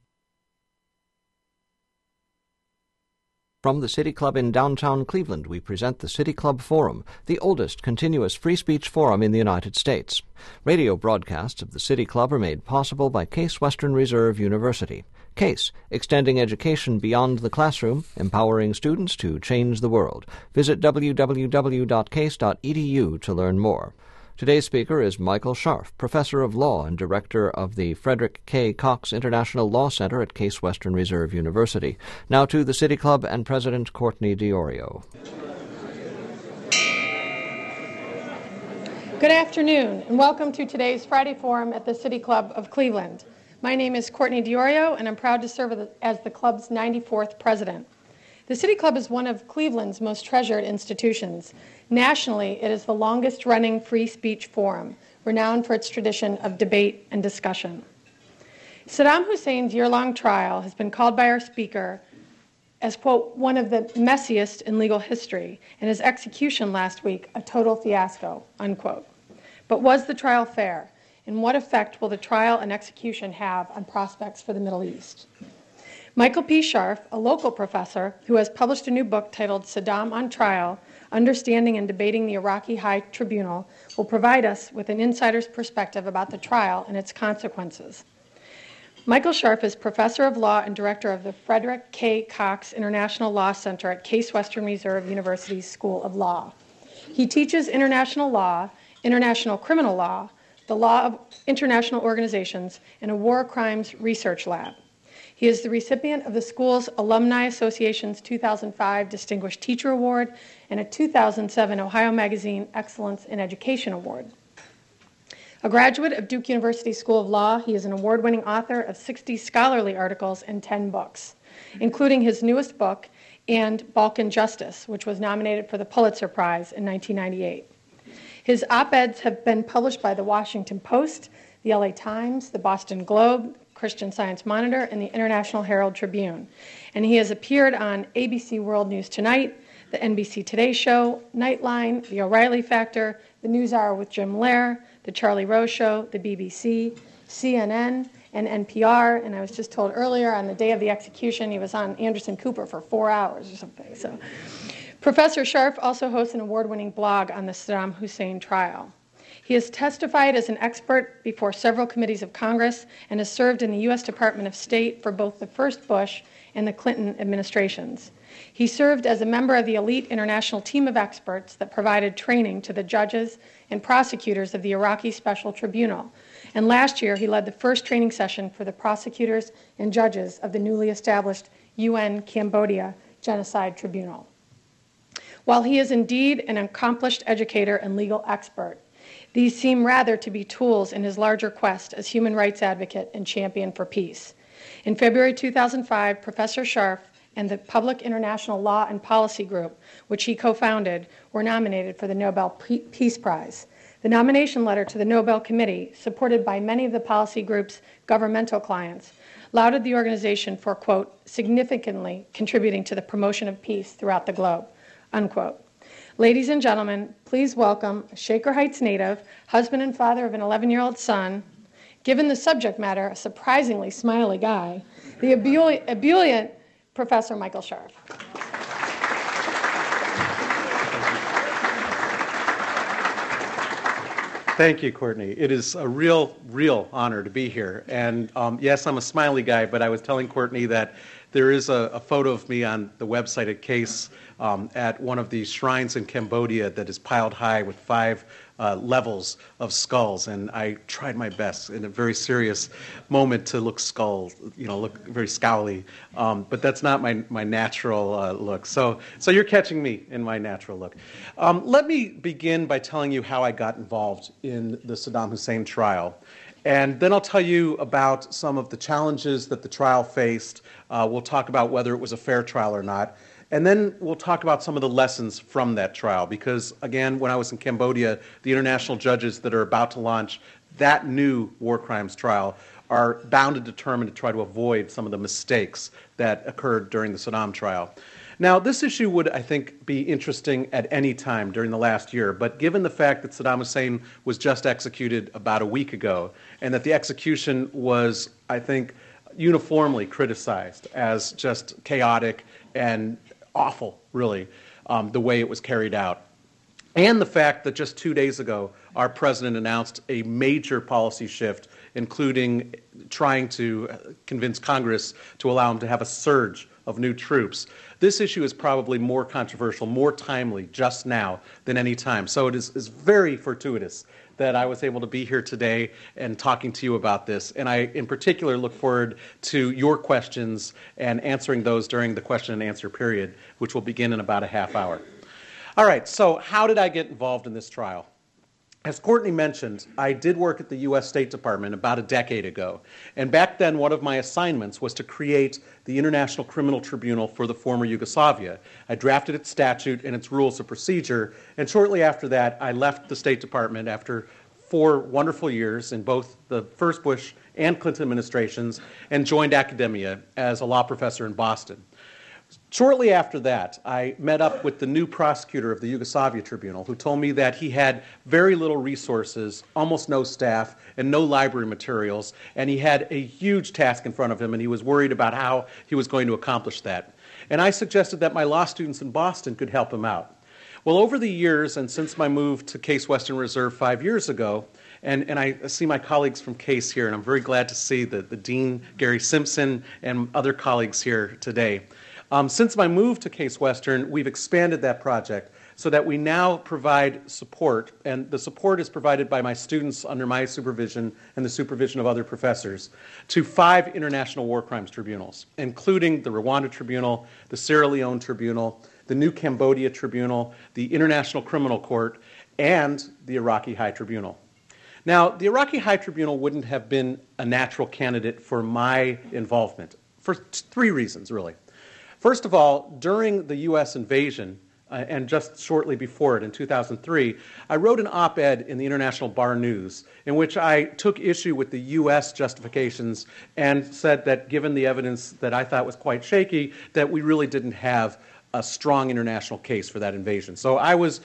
From the City Club in downtown Cleveland, we present the City Club Forum, the oldest continuous free speech forum in the United States. Radio broadcasts of the City Club are made possible by Case Western Reserve University. Case, extending education beyond the classroom, empowering students to change the world. Visit w w w dot case dot e d u to learn more. Today's speaker is Michael Scharf, professor of law and director of the Frederick K. Cox International Law Center at Case Western Reserve University. Now to the City Club and President Courtney DiOrio. Good afternoon, and welcome to today's Friday Forum at the City Club of Cleveland. My name is Courtney DiOrio, and I'm proud to serve as the club's ninety-fourth president. The City Club is one of Cleveland's most treasured institutions. Nationally, it is the longest-running free speech forum, renowned for its tradition of debate and discussion. Saddam Hussein's year-long trial has been called by our speaker as, quote, one of the messiest in legal history, and his execution last week a total fiasco, unquote. But was the trial fair? And what effect will the trial and execution have on prospects for the Middle East? Michael P. Scharf, a local professor who has published a new book titled Saddam on Trial, Understanding and Debating the Iraqi High Tribunal, will provide us with an insider's perspective about the trial and its consequences. Michael Scharf is professor of law and director of the Frederick K. Cox International Law Center at Case Western Reserve University's School of Law. He teaches international law, international criminal law, the law of international organizations, and a war crimes research lab. He is the recipient of the school's Alumni Association's two thousand five Distinguished Teacher Award and a two thousand seven Ohio Magazine Excellence in Education Award. A graduate of Duke University School of Law, he is an award-winning author of sixty scholarly articles and ten books, including his newest book, And Balkan Justice, which was nominated for the Pulitzer Prize in nineteen ninety-eight. His op-eds have been published by the Washington Post, the L A Times, the Boston Globe, Christian Science Monitor, and the International Herald Tribune. And he has appeared on A B C World News Tonight, the N B C Today Show, Nightline, The O'Reilly Factor, The NewsHour with Jim Lehrer, The Charlie Rose Show, the B B C, C N N, and N P R. And I was just told earlier on the day of the execution, he was on Anderson Cooper for four hours or something. So, Professor Scharf also hosts an award-winning blog on the Saddam Hussein trial. He has testified as an expert before several committees of Congress and has served in the U S Department of State for both the first Bush and the Clinton administrations. He served as a member of the elite international team of experts that provided training to the judges and prosecutors of the Iraqi Special Tribunal. And last year, he led the first training session for the prosecutors and judges of the newly established U N Cambodia Genocide Tribunal. While he is indeed an accomplished educator and legal expert, these seem rather to be tools in his larger quest as human rights advocate and champion for peace. In February two thousand five, Professor Scharf and the Public International Law and Policy Group, which he co-founded, were nominated for the Nobel Peace Prize. The nomination letter to the Nobel Committee, supported by many of the policy group's governmental clients, lauded the organization for, quote, significantly contributing to the promotion of peace throughout the globe, unquote. Ladies and gentlemen, please welcome a Shaker Heights native, husband and father of an eleven-year-old son, given the subject matter, a surprisingly smiley guy, the ebullient, ebullient Professor Michael Scharf. Thank you, Courtney. It is a real, real honor to be here. And um, yes, I'm a smiley guy, but I was telling Courtney that there is a, a photo of me on the website at Case um, at one of the shrines in Cambodia that is piled high with five uh, levels of skulls, and I tried my best in a very serious moment to look skull, you know, look very scowly. Um, but that's not my my natural uh, look. So so you're catching me in my natural look. Um, let me begin by telling you how I got involved in the Saddam Hussein trial. And then I'll tell you about some of the challenges that the trial faced. Uh, we'll talk about whether it was a fair trial or not. And then we'll talk about some of the lessons from that trial. Because, again, when I was in Cambodia, the international judges that are about to launch that new war crimes trial are bound and determined to try to avoid some of the mistakes that occurred during the Saddam trial. Now, this issue would, I think, be interesting at any time during the last year, but given the fact that Saddam Hussein was just executed about a week ago, and that the execution was, I think, uniformly criticized as just chaotic and awful, really, um, the way it was carried out, and the fact that just two days ago, our president announced a major policy shift, including trying to convince Congress to allow him to have a surge of new troops. This issue is probably more controversial, more timely just now than any time. So it is, is very fortuitous that I was able to be here today and talking to you about this. And I, in particular, look forward to your questions and answering those during the question and answer period, which will begin in about a half hour. All right, so how did I get involved in this trial? As Courtney mentioned, I did work at the U S State Department about a decade ago. And back then, one of my assignments was to create the International Criminal Tribunal for the former Yugoslavia. I drafted its statute and its rules of procedure. And shortly after that, I left the State Department after four wonderful years in both the first Bush and Clinton administrations and joined academia as a law professor in Boston. Shortly after that, I met up with the new prosecutor of the Yugoslavia Tribunal, who told me that he had very little resources, almost no staff, and no library materials, and he had a huge task in front of him, and he was worried about how he was going to accomplish that. And I suggested that my law students in Boston could help him out. Well, over the years, and since my move to Case Western Reserve five years ago, and, and I see my colleagues from Case here, and I'm very glad to see the, the Dean, Gary Simpson, and other colleagues here today. Um, since my move to Case Western, we've expanded that project so that we now provide support, and the support is provided by my students under my supervision and the supervision of other professors, to five international war crimes tribunals, including the Rwanda Tribunal, the Sierra Leone Tribunal, the new Cambodia Tribunal, the International Criminal Court, and the Iraqi High Tribunal. Now, the Iraqi High Tribunal wouldn't have been a natural candidate for my involvement, for t- three reasons, really. First of all, during the U S invasion, uh, and just shortly before it in two thousand three, I wrote an op-ed in the International Bar News in which I took issue with the U S justifications and said that given the evidence that I thought was quite shaky, that we really didn't have a strong international case for that invasion. So I was,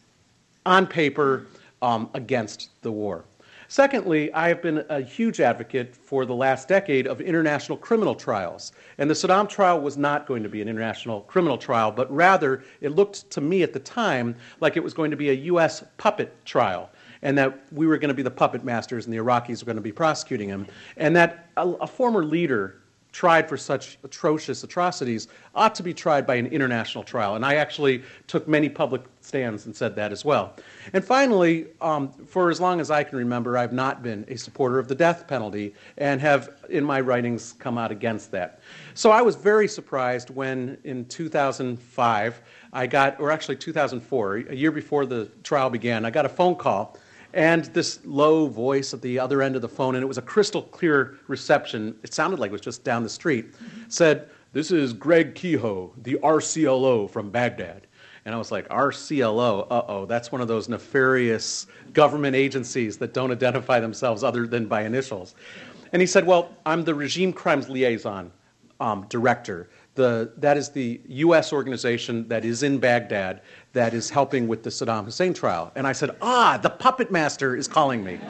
on paper, um, against the war. Secondly, I have been a huge advocate for the last decade of international criminal trials. And the Saddam trial was not going to be an international criminal trial, but rather it looked to me at the time like it was going to be a U S puppet trial, and that we were going to be the puppet masters and the Iraqis were going to be prosecuting him, and that a, a former leader tried for such atrocious atrocities ought to be tried by an international trial. And I actually took many public stands and said that as well. And finally, um, for as long as I can remember, I've not been a supporter of the death penalty and have, in my writings, come out against that. So I was very surprised when, in two thousand five, I got, or actually two thousand four, a year before the trial began, I got a phone call and this low voice at the other end of the phone, and it was a crystal clear reception. It sounded like it was just down the street. Said, "This is Greg Kehoe, the R C L O from Baghdad." And I was like, R C L O, uh-oh, that's one of those nefarious government agencies that don't identify themselves other than by initials. And he said, "Well, I'm the Regime Crimes Liaison um, Director. The, that is the U S organization that is in Baghdad that is helping with the Saddam Hussein trial." And I said, ah, the puppet master is calling me.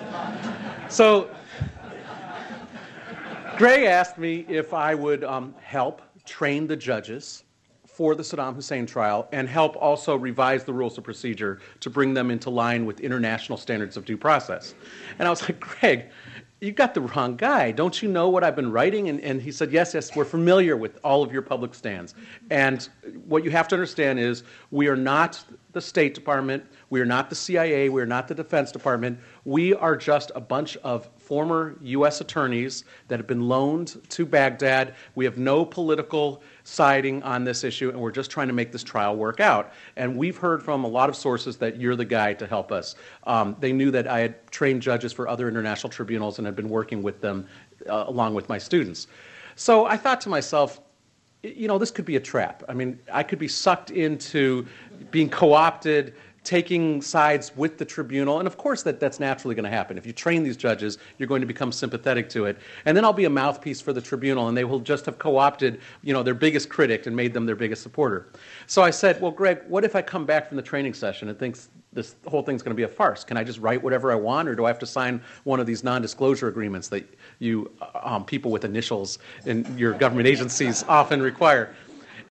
So Gray asked me if I would um, help train the judges for the Saddam Hussein trial and help also revise the rules of procedure to bring them into line with international standards of due process. And I was like, Greg, you got the wrong guy. Don't you know what I've been writing? And, and he said, yes, yes, we're familiar with all of your public stands. And what you have to understand is we are not the State Department. We are not the C I A. We are not the Defense Department. We are just a bunch of former U S attorneys that have been loaned to Baghdad. We have no political siding on this issue, and we're just trying to make this trial work out. And we've heard from a lot of sources that you're the guy to help us. Um, they knew that I had trained judges for other international tribunals and had been working with them uh, along with my students. So I thought to myself, you know, this could be a trap. I mean, I could be sucked into being co-opted, taking sides with the tribunal, and of course that, that's naturally going to happen. If you train these judges, you're going to become sympathetic to it. And then I'll be a mouthpiece for the tribunal, and they will just have co-opted, you know, their biggest critic and made them their biggest supporter. So I said, well, Greg, what if I come back from the training session and think this whole thing's going to be a farce? Can I just write whatever I want, or do I have to sign one of these non-disclosure agreements that you um, people with initials in your government agencies often require?